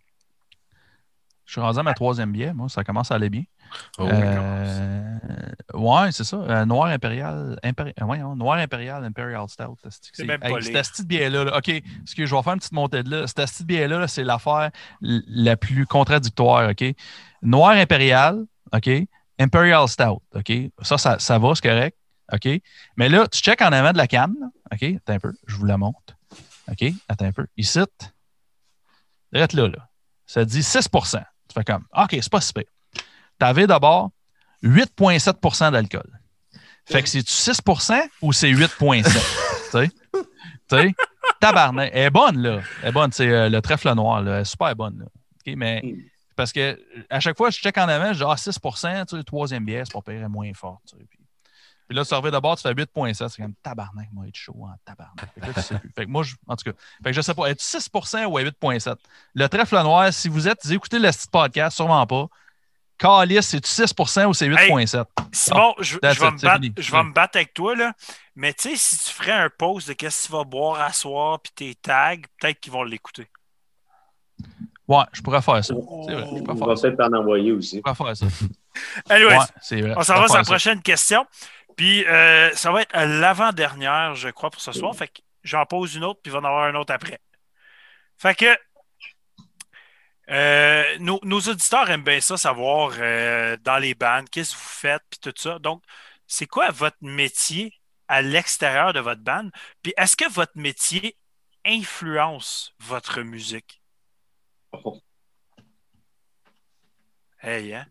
Je suis rendu à ma troisième biais, moi, ça commence à aller bien. Oh. Euh, ouais, c'est ça. euh, Noir impérial. Impéri- euh, voyons, Noir impérial, Imperial Stout. C'est C'est même pas hey, laid. cette petite bière-là. là, OK, excuse, je vais faire une petite montée de là. Cette petite bière-là, là, c'est l'affaire l- la plus contradictoire. OK? Noir impérial, OK? Imperial Stout. OK? Ça, ça, ça va, c'est correct. OK? Mais là, tu checkes en avant de la canne. là, OK? Attends un peu, je vous la montre. OK? Attends un peu. Ici, direct là, là. Ça dit six pour cent. Tu fais comme, OK, c'est pas si pire. Tu avais d'abord huit virgule sept pour cent d'alcool. Fait que c'est-tu six pour cent ou c'est huit virgule sept? Tu sais? Tu sais? Tabarnak. Elle est bonne, là. Elle est bonne. C'est euh, le trèfle noir, là. Elle est super bonne, là. OK, mais parce que à chaque fois, je check en avant, je dis, ah, six pour cent, tu sais, le troisième bière, c'est pas pire, elle est moins forte. Tu sais. Puis, puis là, tu reviens d'abord, tu fais huit virgule sept. C'est comme tabarnak, moi, être chaud en tabarnak. Fait que là, tu sais plus. Fait que moi, je, en tout cas, fait que je sais pas, es-tu six pour cent ou à huit virgule sept? Le trèfle noir, si vous êtes, vous écoutez le petit podcast, sûrement pas. Calice, c'est-tu six pour cent ou c'est huit virgule sept? Simon, je, that's je vais, it, me c'est battre, fini. je vais me battre avec toi, là. Mais tu sais, si tu ferais un post de qu'est-ce que tu vas boire à soir puis tes tags, peut-être qu'ils vont l'écouter. Ouais, je pourrais faire ça. C'est vrai, je On pourrais va faire ça. peut-être t'en envoyer aussi. Je pourrais faire ça. Anyways, Ouais, c'est vrai. on je s'en va pourrais sur la faire ça. prochaine question. Puis euh, ça va être l'avant-dernière, je crois, pour ce soir. Fait que j'en pose une autre, puis il va en avoir une autre après. Fait que euh, nos, nos auditeurs aiment bien ça, savoir euh, dans les bandes, qu'est-ce que vous faites, puis tout ça. Donc, c'est quoi votre métier à l'extérieur de votre band? Puis est-ce que votre métier influence votre musique? Oh. Hey, hein?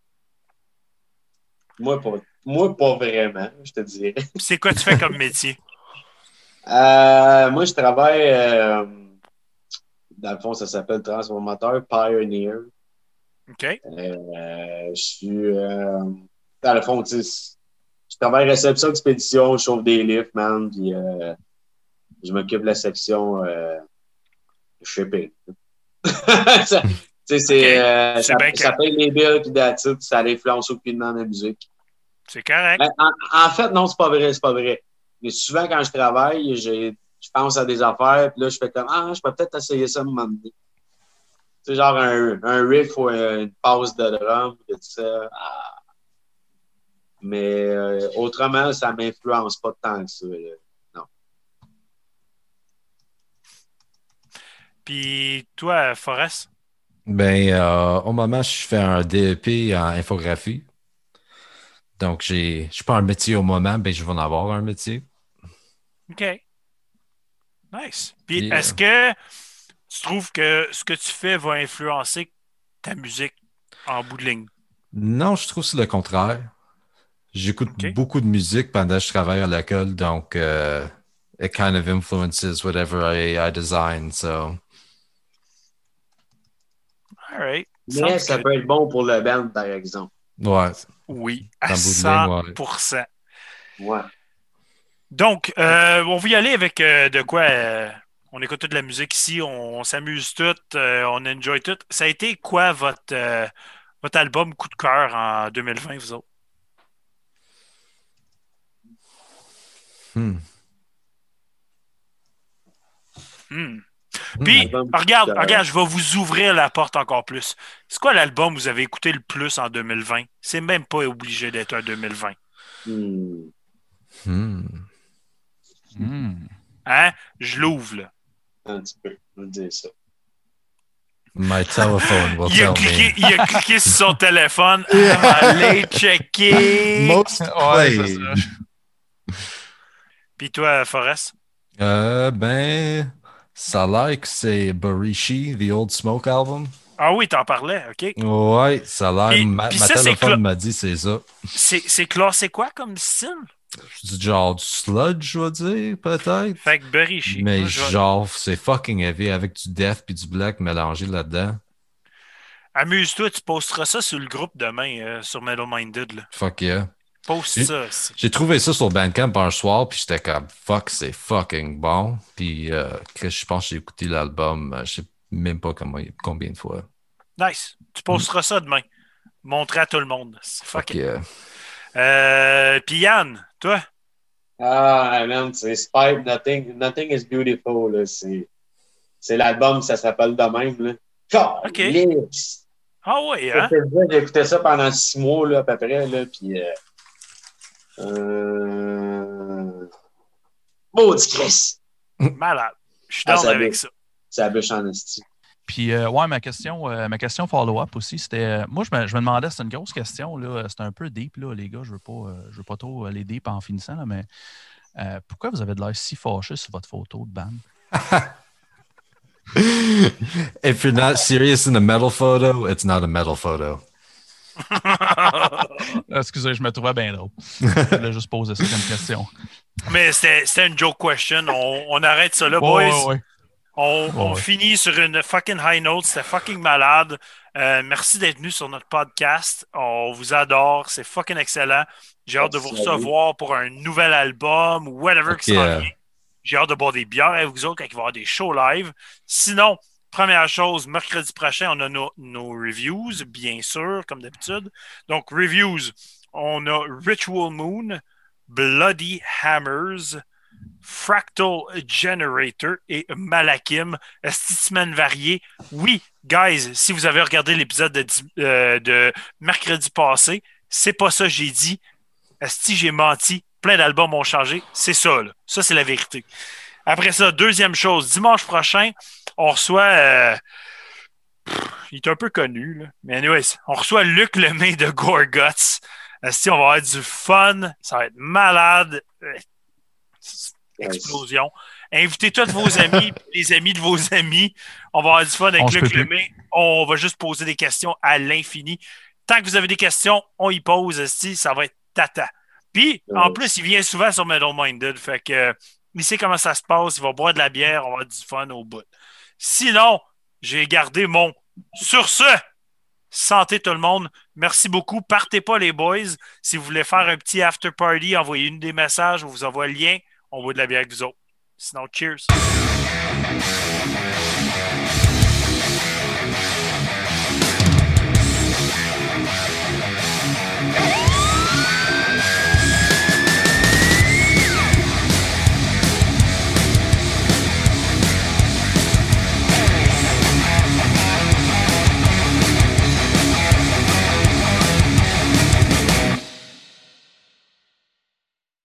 Moi, pas, moi, pas vraiment, je te dirais. Puis c'est quoi tu fais comme métier? Euh, moi, je travaille, euh, dans le fond, ça s'appelle Transformateur Pioneer. OK? Euh, je suis, euh, dans le fond, tu sais, je travaille réception expédition, je chauffe des lifts, man, puis euh, je m'occupe de la section euh, shipping. ça, tu sais, c'est, Okay. euh, C'est ça, bien ça correct. paye les billes, puis that's it, ça influence aucunement ma musique. C'est correct. Ben, en, en fait, non, c'est pas vrai, c'est pas vrai. Mais souvent, quand je travaille, j'ai, je pense à des affaires, puis là, je fais comme, ah, je peux peut-être essayer ça à un moment donné. Tu sais, genre un, un riff ou une passe de drum, puis tout ça. Ah. Mais euh, autrement, ça ne m'influence pas tant que ça. Là. Non. Puis toi, Forrest? Ben, euh, au moment, je fais un D E P en infographie. Donc, j'ai, je suis pas un métier au moment, ben, je vais en avoir un métier. OK. Nice. Puis Yeah. est-ce que tu trouves que ce que tu fais va influencer ta musique en bout de ligne? Non, je trouve que c'est le contraire. J'écoute OK. beaucoup de musique pendant que je travaille à l'école, donc euh, it kind of influences whatever I, I design. So, All right. Mais Sounds ça good. peut être bon pour le band, par exemple. ouais, Oui, dans à le bout de ligne, cent ouais. pour cent. Ouais. Donc, euh, on va y aller avec euh, de quoi euh, on écoute toute la musique ici, on, on s'amuse tout, euh, on enjoy tout. Ça a été quoi votre, euh, votre album coup de cœur en deux mille vingt, vous autres? Hmm. Hmm. Hmm. Puis, Album regarde, coup de cœur. regarde, je vais vous ouvrir la porte encore plus. C'est quoi l'album que vous avez écouté le plus en deux mille vingt? C'est même pas obligé d'être un deux mille vingt. Hmm. Hmm. Hmm. Hein? Je l'ouvre, là. Un petit peu, on va dire ça. My telephone will Il a, tell cliqué, me. il a cliqué sur son téléphone. Yeah. Allez checker! Most Ouais, c'est played. ça. Puis toi, Forrest? Euh, ben, ça a l'air que c'est Barishi, The Old Smoke Album. Ah oui, t'en parlais, OK. Ouais, ça a l'air. Puis- Ma, puis ma ça, c'est téléphone cla- m'a dit c'est ça. C'est c'est classé quoi comme style? Du genre du sludge, je vais dire, peut-être. Fait que Berishi. Mais Moi, je vais- genre, c'est fucking heavy avec du death puis du black mélangé là-dedans. Amuse-toi, tu posteras ça sur le groupe demain, euh, sur Metal Minded. Là. Fuck yeah. Poste J'ai- ça. c'est- J'ai trouvé ça sur Bandcamp un soir, puis j'étais comme fuck, c'est fucking bon. Puis euh, que je pense que j'ai écouté l'album, euh, je sais même pas comment, combien de fois. Nice. Tu posteras ça demain. Montrer à tout le monde. C'est Fuck fucking- yeah. Euh, Puis Yann, toi? Ah, man, c'est Spike, Nothing, Nothing is Beautiful. Là. C'est, c'est l'album, ça s'appelle de même. Là. OK. Calisse! Ah oui, Je hein? peux te dire, J'ai écouté ça pendant six mois, là, à peu près. Là, puis, euh, euh... Maudit Chris! Malade. Je suis Ah, down ça avec bûche. ça. Ça bûche en esti. Puis, euh, ouais, ma question, euh, ma question follow-up aussi, c'était. euh, moi, je me, je me demandais, c'est une grosse question, là. C'est un peu deep, là, les gars. Je veux pas, euh, je veux pas trop aller deep en finissant, là, mais euh, pourquoi vous avez de l'air si fâché sur votre photo de band? If you're not serious in the metal photo, it's not a metal photo. Excusez, je me trouvais bien drôle. Je voulais juste poser ça comme question. Mais c'était c'était une joke question. On, on arrête ça là, Ouais, boys. ouais, ouais. On, on Ouais. finit sur une fucking high note. C'était fucking malade. Euh, merci d'être venu sur notre podcast. On vous adore. C'est fucking excellent. J'ai hâte de vous Merci à vous. recevoir pour un nouvel album ou whatever Ok, qui s'en euh, vient. J'ai hâte de boire des bières avec vous autres quand il va y avoir des shows live. Sinon, première chose, mercredi prochain, on a nos, nos reviews, bien sûr, comme d'habitude. Donc, reviews, on a Ritual Moon, Bloody Hammers, Fractal Generator et Malakim. Est-ce que semaine variée? Oui, guys, si vous avez regardé l'épisode de, di- euh, de mercredi passé, c'est pas ça que j'ai dit. Est-ce que j'ai menti? Plein d'albums ont changé. C'est ça, là. Ça, c'est la vérité. Après ça, deuxième chose, dimanche prochain, on reçoit... euh, pff, il est un peu connu, là. Mais anyways, on reçoit Luc Lemay de Gorguts. Est-ce qu'on va avoir du fun? Ça va être malade. Euh, Explosion. Invitez tous vos amis, les amis de vos amis. On va avoir du fun avec On se Luc peut plus. Lemay. On va juste poser des questions à l'infini. Tant que vous avez des questions, on y pose. esti, Ça va être tata. Puis, en Ouais. plus, il vient souvent sur Metal Minded. Fait que, euh, il sait comment ça se passe. Il va boire de la bière. On va avoir du fun au bout. Sinon, j'ai gardé mon sur ce. Santé tout le monde. Merci beaucoup. Partez pas les boys. Si vous voulez faire un petit after party, envoyez une des messages. On vous envoie le lien. On boit de la bière avec vous autres. Sinon, cheers.